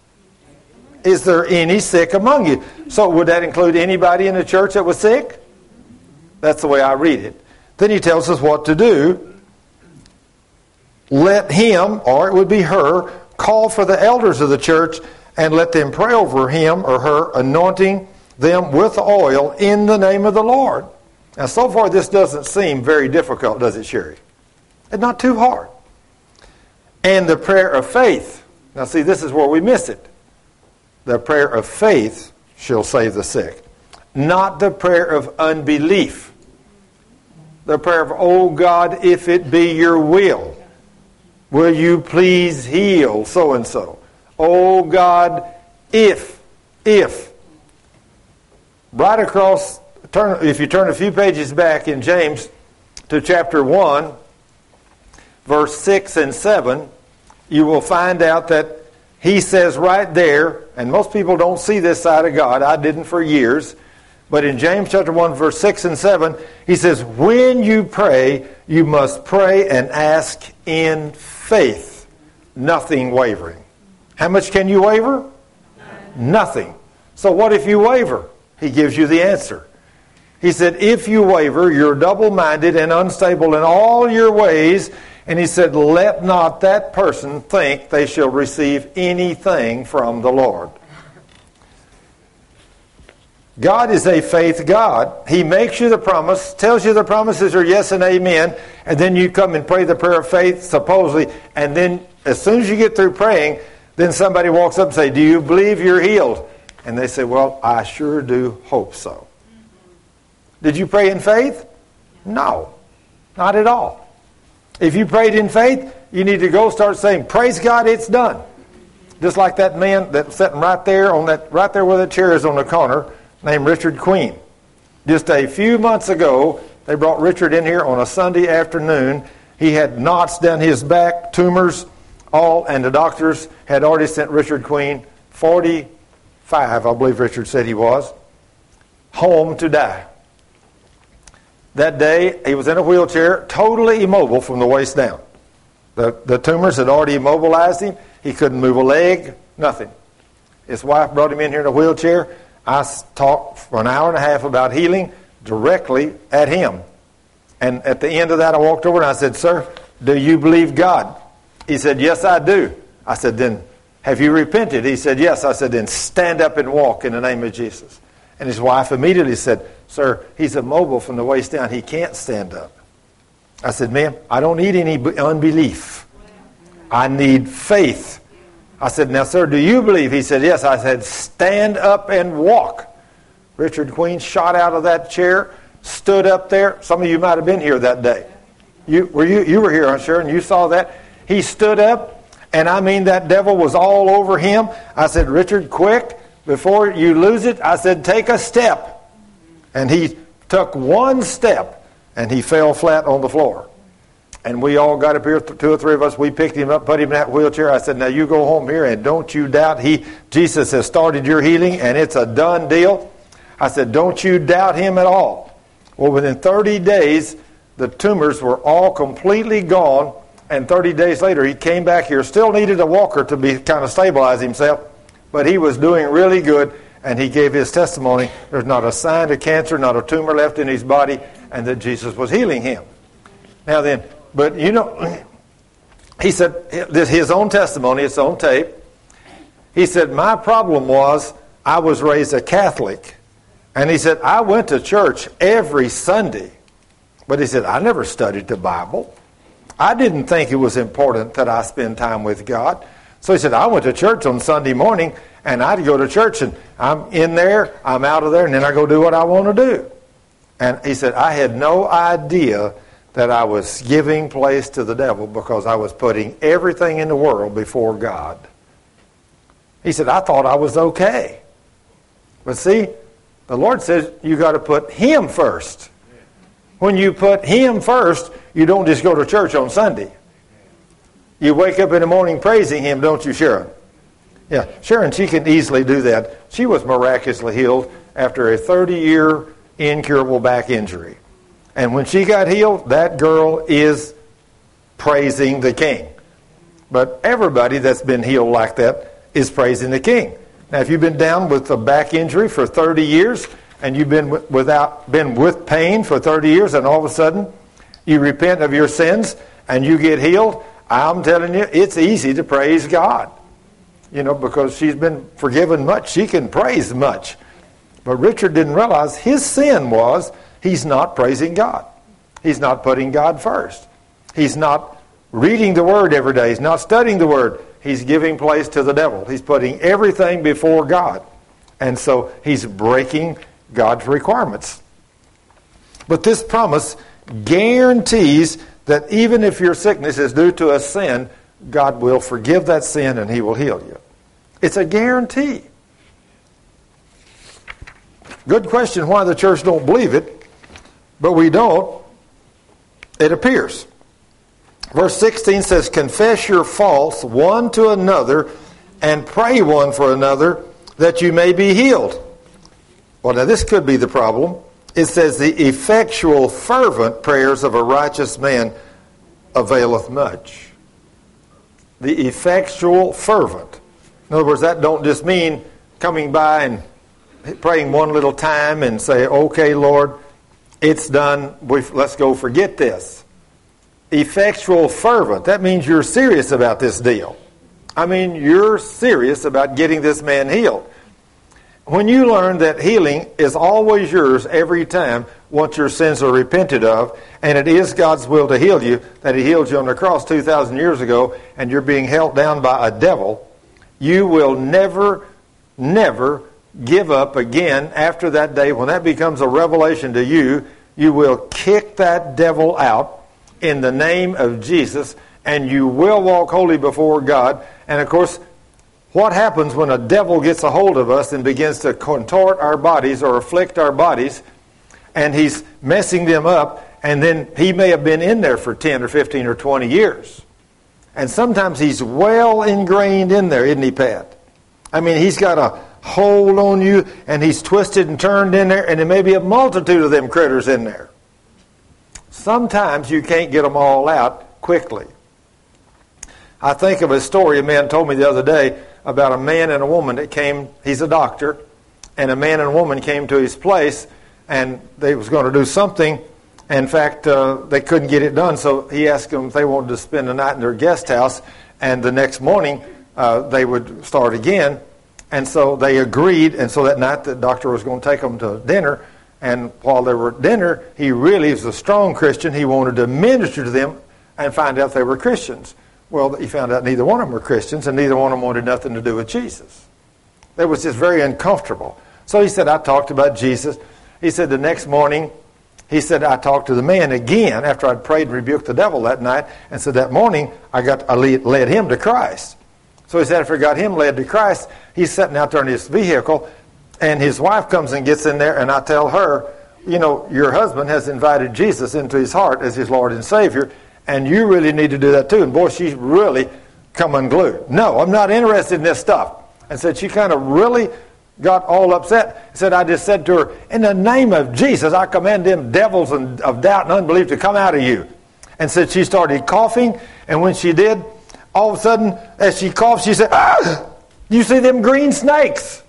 Is there any sick among you? So would that include anybody in the church that was sick? That's the way I read it. Then he tells us what to do. Let him, or it would be her, call for the elders of the church and let them pray over him or her, anointing them with oil in the name of the Lord. Now, so far, this doesn't seem very difficult, does it, Sherry? It's not too hard. And the prayer of faith. Now, see, this is where we miss it. the prayer of faith shall save the sick. Not the prayer of unbelief. The prayer of, oh God, if it be your will, will you please heal so-and-so? Oh God, if, if. Right across, turn, if you turn a few pages back in James to chapter one, verse six and seven, you will find out that he says right there, and most people don't see this side of God, I didn't for years, but in James chapter one, verse six and seven, he says, when you pray, you must pray and ask in faith, nothing wavering. How much can you waver? Nothing. So what if you waver? He gives you the answer. He said, if you waver, you're double-minded and unstable in all your ways. And he said, let not that person think they shall receive anything from the Lord. God is a faith God. He makes you the promise, tells you the promises are yes and amen, and then you come and pray the prayer of faith, supposedly, and then as soon as you get through praying, then somebody walks up and say, do you believe you're healed? And they say, well, I sure do hope so. Did you pray in faith? No, not at all. If you prayed in faith, you need to go start saying, praise God, it's done. Just like that man that's sitting right there on that, right there where the chair is on the corner, named Richard Queen. Just a few months ago, they brought Richard in here on a Sunday afternoon. He had knots down his back, tumors, all, and the doctors had already sent Richard Queen, forty-five, I believe Richard said he was, home to die. That day, he was in a wheelchair, totally immobile from the waist down. The, the tumors had already immobilized him. He couldn't move a leg, nothing. His wife brought him in here in a wheelchair. I talked for an hour and a half about healing directly at him. And at the end of that, I walked over and I said, sir, do you believe God? He said, yes, I do. I said, then have you repented? He said, yes. I said, then stand up and walk in the name of Jesus. And his wife immediately said, sir, he's immobile from the waist down. He can't stand up. I said, ma'am, I don't need any unbelief. I need faith. I said, now, sir, do you believe? He said, yes. I said, stand up and walk. Richard Queen shot out of that chair, stood up there. Some of you might have been here that day. You were you you were here, I'm sure, and you saw that. He stood up, and I mean, that devil was all over him. I said, Richard, quick, before you lose it, I said, take a step. And he took one step, and he fell flat on the floor. And we all got up here, two or three of us, we picked him up, put him in that wheelchair. I said, now you go home here and don't you doubt he, Jesus has started your healing and it's a done deal. I said, don't you doubt him at all. Well, within thirty days, the tumors were all completely gone. And thirty days later, he came back here, still needed a walker to be kind of stabilize himself. But he was doing really good, and he gave his testimony. There's not a sign of cancer, not a tumor left in his body, and that Jesus was healing him. Now then, but you know, he said, his own testimony, it's on tape. He said, my problem was I was raised a Catholic. And he said, I went to church every Sunday. But he said, I never studied the Bible. I didn't think it was important that I spend time with God. So he said, I went to church on Sunday morning, and I'd go to church, and I'm in there, I'm out of there, and then I go do what I want to do. And he said, I had no idea that I was giving place to the devil because I was putting everything in the world before God. He said, I thought I was okay. But see, the Lord says you got to put Him first. When you put Him first, you don't just go to church on Sunday. You wake up in the morning praising Him, don't you, Sharon? Yeah, Sharon, she can easily do that. She was miraculously healed after a thirty-year incurable back injury. And when she got healed, that girl is praising the King. But everybody that's been healed like that is praising the King. Now, if you've been down with a back injury for thirty years, and you've been without been with pain for thirty years, and all of a sudden you repent of your sins and you get healed, I'm telling you, it's easy to praise God. You know, because she's been forgiven much, she can praise much. But Richard didn't realize his sin was he's not praising God. He's not putting God first. He's not reading the Word every day. He's not studying the Word. he's giving place to the devil. He's putting everything before God. And so he's breaking God's requirements. But this promise guarantees that even if your sickness is due to a sin, God will forgive that sin and he will heal you. It's a guarantee. Good question why the church don't believe it, but we don't. It appears. Verse sixteen says, confess your faults one to another and pray one for another that you may be healed. Well, now this could be the problem. It says, the effectual, fervent prayers of a righteous man availeth much. The effectual, fervent. In other words, that don't just mean coming by and praying one little time and say, okay, Lord, it's done. We've, let's go forget this. Effectual, fervent. That means you're serious about this deal. I mean, you're serious about getting this man healed. When you learn that healing is always yours every time once your sins are repented of, and it is God's will to heal you, that he healed you on the cross two thousand years ago, and you're being held down by a devil, you will never, never give up again after that day. When that becomes a revelation to you, you will kick that devil out in the name of Jesus, and you will walk holy before God. And of course, what happens when a devil gets a hold of us and begins to contort our bodies or afflict our bodies, and he's messing them up, and then he may have been in there for ten or fifteen or twenty years. And sometimes he's well ingrained in there, isn't he, Pat? I mean, he's got a hold on you, and he's twisted and turned in there, and there may be a multitude of them critters in there. Sometimes you can't get them all out quickly. I think of a story a man told me the other day about a man and a woman that came, he's a doctor, and a man and a woman came to his place, and they was going to do something. In fact, uh, they couldn't get it done, so he asked them if they wanted to spend the night in their guest house, and the next morning uh, they would start again. And so they agreed, and so that night the doctor was going to take them to dinner, and while they were at dinner, he really was a strong Christian. He wanted to minister to them and find out if they were Christians. Well, he found out neither one of them were Christians, and neither one of them wanted nothing to do with Jesus. It was just very uncomfortable. So he said, I talked about Jesus. He said the next morning, he said, I talked to the man again after I'd prayed and rebuked the devil that night, and said that morning I got I led him to Christ. So he said after I got him led to Christ, he's sitting out there in his vehicle, and his wife comes and gets in there, and I tell her, you know, your husband has invited Jesus into his heart as his Lord and Savior, and you really need to do that too. And boy, she's really come unglued. No, I'm not interested in this stuff. And said she kind of really got all upset. Said, I just said to her, in the name of Jesus, I command them devils and, of doubt and unbelief to come out of you. And said she started coughing, and when she did, all of a sudden, as she coughed, she said, ah, you see them green snakes?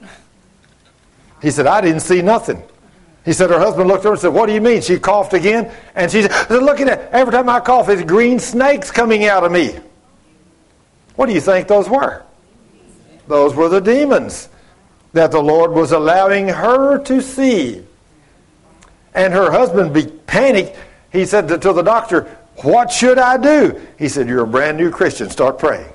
He said, I didn't see nothing. He said her husband looked at her and said, what do you mean? She coughed again. And she said, look at that. Every time I cough, there's green snakes coming out of me. What do you think those were? Those were the demons that the Lord was allowing her to see. And her husband be panicked. He said to, to the doctor, what should I do? He said, you're a brand new Christian. Start praying.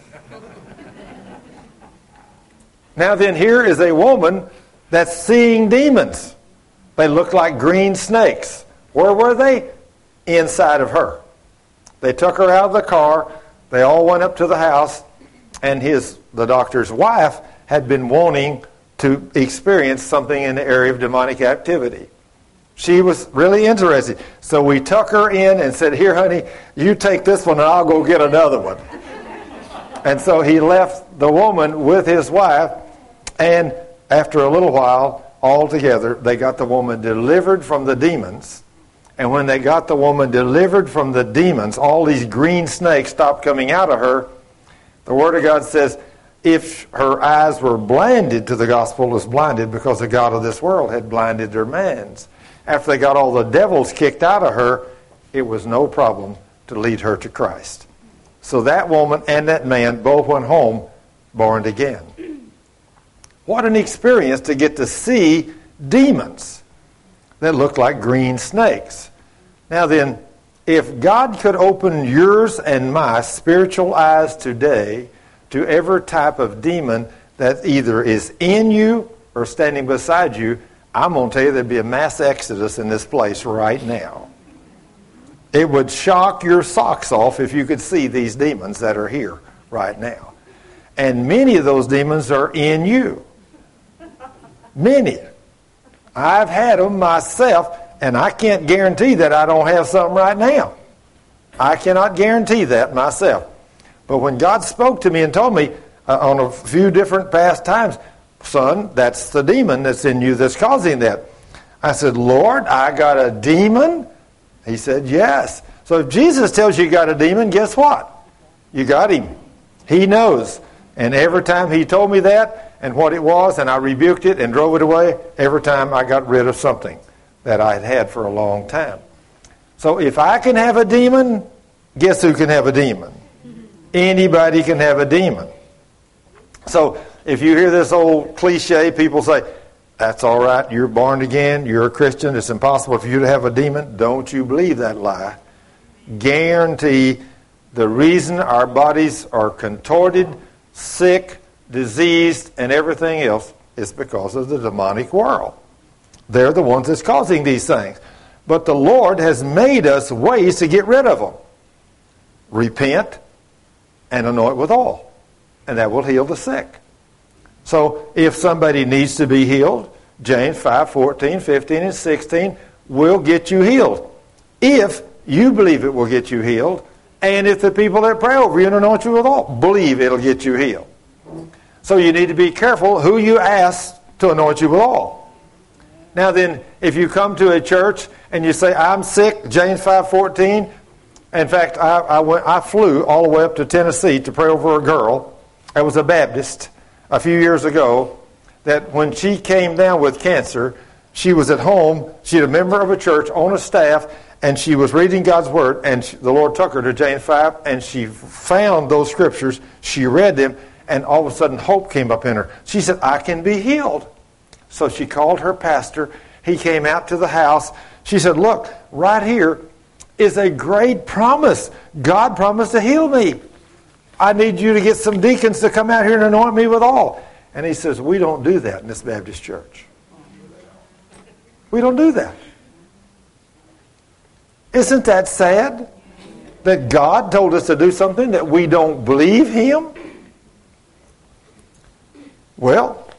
Now then, here is a woman that's seeing demons. They look like green snakes. Where were they? Inside of her. They took her out of the car. They all went up to the house. And his, the doctor's wife had been wanting to experience something in the area of demonic activity. She was really interested. So we took her in and said, here, honey, you take this one and I'll go get another one. And so he left the woman with his wife. And after a little while, all together, they got the woman delivered from the demons. And when they got the woman delivered from the demons, all these green snakes stopped coming out of her. The Word of God says, if her eyes were blinded to the gospel, it was blinded because the God of this world had blinded their minds. After they got all the devils kicked out of her, it was no problem to lead her to Christ. So that woman and that man both went home born again. What an experience to get to see demons that look like green snakes. Now then, if God could open yours and my spiritual eyes today to every type of demon that either is in you or standing beside you, I'm going to tell you there'd be a mass exodus in this place right now. It would shock your socks off if you could see these demons that are here right now. And many of those demons are in you. Many. I've had them myself, and I can't guarantee that I don't have something right now. I cannot guarantee that myself. But when God spoke to me and told me uh, on a few different past times, son, that's the demon that's in you that's causing that. I said, Lord, I got a demon? He said, yes. So if Jesus tells you you got a demon, guess what? You got him. He knows. And every time he told me that and what it was, and I rebuked it and drove it away, every time I got rid of something that I had had for a long time. So if I can have a demon, guess who can have a demon? Anybody can have a demon. So if you hear this old cliche, people say, that's all right, you're born again, you're a Christian, it's impossible for you to have a demon. Don't you believe that lie. Guarantee the reason our bodies are contorted, sick, diseased, and everything else is because of the demonic world. They're the ones that's causing these things. But the Lord has made us ways to get rid of them. Repent and anoint with oil, and that will heal the sick. So if somebody needs to be healed, James five, fourteen, fifteen, and sixteen will get you healed. If you believe it will get you healed, and if the people that pray over you and anoint you with oil believe it'll get you healed. So you need to be careful who you ask to anoint you with oil. Now then, if you come to a church and you say, I'm sick, James five fourteen. In fact, I, I, went, I flew all the way up to Tennessee to pray over a girl that was a Baptist a few years ago, that when she came down with cancer, she was at home, she's a member of a church on a staff, and she was reading God's Word, and she, the Lord took her to James five, and she found those scriptures, she read them, and all of a sudden hope came up in her. She said, I can be healed. So she called her pastor. He came out to the house. She said, look, right here is a great promise. God promised to heal me. I need you to get some deacons to come out here and anoint me with oil. And he says, we don't do that in this Baptist church. We don't do that. Isn't that sad? That God told us to do something that we don't believe him? Well,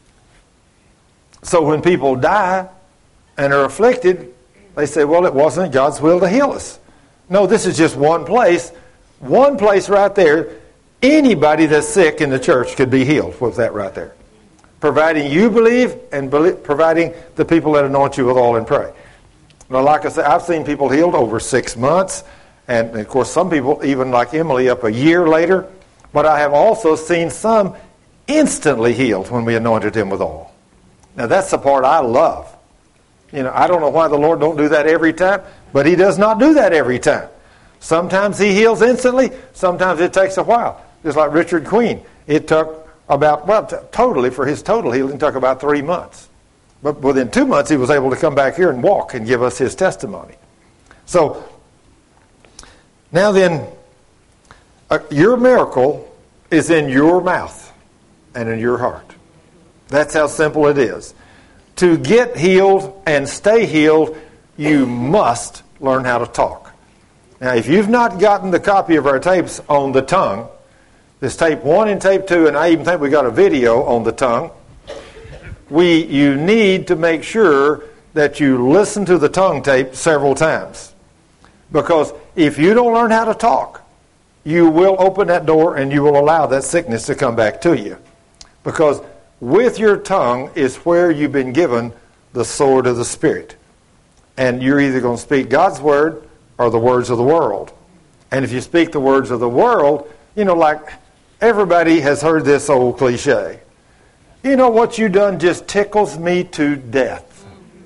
so when people die and are afflicted, they say, well, it wasn't God's will to heal us. No, this is just one place. One place right there. Anybody that's sick in the church could be healed with that right there. Providing you believe and believe, providing the people that anoint you with oil and pray. Now, like I said, I've seen people healed over six months. And, of course, some people, even like Emily, up a year later. But I have also seen some instantly healed when we anointed him with oil. Now, that's the part I love. You know, I don't know why the Lord don't do that every time, but he does not do that every time. Sometimes he heals instantly. Sometimes it takes a while. Just like Richard Queen. It took about, well, t- totally, for his total healing, took about three months. But within two months, he was able to come back here and walk and give us his testimony. So, now then, uh, your miracle is in your mouth and in your heart. That's how simple it is. To get healed and stay healed, you must learn how to talk. Now, if you've not gotten the copy of our tapes on the tongue, this tape one and tape two, and I even think we got a video on the tongue, we you need to make sure that you listen to the tongue tape several times. Because if you don't learn how to talk, you will open that door and you will allow that sickness to come back to you. Because with your tongue is where you've been given the sword of the Spirit. And you're either going to speak God's word or the words of the world. And if you speak the words of the world, you know, like everybody has heard this old cliche. You know, what you done just tickles me to death.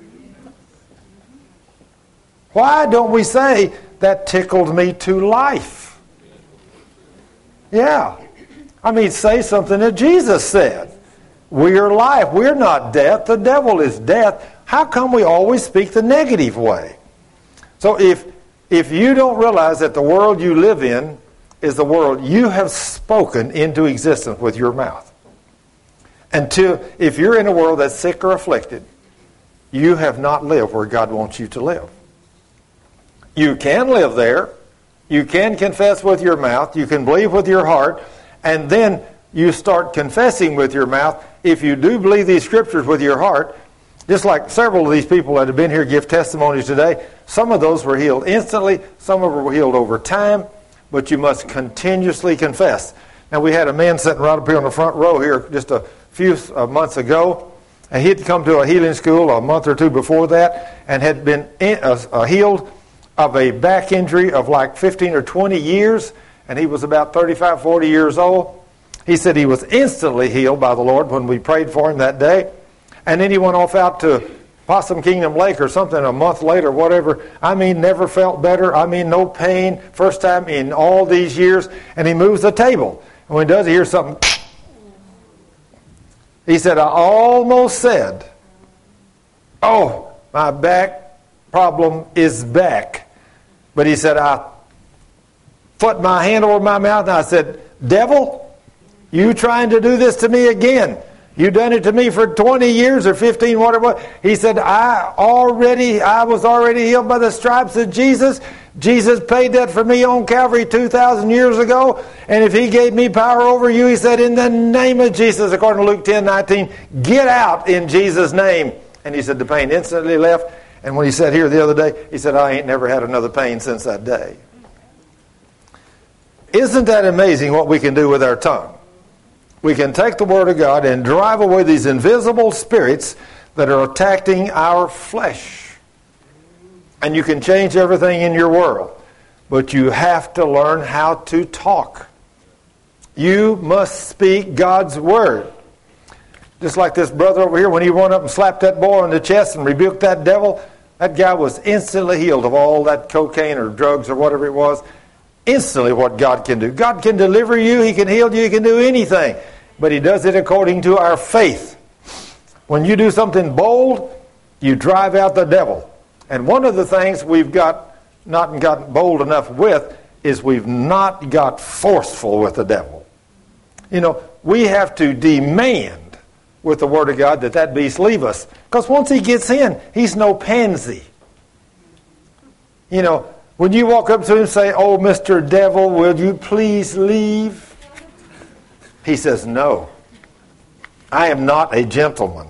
Why don't we say, that tickled me to life? Yeah. I mean, say something that Jesus said. We are life. We're not death. The devil is death. How come we always speak the negative way? So if if you don't realize that the world you live in is the world you have spoken into existence with your mouth. And to, if you're in a world that's sick or afflicted, you have not lived where God wants you to live. You can live there. You can confess with your mouth. You can believe with your heart. And then you start confessing with your mouth. If you do believe these scriptures with your heart, just like several of these people that have been here give testimonies today, some of those were healed instantly. Some of them were healed over time. But you must continuously confess. Now, we had a man sitting right up here on the front row here just a few uh, months ago. And he had come to a healing school a month or two before that and had been in, uh, uh, healed of a back injury of like fifteen or twenty years. And he was about thirty-five, forty years old. He said he was instantly healed by the Lord when we prayed for him that day. And then he went off out to Possum Kingdom Lake or something a month later, whatever. I mean, never felt better. I mean, no pain. First time in all these years. And he moves the table. And when he does, he hears something. He said, I almost said, oh, my back problem is back. But he said, I put my hand over my mouth and I said, devil, you trying to do this to me again? You done it to me for twenty years or fifteen, whatever. He said, I already, I was already healed by the stripes of Jesus. Jesus paid that for me on Calvary two thousand years ago. And if he gave me power over you, he said, in the name of Jesus, according to Luke ten nineteen, get out in Jesus' name. And he said the pain instantly left. And when he sat here the other day, he said, I ain't never had another pain since that day. Isn't that amazing what we can do with our tongue? We can take the Word of God and drive away these invisible spirits that are attacking our flesh. And you can change everything in your world. But you have to learn how to talk. You must speak God's Word. Just like this brother over here, when he went up and slapped that boy on the chest and rebuked that devil, that guy was instantly healed of all that cocaine or drugs or whatever it was. Instantly what God can do. God can deliver you. He can heal you. He can do anything. But he does it according to our faith. When you do something bold, you drive out the devil. And one of the things we've got not got bold enough with is we've not got forceful with the devil. You know, we have to demand with the Word of God that that beast leave us. Because once he gets in, he's no pansy. You know, when you walk up to him and say, oh, Mister Devil, will you please leave? He says, no. I am not a gentleman.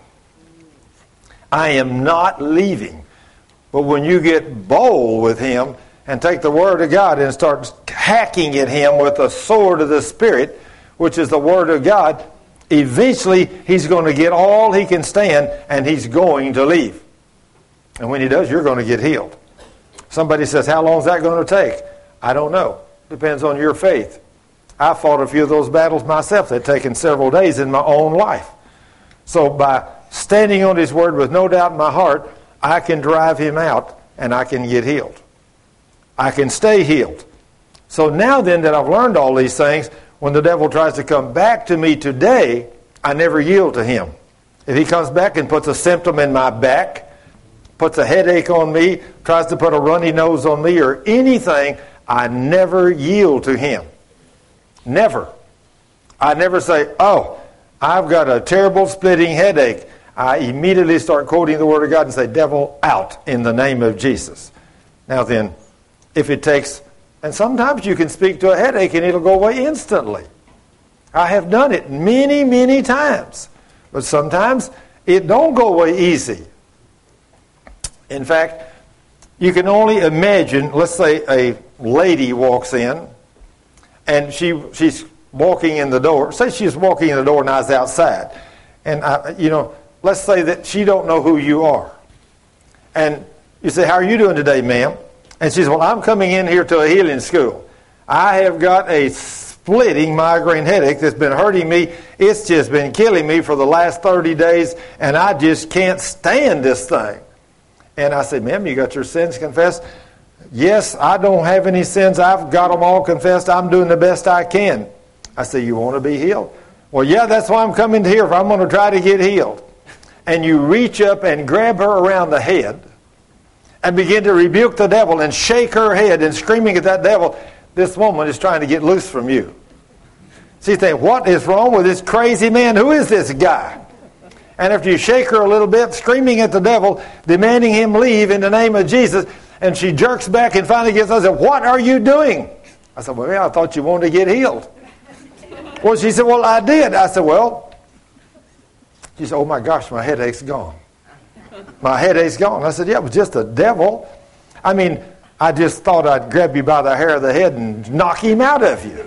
I am not leaving. But when you get bold with him and take the Word of God and start hacking at him with the sword of the Spirit, which is the Word of God, eventually he's going to get all he can stand and he's going to leave. And when he does, you're going to get healed. Somebody says, how long is that going to take? I don't know. Depends on your faith. I fought a few of those battles myself. They've taken several days in my own life. So by standing on his word with no doubt in my heart, I can drive him out and I can get healed. I can stay healed. So now then that I've learned all these things, when the devil tries to come back to me today, I never yield to him. If he comes back and puts a symptom in my back, puts a headache on me, tries to put a runny nose on me or anything, I never yield to him. Never. I never say, oh, I've got a terrible splitting headache. I immediately start quoting the Word of God and say, devil, out in the name of Jesus. Now then, if it takes, and sometimes you can speak to a headache and it'll go away instantly. I have done it many, many times. But sometimes it don't go away easy. In fact, you can only imagine, let's say a lady walks in and she she's walking in the door. Say she's walking in the door and I was outside. And, I, you know, let's say that she don't know who you are. And you say, how are you doing today, ma'am? And she says, well, I'm coming in here to a healing school. I have got a splitting migraine headache that's been hurting me. It's just been killing me for the last thirty days, and I just can't stand this thing. And I said, ma'am, you got your sins confessed? Yes, I don't have any sins. I've got them all confessed. I'm doing the best I can. I said, you want to be healed? Well, yeah, that's why I'm coming here. I'm going to try to get healed. And you reach up and grab her around the head and begin to rebuke the devil and shake her head and screaming at that devil. this woman is trying to get loose from you. So you think, what is wrong with this crazy man? Who is this guy? And after you shake her a little bit, screaming at the devil, demanding him leave in the name of Jesus, and she jerks back and finally gets up and says, what are you doing? I said, well, I thought you wanted to get healed. Well, she said, well, I did. I said, well, she said, oh my gosh, my headache's gone. My headache's gone. I said, yeah, it was just a devil. I mean, I just thought I'd grab you by the hair of the head and knock him out of you.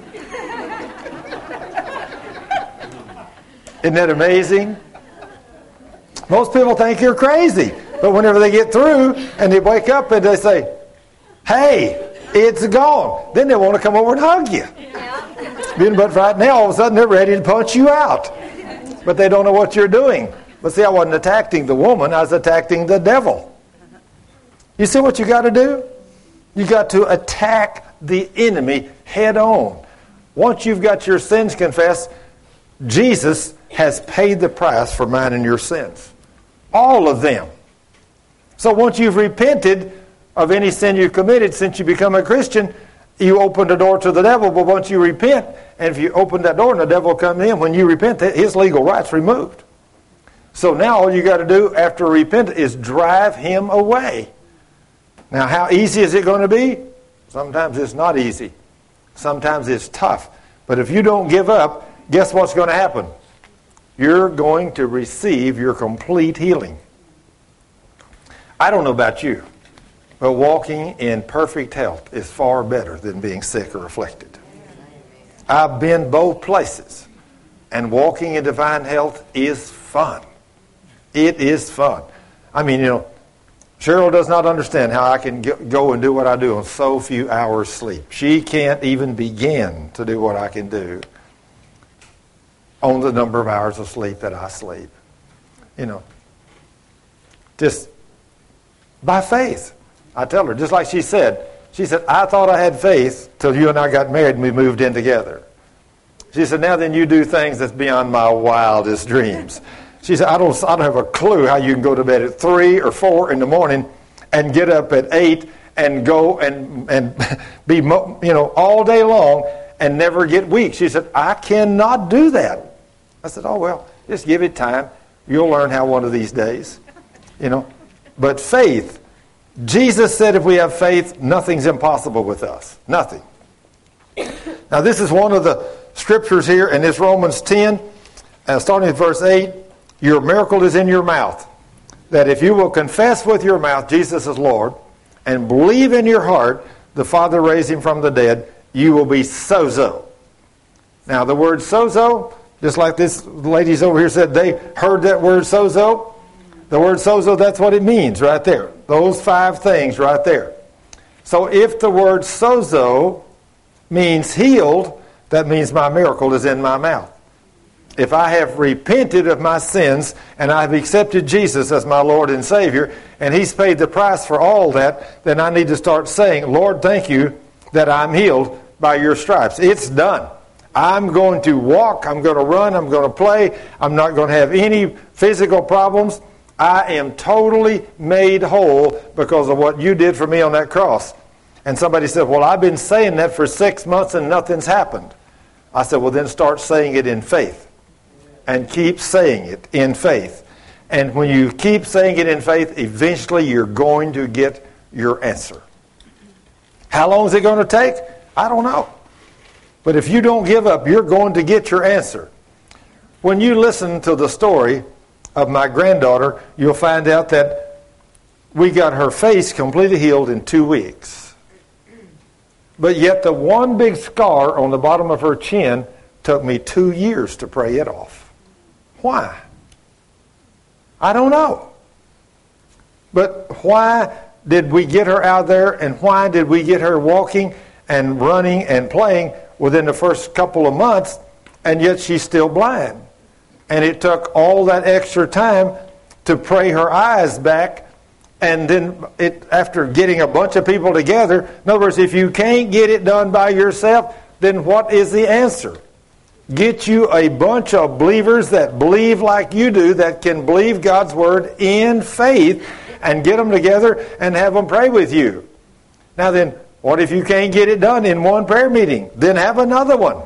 Isn't that amazing? Most people think you're crazy. But whenever they get through and they wake up and they say, hey, it's gone, then they want to come over and hug you. Yeah. But right now, all of a sudden, they're ready to punch you out. But they don't know what you're doing. But see, I wasn't attacking the woman. I was attacking the devil. You see what you got to do? You got to attack the enemy head on. Once you've got your sins confessed, Jesus has paid the price for mine and your sins. All of them. So once you've repented of any sin you've committed since you become a Christian, you open the door to the devil. But once you repent, and if you open that door and the devil comes in, when you repent, his legal rights removed. So now all you got to do after repentance is drive him away. Now how easy is it going to be? Sometimes it's not easy. Sometimes it's tough. But if you don't give up, guess what's going to happen? You're going to receive your complete healing. I don't know about you, but walking in perfect health is far better than being sick or afflicted. I've been both places, and walking in divine health is fun. It is fun. I mean, you know, Cheryl does not understand how I can go and do what I do on so few hours sleep. She can't even begin to do what I can do on the number of hours of sleep that I sleep. You know, just by faith. I tell her, just like she said, she said, I thought I had faith till you and I got married and we moved in together. She said, now then you do things that's beyond my wildest dreams. She said, I don't, I don't have a clue how you can go to bed at three or four in the morning and get up at eight and go and, and be, you know, all day long and never get weak. She said, I cannot do that. I said, oh, well, just give it time. You'll learn how one of these days, you know. But faith, Jesus said if we have faith, nothing's impossible with us. Nothing. Now, this is one of the scriptures here in this Romans ten, uh, starting at verse eight. Your miracle is in your mouth. That if you will confess with your mouth Jesus is Lord and believe in your heart the Father raised him from the dead, you will be sozo. Now, the word sozo, just like this ladies over here said, they heard that word sozo. The word sozo, that's what it means right there. Those five things right there. So if the word sozo means healed, that means my miracle is in my mouth. If I have repented of my sins and I have accepted Jesus as my Lord and Savior, and he's paid the price for all that, then I need to start saying, Lord, thank you that I'm healed by your stripes. It's done. I'm going to walk, I'm going to run, I'm going to play, I'm not going to have any physical problems. I am totally made whole because of what you did for me on that cross. And somebody said, well, I've been saying that for six months and nothing's happened. I said, well, then start saying it in faith. And keep saying it in faith. And when you keep saying it in faith, eventually you're going to get your answer. How long is it going to take? I don't know. But if you don't give up, you're going to get your answer. When you listen to the story of my granddaughter, you'll find out that we got her face completely healed in two weeks. But yet the one big scar on the bottom of her chin took me two years to pray it off. Why? I don't know. But why did we get her out there, and why did we get her walking and running and playing within the first couple of months, and yet she's still blind? And it took all that extra time to pray her eyes back, and then it, after getting a bunch of people together, in other words, if you can't get it done by yourself, then what is the answer? Get you a bunch of believers that believe like you do, that can believe God's word in faith, and get them together and have them pray with you. Now then, What if you can't get it done in one prayer meeting? Then have another one.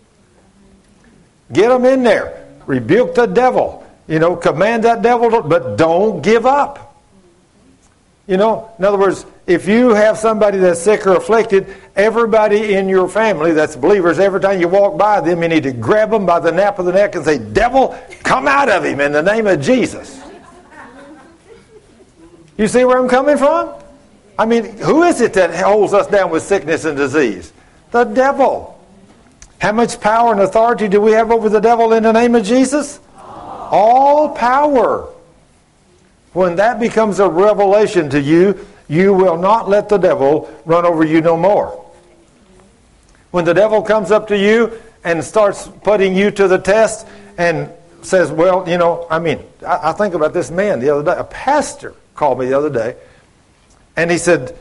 Get them in there. Rebuke the devil. You know, command that devil, to, but don't give up. You know, in other words, if you have somebody that's sick or afflicted, everybody in your family that's believers, every time you walk by them, you need to grab them by the nape of the neck and say, devil, come out of him in the name of Jesus. You see where I'm coming from? I mean, who is it that holds us down with sickness and disease? The devil. How much power and authority do we have over the devil in the name of Jesus? All power. When that becomes a revelation to you, you will not let the devil run over you no more. When the devil comes up to you and starts putting you to the test and says, well, you know, I mean, I, I think about this man the other day. A pastor called me the other day, and he said,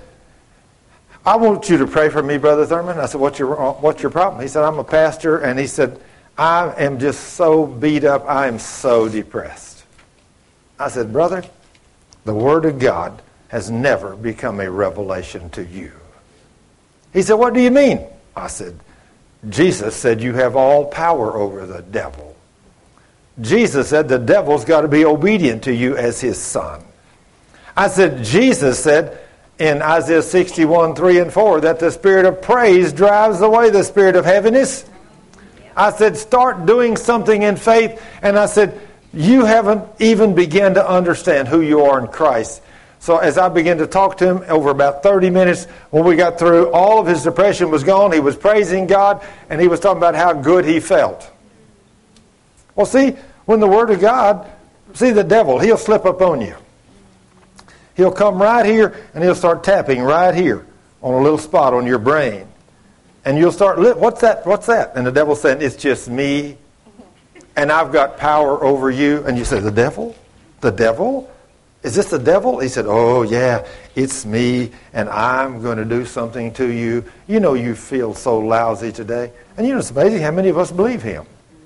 I want you to pray for me, Brother Thurman. I said, what's your, what's your problem? He said, I'm a pastor, and he said, I am just so beat up. I am so depressed. I said, brother, the Word of God has never become a revelation to you. He said, what do you mean? I said, Jesus said you have all power over the devil. Jesus said the devil's got to be obedient to you as his son. I said, Jesus said in Isaiah sixty-one, three and four, that the spirit of praise drives away the spirit of heaviness. I said, start doing something in faith. And I said, you haven't even begun to understand who you are in Christ. So as I began to talk to him over about thirty minutes, when we got through, all of his depression was gone. He was praising God, and he was talking about how good he felt. Well, see, when the Word of God, see the devil, he'll slip up on you. He'll come right here, and he'll start tapping right here on a little spot on your brain. And you'll start, what's that? What's that? And the devil's saying, it's just me. And I've got power over you. And you say, the devil? The devil? Is this the devil? He said, oh, yeah, it's me. And I'm going to do something to you. You know you feel so lousy today. And you know, it's amazing how many of us believe him.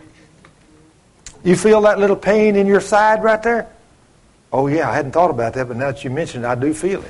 You feel that little pain in your side right there? Oh, yeah, I hadn't thought about that, but now that you mentioned it, I do feel it.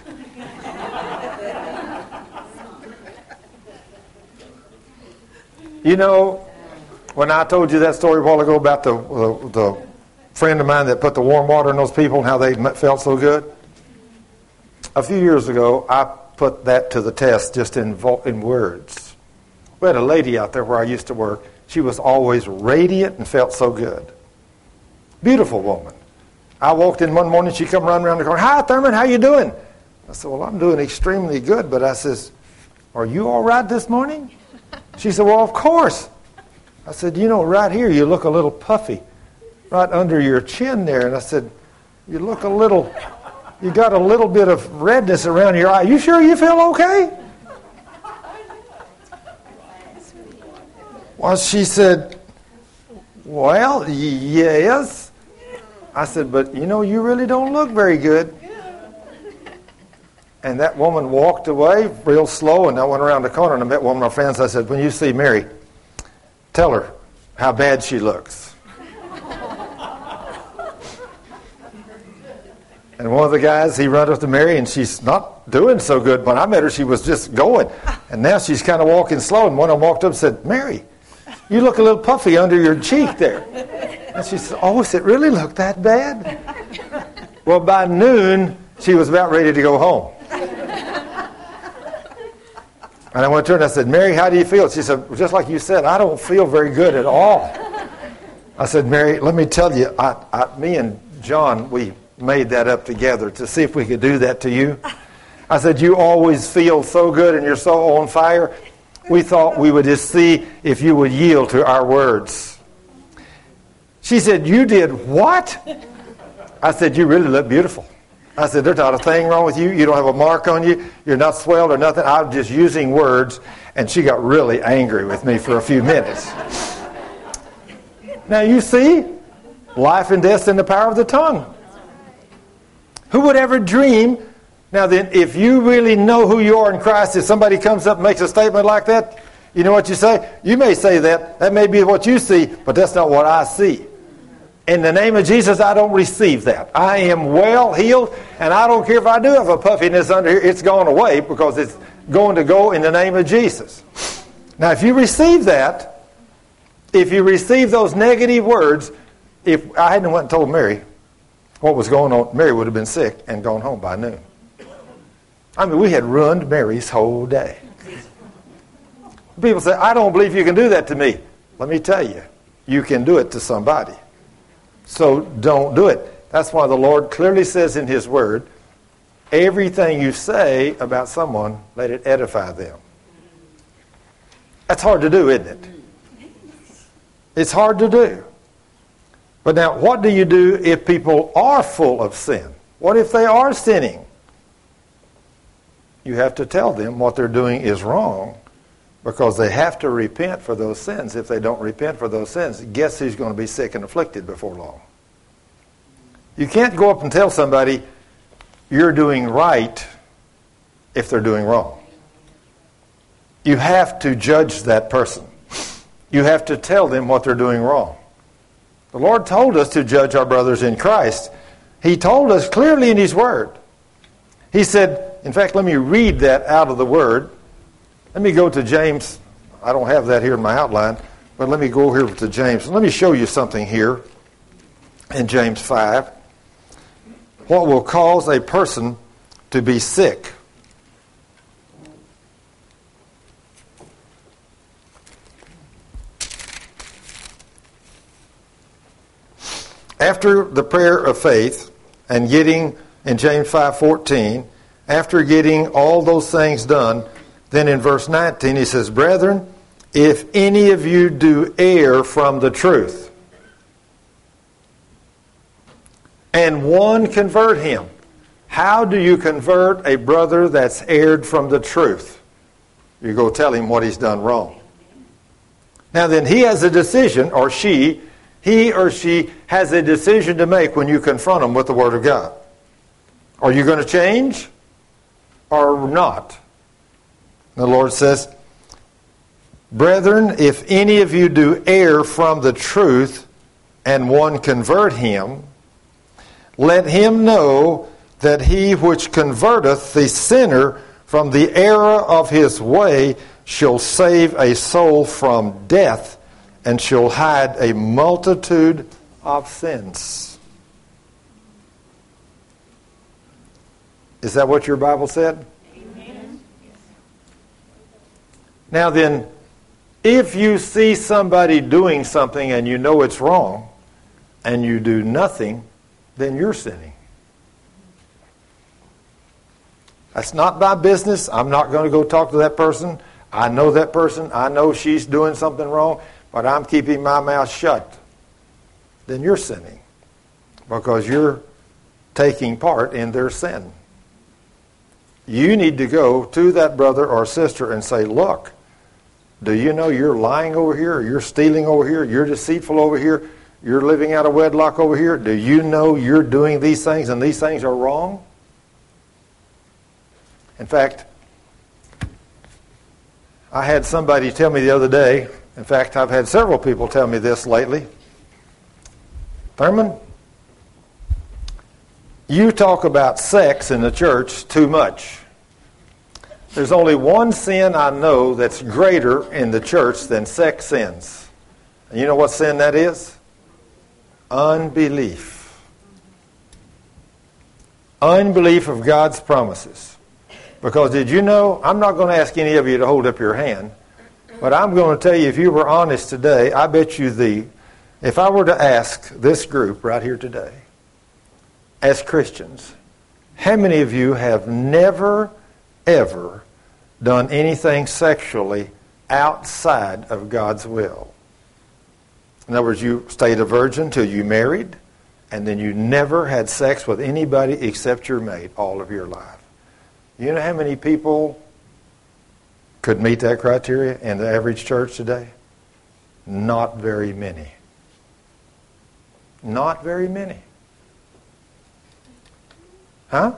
You know, when I told you that story a while ago about the, the the friend of mine that put the warm water in those people and how they felt so good, a few years ago, I put that to the test just in, in words. We had a lady out there where I used to work. She was always radiant and felt so good. Beautiful woman. I walked in one morning, she come running around the corner. Hi, Thurman, how you doing? I said, well, I'm doing extremely good. But I says, are you all right this morning? She said, well, of course. I said, you know, right here you look a little puffy. Right under your chin there. And I said, you look a little, you got a little bit of redness around your eye. You sure you feel okay? Well, she said, well, yes. I said, but you know, you really don't look very good. And that woman walked away real slow, and I went around the corner and I met one of my friends. I said, when you see Mary, tell her how bad she looks. And one of the guys, he ran up to Mary, and she's not doing so good. When I met her, she was just going. And now she's kind of walking slow. And one of them walked up and said, Mary, you look a little puffy under your cheek there. And she said, oh, does it really look that bad? Well, by noon, she was about ready to go home. And I went to her and I said, Mary, how do you feel? She said, just like you said, I don't feel very good at all. I said, Mary, let me tell you, I, I, me and John, we made that up together to see if we could do that to you. I said, you always feel so good and you're so on fire. We thought we would just see if you would yield to our words. She said, you did what? I said, you really look beautiful. I said, there's not a thing wrong with you. You don't have a mark on you. You're not swelled or nothing. I'm just using words. And she got really angry with me for a few minutes. Now you see, life and death's in the power of the tongue. Who would ever dream? Now then, if you really know who you are in Christ, if somebody comes up and makes a statement like that, you know what you say? You may say that. That may be what you see, but that's not what I see. In the name of Jesus, I don't receive that. I am well healed, and I don't care if I do have a puffiness under here. It's gone away because it's going to go in the name of Jesus. Now, if you receive that, if you receive those negative words, if I hadn't went and told Mary what was going on, Mary would have been sick and gone home by noon. I mean, we had ruined Mary's whole day. People say, I don't believe you can do that to me. Let me tell you, you can do it to somebody. So don't do it. That's why the Lord clearly says in His Word, everything you say about someone, let it edify them. That's hard to do, isn't it? It's hard to do. But now, what do you do if people are full of sin? What if they are sinning? You have to tell them what they're doing is wrong, because they have to repent for those sins. If they don't repent for those sins, guess who's going to be sick and afflicted before long? You can't go up and tell somebody you're doing right if they're doing wrong. You have to judge that person. You have to tell them what they're doing wrong. The Lord told us to judge our brothers in Christ. He told us clearly in His Word. He said, in fact, let me read that out of the Word. Let me go to James. I don't have that here in my outline, but let me go here to James. Let me show you something here in James five. What will cause a person to be sick? After the prayer of faith and getting, in James five fourteen, after getting all those things done, then in verse nineteen he says, brethren, if any of you do err from the truth, and one convert him. How do you convert a brother that's erred from the truth? You go tell him what he's done wrong. Now then, he has a decision, or she, he or she has a decision to make when you confront him with the Word of God. Are you going to change or not? The Lord says, brethren, if any of you do err from the truth, and one convert him, let him know that he which converteth the sinner from the error of his way shall save a soul from death, and shall hide a multitude of sins. Is that what your Bible said? Amen. Now then, if you see somebody doing something and you know it's wrong, and you do nothing, then you're sinning. That's not my business. I'm not going to go talk to that person. I know that person. I know she's doing something wrong, but I'm keeping my mouth shut. Then you're sinning, because you're taking part in their sin. You need to go to that brother or sister and say, look, do you know you're lying over here, or you're stealing over here, you're deceitful over here, you're living out of wedlock over here? Do you know you're doing these things and these things are wrong? In fact, I had somebody tell me the other day, in fact, I've had several people tell me this lately, Thurman, you talk about sex in the church too much. There's only one sin I know that's greater in the church than sex sins. And you know what sin that is? Unbelief. Unbelief of God's promises. Because did you know, I'm not going to ask any of you to hold up your hand, but I'm going to tell you, if you were honest today, I bet you the, if I were to ask this group right here today, as Christians, how many of you have never, ever done anything sexually outside of God's will? In other words, you stayed a virgin till you married, and then you never had sex with anybody except your mate all of your life. You know how many people could meet that criteria in the average church today? Not very many. Not very many. Huh?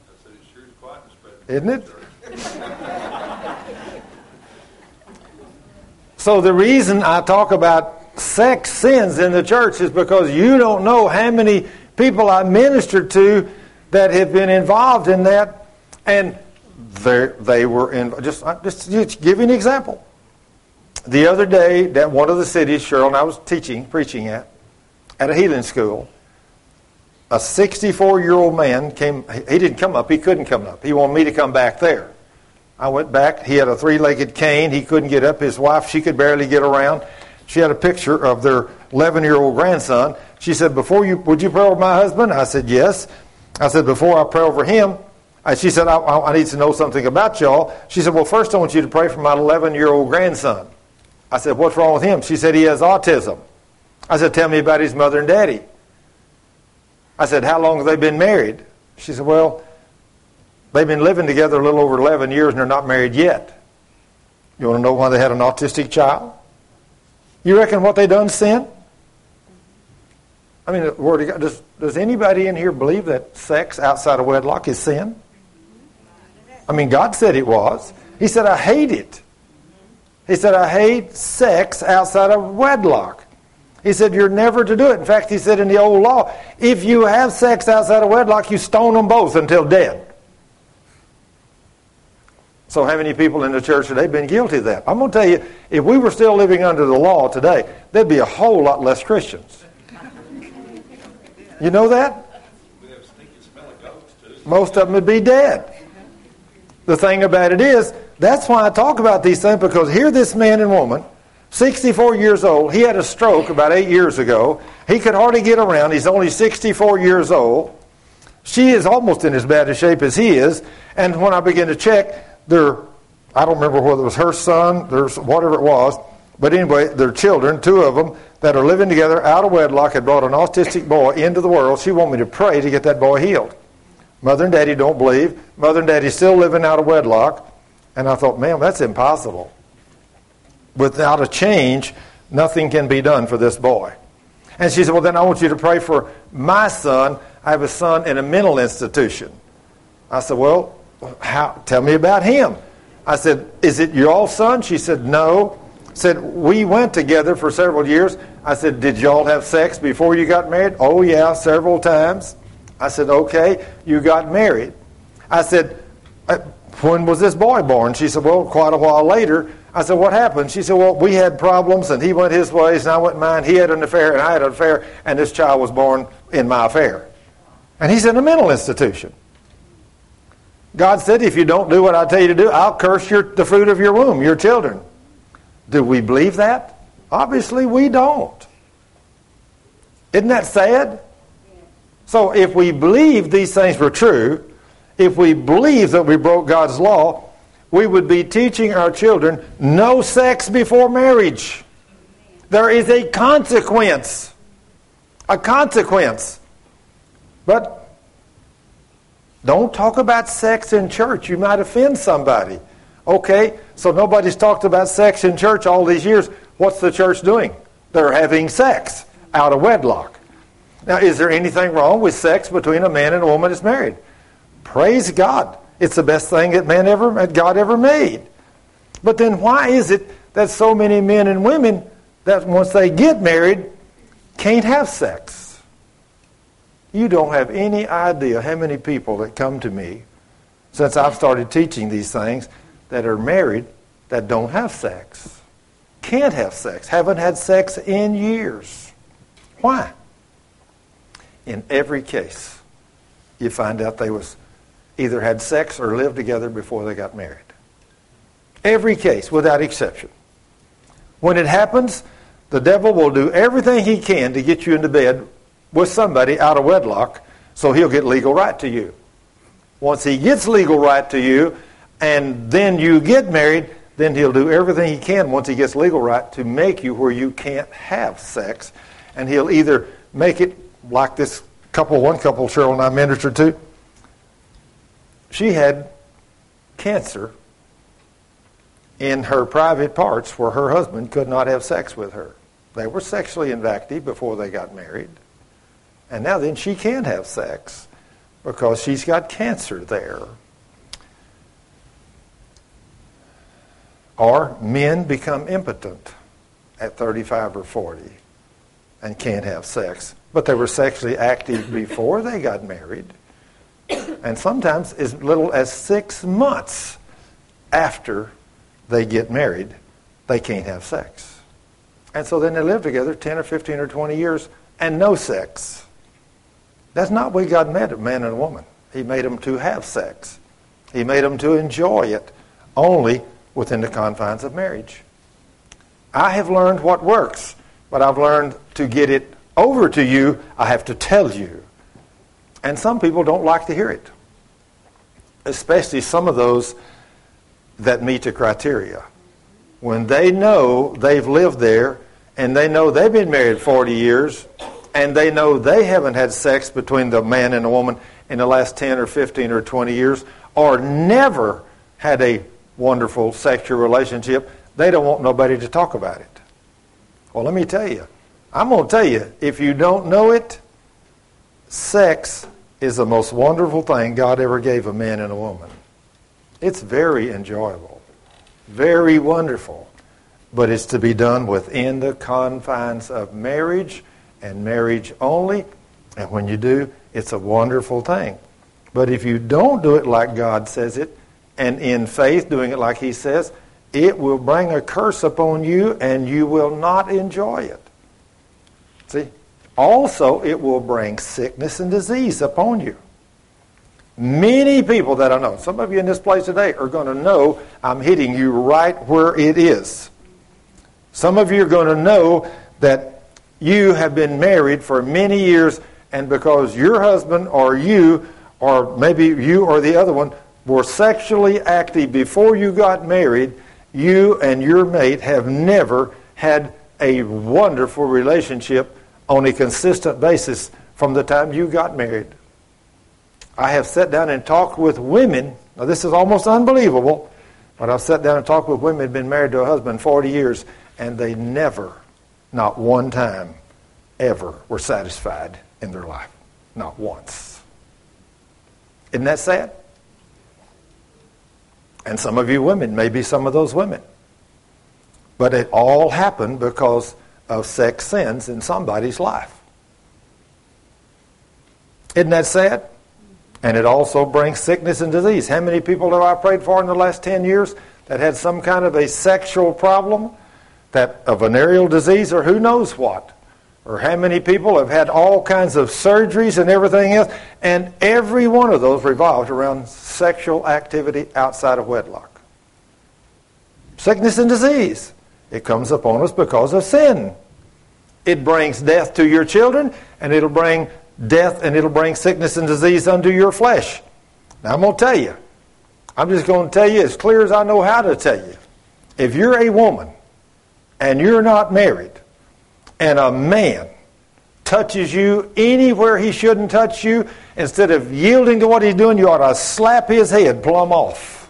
Isn't it? So the reason I talk about sex sins in the church is because you don't know how many people I ministered to that have been involved in that, and they were in. Just, just, just give you an example. The other day, that one of the cities Cheryl and I was teaching, preaching at, at a healing school, a sixty-four-year-old man came. He didn't come up. He couldn't come up. He wanted me to come back there. I went back. He had a three-legged cane. He couldn't get up. His wife, she could barely get around. She had a picture of their eleven-year-old grandson. She said, "Before you, would you pray over my husband?" I said, "Yes." I said, "Before I pray over him," I, she said, I, I need to know something about y'all. She said, "Well, first I want you to pray for my eleven-year-old grandson." I said, "What's wrong with him?" She said, "He has autism." I said, "Tell me about his mother and daddy." I said, "How long have they been married?" She said, "Well, they've been living together a little over eleven years and they're not married yet." You want to know why they had an autistic child? You reckon what they done sin? I mean, the word of God, does, does anybody in here believe that sex outside of wedlock is sin? I mean, God said it was. He said, "I hate it." He said, "I hate sex outside of wedlock." He said, "You're never to do it." In fact, he said in the old law, if you have sex outside of wedlock, you stone them both until dead. So how many people in the church today have been guilty of that? I'm going to tell you, if we were still living under the law today, there'd be a whole lot less Christians. You know that? Most of them would be dead. The thing about it is, that's why I talk about these things, because here this man and woman, sixty-four years old, he had a stroke about eight years ago. He could hardly get around. He's only sixty-four years old. She is almost in as bad a shape as he is. And when I began to check, their, I don't remember whether it was her son, there's whatever it was, but anyway, their children, two of them, that are living together out of wedlock, had brought an autistic boy into the world. She wanted me to pray to get that boy healed. Mother and daddy don't believe. Mother and daddy still living out of wedlock. And I thought, man, that's impossible. Without a change, nothing can be done for this boy. And she said, "Well, then I want you to pray for my son. I have a son in a mental institution." I said, "Well, how? Tell me about him." I said, "Is it your son?" She said, "No." I said, "We went together for several years." I said, "Did y'all have sex before you got married?" "Oh, yeah, several times." I said, "Okay, you got married." I said, "When was this boy born?" She said, "Well, quite a while later." I said, "What happened?" She said, "Well, we had problems, and he went his ways, and I went mine. He had an affair, and I had an affair, and this child was born in my affair. And he's in a mental institution." God said, "If you don't do what I tell you to do, I'll curse your, the fruit of your womb, your children." Do we believe that? Obviously, we don't. Isn't that sad? So if we believe these things were true, if we believe that we broke God's law, we would be teaching our children no sex before marriage. There is a consequence. A consequence. But don't talk about sex in church. You might offend somebody. Okay, so nobody's talked about sex in church all these years. What's the church doing? They're having sex out of wedlock. Now, is there anything wrong with sex between a man and a woman that's married? Praise God. It's the best thing that man ever, that God ever made. But then why is it that so many men and women that once they get married can't have sex? You don't have any idea how many people that come to me since I've started teaching these things that are married that don't have sex. Can't have sex. Haven't had sex in years. Why? In every case, you find out they was either had sex or lived together before they got married. Every case, without exception. When it happens, the devil will do everything he can to get you into bed with somebody out of wedlock so he'll get legal right to you. Once he gets legal right to you and then you get married, then he'll do everything he can once he gets legal right to make you where you can't have sex. And he'll either make it like this couple, one couple Cheryl and I ministered to. She had cancer in her private parts where her husband could not have sex with her. They were sexually inactive before they got married. And now then she can't have sex because she's got cancer there. Or men become impotent at thirty-five or forty and can't have sex. But they were sexually active before they got married. And sometimes as little as six months after they get married, they can't have sex. And so then they live together ten or fifteen or twenty years and no sex. That's not why God made a man and a woman. He made them to have sex. He made them to enjoy it only within the confines of marriage. I have learned what works, but I've learned to get it over to you, I have to tell you. And some people don't like to hear it, especially some of those that meet the criteria. When they know they've lived there and they know they've been married forty years and they know they haven't had sex between the man and the woman in the last ten or fifteen or twenty years or never had a wonderful sexual relationship, they don't want nobody to talk about it. Well, let me tell you, I'm going to tell you, if you don't know it, sex is the most wonderful thing God ever gave a man and a woman. It's very enjoyable, very wonderful, but it's to be done within the confines of marriage and marriage only, and when you do, it's a wonderful thing. But if you don't do it like God says it, and in faith doing it like He says, it will bring a curse upon you and you will not enjoy it. See? Also, it will bring sickness and disease upon you. Many people that I know, some of you in this place today are going to know I'm hitting you right where it is. Some of you are going to know that you have been married for many years, and because your husband or you, or maybe you or the other one, were sexually active before you got married, you and your mate have never had a wonderful relationship on a consistent basis from the time you got married. I have sat down and talked with women. Now this is almost unbelievable, but I've sat down and talked with women who have been married to a husband forty years, and they never, not one time, ever were satisfied in their life. Not once. Isn't that sad? And some of you women may be some of those women. But it all happened because of sex sins in somebody's life. Isn't that sad? And it also brings sickness and disease. How many people have I prayed for in the last ten years that had some kind of a sexual problem, that a venereal disease or who knows what? Or how many people have had all kinds of surgeries and everything else, and every one of those revolved around sexual activity outside of wedlock. Sickness and disease. It comes upon us because of sin. It brings death to your children, and it'll bring death and it'll bring sickness and disease unto your flesh. Now I'm going to tell you. I'm just going to tell you as clear as I know how to tell you. If you're a woman and you're not married, and a man touches you anywhere he shouldn't touch you, instead of yielding to what he's doing, you ought to slap his head plumb off.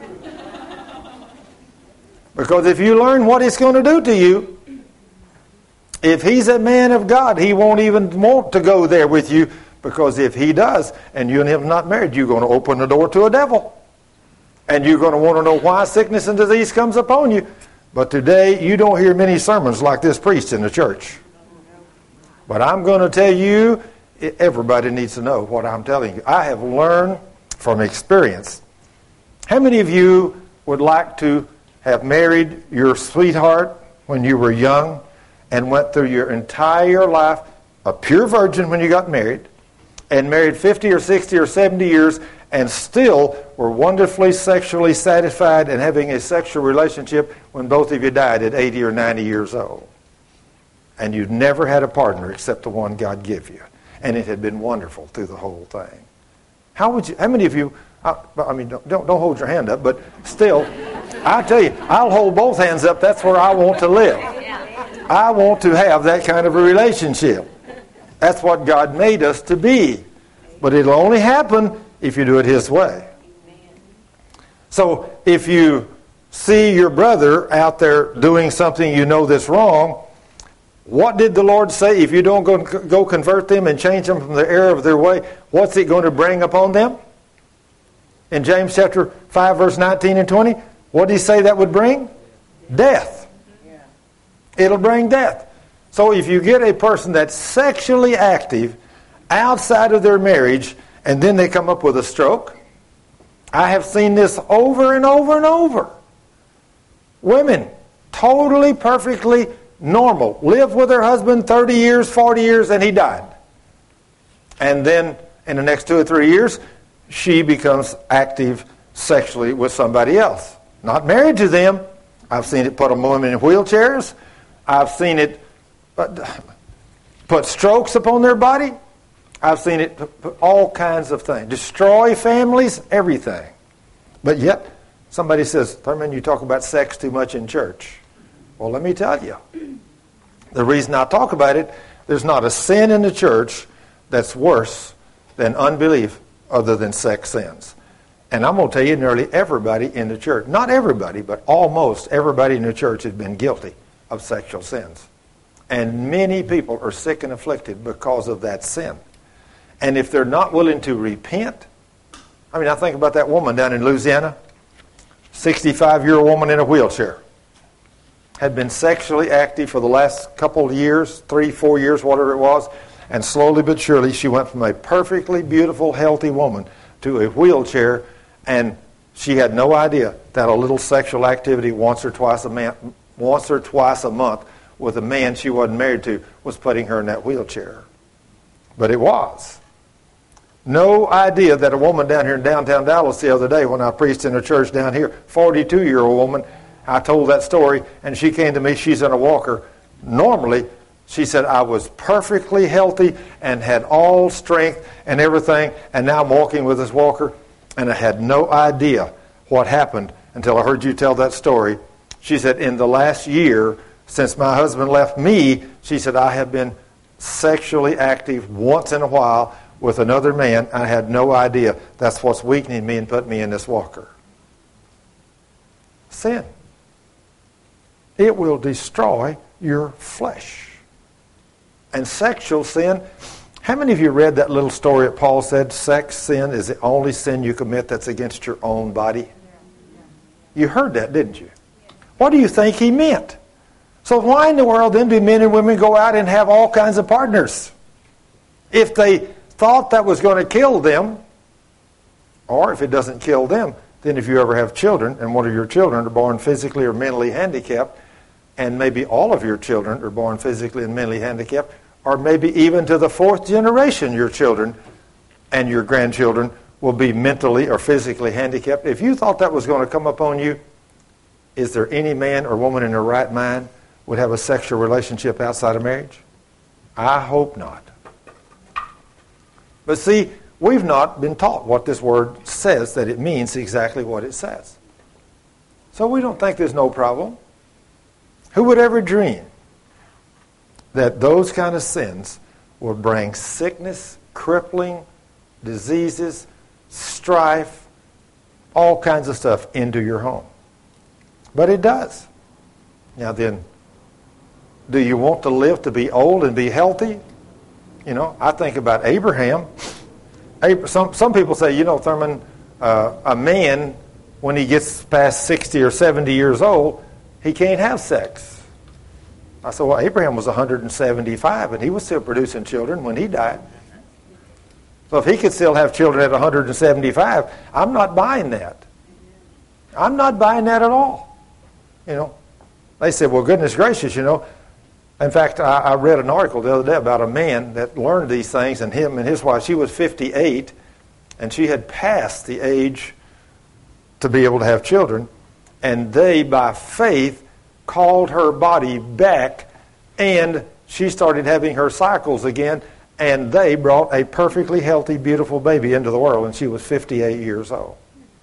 Because if you learn what it's going to do to you, if he's a man of God, he won't even want to go there with you, because if he does, and you and him are not married, you're going to open the door to a devil. And you're going to want to know why sickness and disease comes upon you. But today, you don't hear many sermons like this preached in the church. But I'm going to tell you, everybody needs to know what I'm telling you. I have learned from experience. How many of you would like to have married your sweetheart when you were young and went through your entire life a pure virgin when you got married, and married fifty or sixty or seventy years and still were wonderfully sexually satisfied and having a sexual relationship when both of you died at eighty or ninety years old? And you'd never had a partner except the one God gave you. And it had been wonderful through the whole thing. How would you, how many of you, I, I mean, don't, don't hold your hand up, but still, I tell you, I'll hold both hands up. That's where I want to live. I want to have that kind of a relationship. That's what God made us to be. But it'll only happen if you do it His way. So if you see your brother out there doing something you know that's wrong, what did the Lord say? If you don't go, go convert them and change them from the error of their way, what's it going to bring upon them? In James chapter five, verse nineteen and twenty, what did He say that would bring? Death. It'll bring death. So if you get a person that's sexually active outside of their marriage and then they come up with a stroke, I have seen this over and over and over. Women, totally, perfectly normal, lived with her husband thirty years, forty years, and he died. And then in the next two or three years, she becomes active sexually with somebody else. Not married to them. I've seen it put a woman in wheelchairs. I've seen it put strokes upon their body. I've seen it put all kinds of things. Destroy families, everything. But yet, somebody says, Thurman, you talk about sex too much in church. Well, let me tell you. The reason I talk about it, there's not a sin in the church that's worse than unbelief other than sex sins. And I'm going to tell you, nearly everybody in the church, not everybody, but almost everybody in the church has been guilty of sexual sins. And many people are sick and afflicted because of that sin. And if they're not willing to repent, I mean, I think about that woman down in Louisiana, sixty-five-year-old woman in a wheelchair, had been sexually active for the last couple of years, three, four years, whatever it was, and slowly but surely she went from a perfectly beautiful, healthy woman to a wheelchair, and she had no idea that a little sexual activity once or twice a man, once or twice a month with a man she wasn't married to was putting her in that wheelchair. But it was. No idea that a woman down here in downtown Dallas the other day when I preached in a church down here, forty-two-year-old woman, I told that story, and she came to me, she's in a walker. Normally, she said, I was perfectly healthy and had all strength and everything, and now I'm walking with this walker, and I had no idea what happened until I heard you tell that story. She said, in the last year, since my husband left me, she said, I have been sexually active once in a while with another man. I had no idea that's what's weakening me and putting me in this walker. Sin. It will destroy your flesh. And sexual sin, how many of you read that little story that Paul said, sex sin is the only sin you commit that's against your own body? You heard that, didn't you? What do you think he meant? So why in the world then do men and women go out and have all kinds of partners? If they thought that was going to kill them, or if it doesn't kill them, then if you ever have children, and one of your children are born physically or mentally handicapped, and maybe all of your children are born physically and mentally handicapped, or maybe even to the fourth generation your children and your grandchildren will be mentally or physically handicapped. If you thought that was going to come upon you, is there any man or woman in their right mind would have a sexual relationship outside of marriage? I hope not. But see, we've not been taught what this word says, that it means exactly what it says. So we don't think there's no problem. Who would ever dream that those kind of sins would bring sickness, crippling, diseases, strife, all kinds of stuff into your home? But it does. Now then, do you want to live to be old and be healthy? You know, I think about Abraham. Some some people say, you know, Thurman, uh, a man, when he gets past sixty or seventy years old, he can't have sex. I said, well, Abraham was one hundred seventy-five, and he was still producing children when he died. So if he could still have children at one hundred seventy-five, I'm not buying that. I'm not buying that at all. You know, they said, well, goodness gracious, you know. In fact, I, I read an article the other day about a man that learned these things, and him and his wife, she was fifty-eight, and she had passed the age to be able to have children, and they, by faith, called her body back, and she started having her cycles again, and they brought a perfectly healthy, beautiful baby into the world, and she was fifty-eight years old.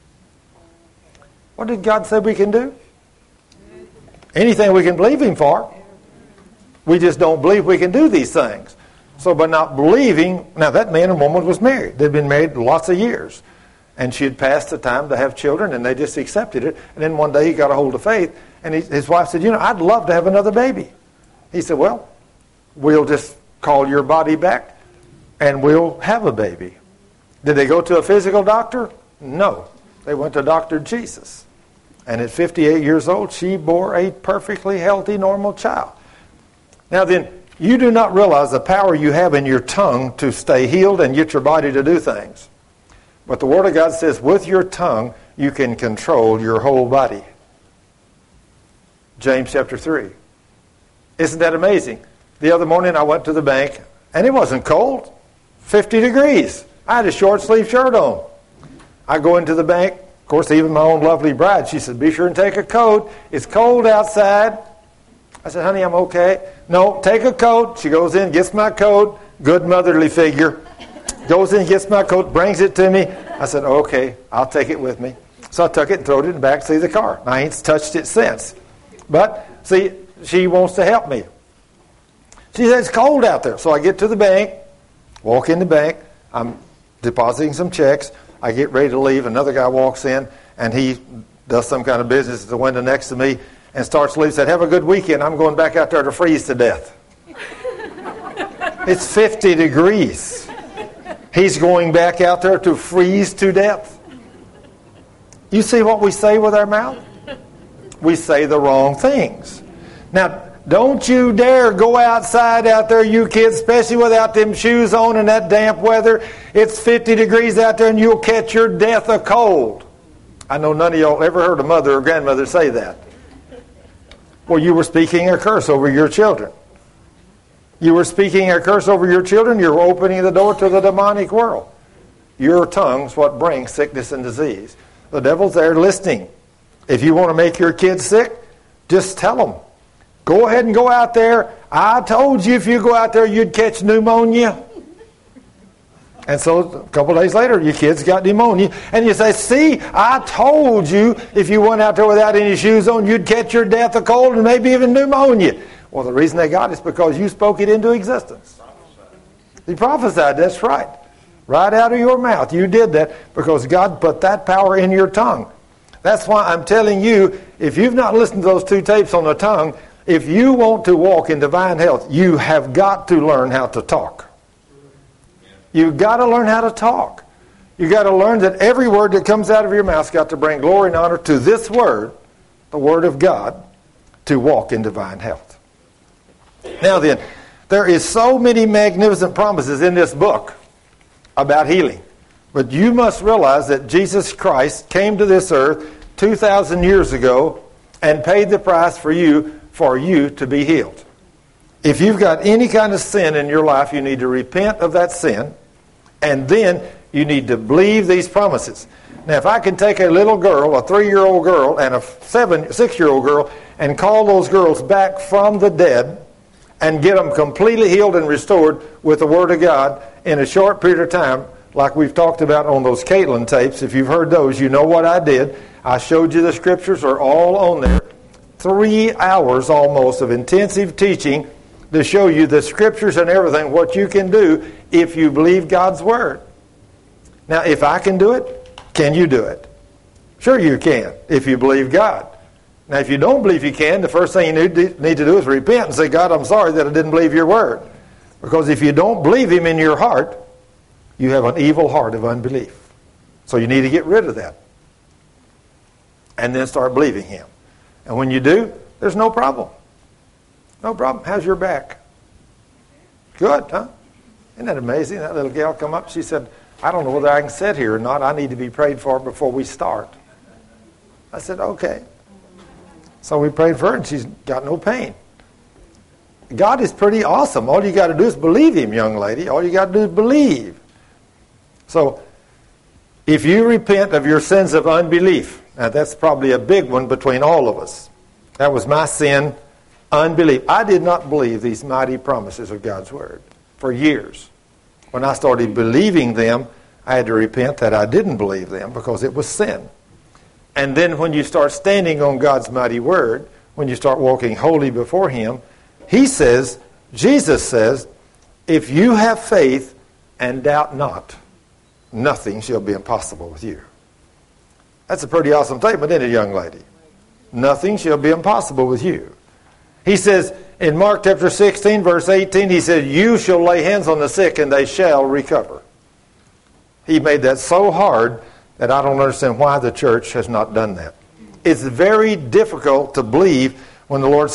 What did God say we can do? Anything we can believe Him for. We just don't believe we can do these things. So by not believing, now that man and woman was married. They'd been married lots of years. And she had passed the time to have children, and they just accepted it. And then one day he got a hold of faith, and he, his wife said, you know, I'd love to have another baby. He said, well, we'll just call your body back, and we'll have a baby. Did they go to a physical doctor? No. They went to Doctor Jesus. And at fifty-eight years old, she bore a perfectly healthy, normal child. Now then, you do not realize the power you have in your tongue to stay healed and get your body to do things. But the Word of God says with your tongue you can control your whole body. James chapter three. Isn't that amazing? The other morning I went to the bank and it wasn't cold. fifty degrees. I had a short sleeve shirt on. I go into the bank. Of course, even my own lovely bride, she said, be sure and take a coat. It's cold outside. I said, honey, I'm okay. No, take a coat. She goes in, gets my coat. Good motherly figure. Goes in, gets my coat, brings it to me. I said, okay, I'll take it with me. So I took it and threw it in the back seat of the car. I ain't touched it since. But, see, she wants to help me. She said, it's cold out there. So I get to the bank, walk in the bank. I'm depositing some checks. I get ready to leave. Another guy walks in, and he does some kind of business at the window next to me and starts to leave. Said, have a good weekend. I'm going back out there to freeze to death. It's fifty degrees. He's going back out there to freeze to death. You see what we say with our mouth? We say the wrong things. Now, don't you dare go outside out there, you kids, especially without them shoes on in that damp weather. It's fifty degrees out there and you'll catch your death of cold. I know none of y'all ever heard a mother or grandmother say that. Well, you were speaking a curse over your children. You were speaking a curse over your children. You're opening the door to the demonic world. Your tongue's what brings sickness and disease. The devil's there listening. If you want to make your kids sick, just tell them. Go ahead and go out there. I told you if you go out there, you'd catch pneumonia. And so a couple of days later, your kids got pneumonia. And you say, see, I told you if you went out there without any shoes on, you'd catch your death of cold and maybe even pneumonia. Well, the reason they got it is because you spoke it into existence. You prophesied, that's right. Right out of your mouth. You did that because God put that power in your tongue. That's why I'm telling you, if you've not listened to those two tapes on the tongue, if you want to walk in divine health, you have got to learn how to talk. You've got to learn how to talk. You've got to learn that every word that comes out of your mouth has got to bring glory and honor to this word, the Word of God, to walk in divine health. Now then, there is so many magnificent promises in this book about healing. But you must realize that Jesus Christ came to this earth two thousand years ago and paid the price for you for you to be healed. If you've got any kind of sin in your life, you need to repent of that sin, and then you need to believe these promises. Now, if I can take a little girl, a three-year-old girl, and a seven, six-year-old girl, and call those girls back from the dead and get them completely healed and restored with the Word of God in a short period of time, like we've talked about on those Caitlin tapes, if you've heard those, you know what I did. I showed you the scriptures are all on there. Three hours almost of intensive teaching to show you the scriptures and everything, what you can do if you believe God's Word. Now, if I can do it, can you do it? Sure you can, if you believe God. Now, if you don't believe you can, the first thing you need to do is repent and say, God, I'm sorry that I didn't believe your Word. Because if you don't believe Him in your heart, you have an evil heart of unbelief. So you need to get rid of that. And then start believing Him. And when you do, there's no problem. No problem. How's your back? Good, huh? Isn't that amazing? That little gal come up. She said, I don't know whether I can sit here or not. I need to be prayed for before we start. I said, okay. So we prayed for her and she's got no pain. God is pretty awesome. All you got to do is believe Him, young lady. All you got to do is believe. So, if you repent of your sins of unbelief, now that's probably a big one between all of us. That was my sin, unbelief. I did not believe these mighty promises of God's Word for years. When I started believing them, I had to repent that I didn't believe them because it was sin. And then when you start standing on God's mighty Word, when you start walking holy before Him, He says, Jesus says, if you have faith and doubt not, nothing shall be impossible with you. That's a pretty awesome statement, isn't it, young lady? Nothing shall be impossible with you. He says in Mark chapter sixteen, verse eighteen, He said, you shall lay hands on the sick and they shall recover. He made that so hard that I don't understand why the church has not done that. It's very difficult to believe when the Lord says,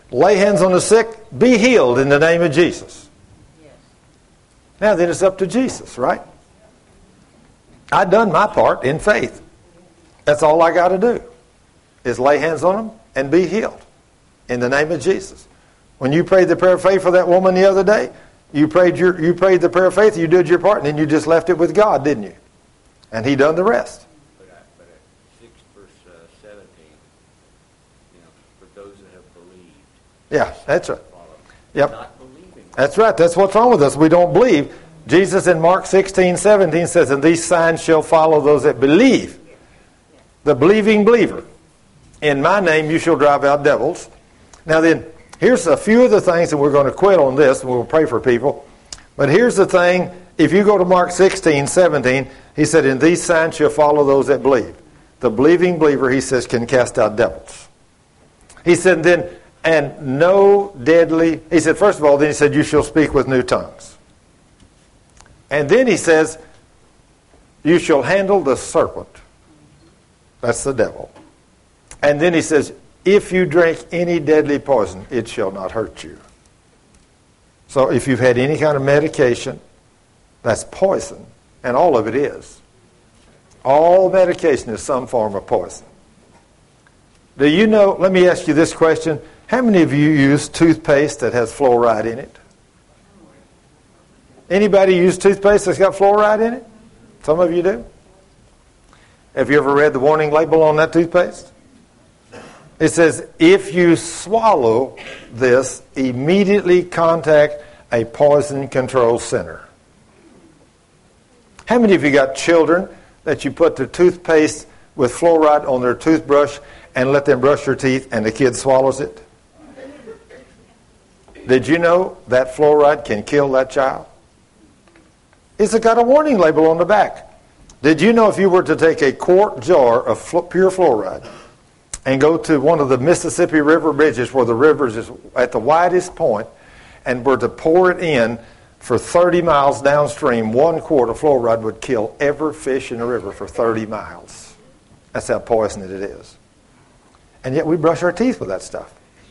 lay hands on the sick, be healed in the name of Jesus. Yes. Now then it's up to Jesus, right? I've done my part in faith. That's all I got to do, is lay hands on them and be healed in the name of Jesus. When you prayed the prayer of faith for that woman the other day, you prayed your you prayed the prayer of faith, you did your part, and then you just left it with God, didn't you? And He done the rest. But, I, but at six verse uh, seventeen, you know, for those that have believed. Yeah, that's right. Follow. Yep. Not believing. That's right. That's what's wrong with us. We don't believe. Jesus in Mark sixteen seventeen says, and these signs shall follow those that believe. The believing believer. In my name you shall drive out devils. Now then, here's a few of the things, and we're going to quit on this, and we'll pray for people. But here's the thing. If you go to Mark sixteen seventeen, He said, and these signs shall follow those that believe. The believing believer, He says, can cast out devils. He said then, and no deadly, He said, first of all, then He said, you shall speak with new tongues. And then He says, you shall handle the serpent. That's the devil. And then He says, if you drink any deadly poison, it shall not hurt you. So if you've had any kind of medication, that's poison. And all of it is. All medication is some form of poison. Do you know, let me ask you this question. How many of you use toothpaste that has fluoride in it? Anybody use toothpaste that's got fluoride in it? Some of you do. Have you ever read the warning label on that toothpaste? It says, if you swallow this, immediately contact a poison control center. How many of you got children that you put the toothpaste with fluoride on their toothbrush and let them brush their teeth and the kid swallows it? Did you know that fluoride can kill that child? It's got a warning label on the back. Did you know if you were to take a quart jar of pure fluoride and go to one of the Mississippi River bridges where the river is at the widest point and were to pour it in for thirty miles downstream, one quart of fluoride would kill every fish in the river for thirty miles. That's how poisonous it is. And yet we brush our teeth with that stuff.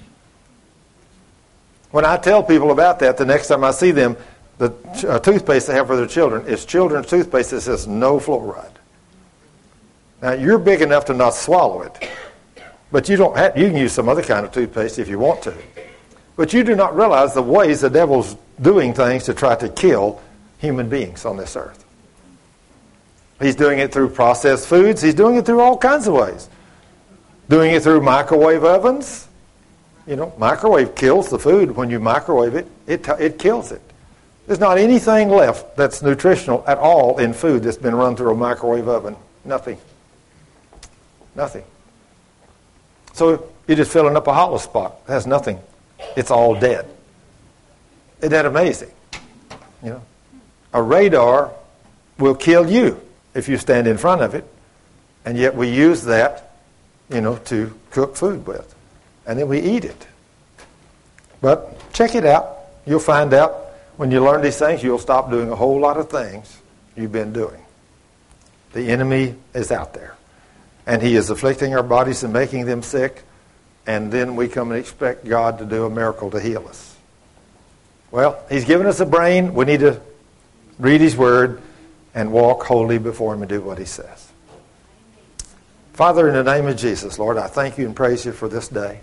When I tell people about that, the next time I see them, the uh, toothpaste they have for their children is children's toothpaste that says no fluoride. Now, you're big enough to not swallow it. But you don't have, you can use some other kind of toothpaste if you want to. But you do not realize the ways the devil's doing things to try to kill human beings on this earth. He's doing it through processed foods. He's doing it through all kinds of ways. Doing it through microwave ovens. You know, microwave kills the food. When you microwave it, it, it kills it. There's not anything left that's nutritional at all in food that's been run through a microwave oven. Nothing. Nothing. So you're just filling up a hollow spot. It has nothing. It's all dead. Isn't that amazing? You know, a radar will kill you if you stand in front of it, and yet we use that, you know, to cook food with, and then we eat it. But check it out. You'll find out when you learn these things, you'll stop doing a whole lot of things you've been doing. The enemy is out there. And he is afflicting our bodies and making them sick. And then we come and expect God to do a miracle to heal us. Well, he's given us a brain. We need to read his word and walk holy before him and do what he says. Father, in the name of Jesus, Lord, I thank you and praise you for this day.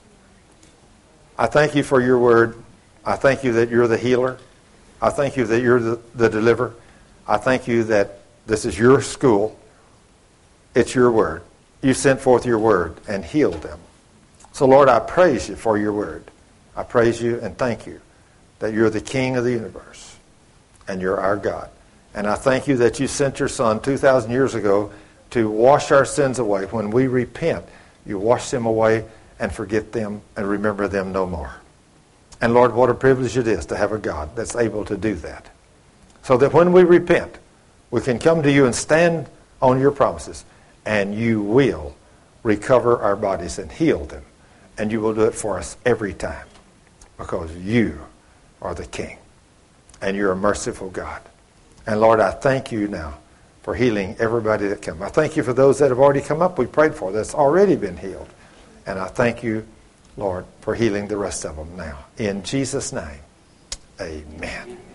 I thank you for your word. I thank you that you're the healer. I thank you that you're the, the deliverer. I thank you that this is your school. It's your word. You sent forth your word and healed them. So, Lord, I praise you for your word. I praise you and thank you that you're the King of the universe and you're our God. And I thank you that you sent your Son two thousand years ago to wash our sins away. When we repent, you wash them away and forget them and remember them no more. And Lord, what a privilege it is to have a God that's able to do that. So that when we repent, we can come to you and stand on your promises, and you will recover our bodies and heal them. And you will do it for us every time, because you are the King, and you're a merciful God. And Lord, I thank you now for healing everybody that comes. I thank you for those that have already come up we prayed for, that's already been healed. And I thank you Lord, for healing the rest of them now. In Jesus' name, amen.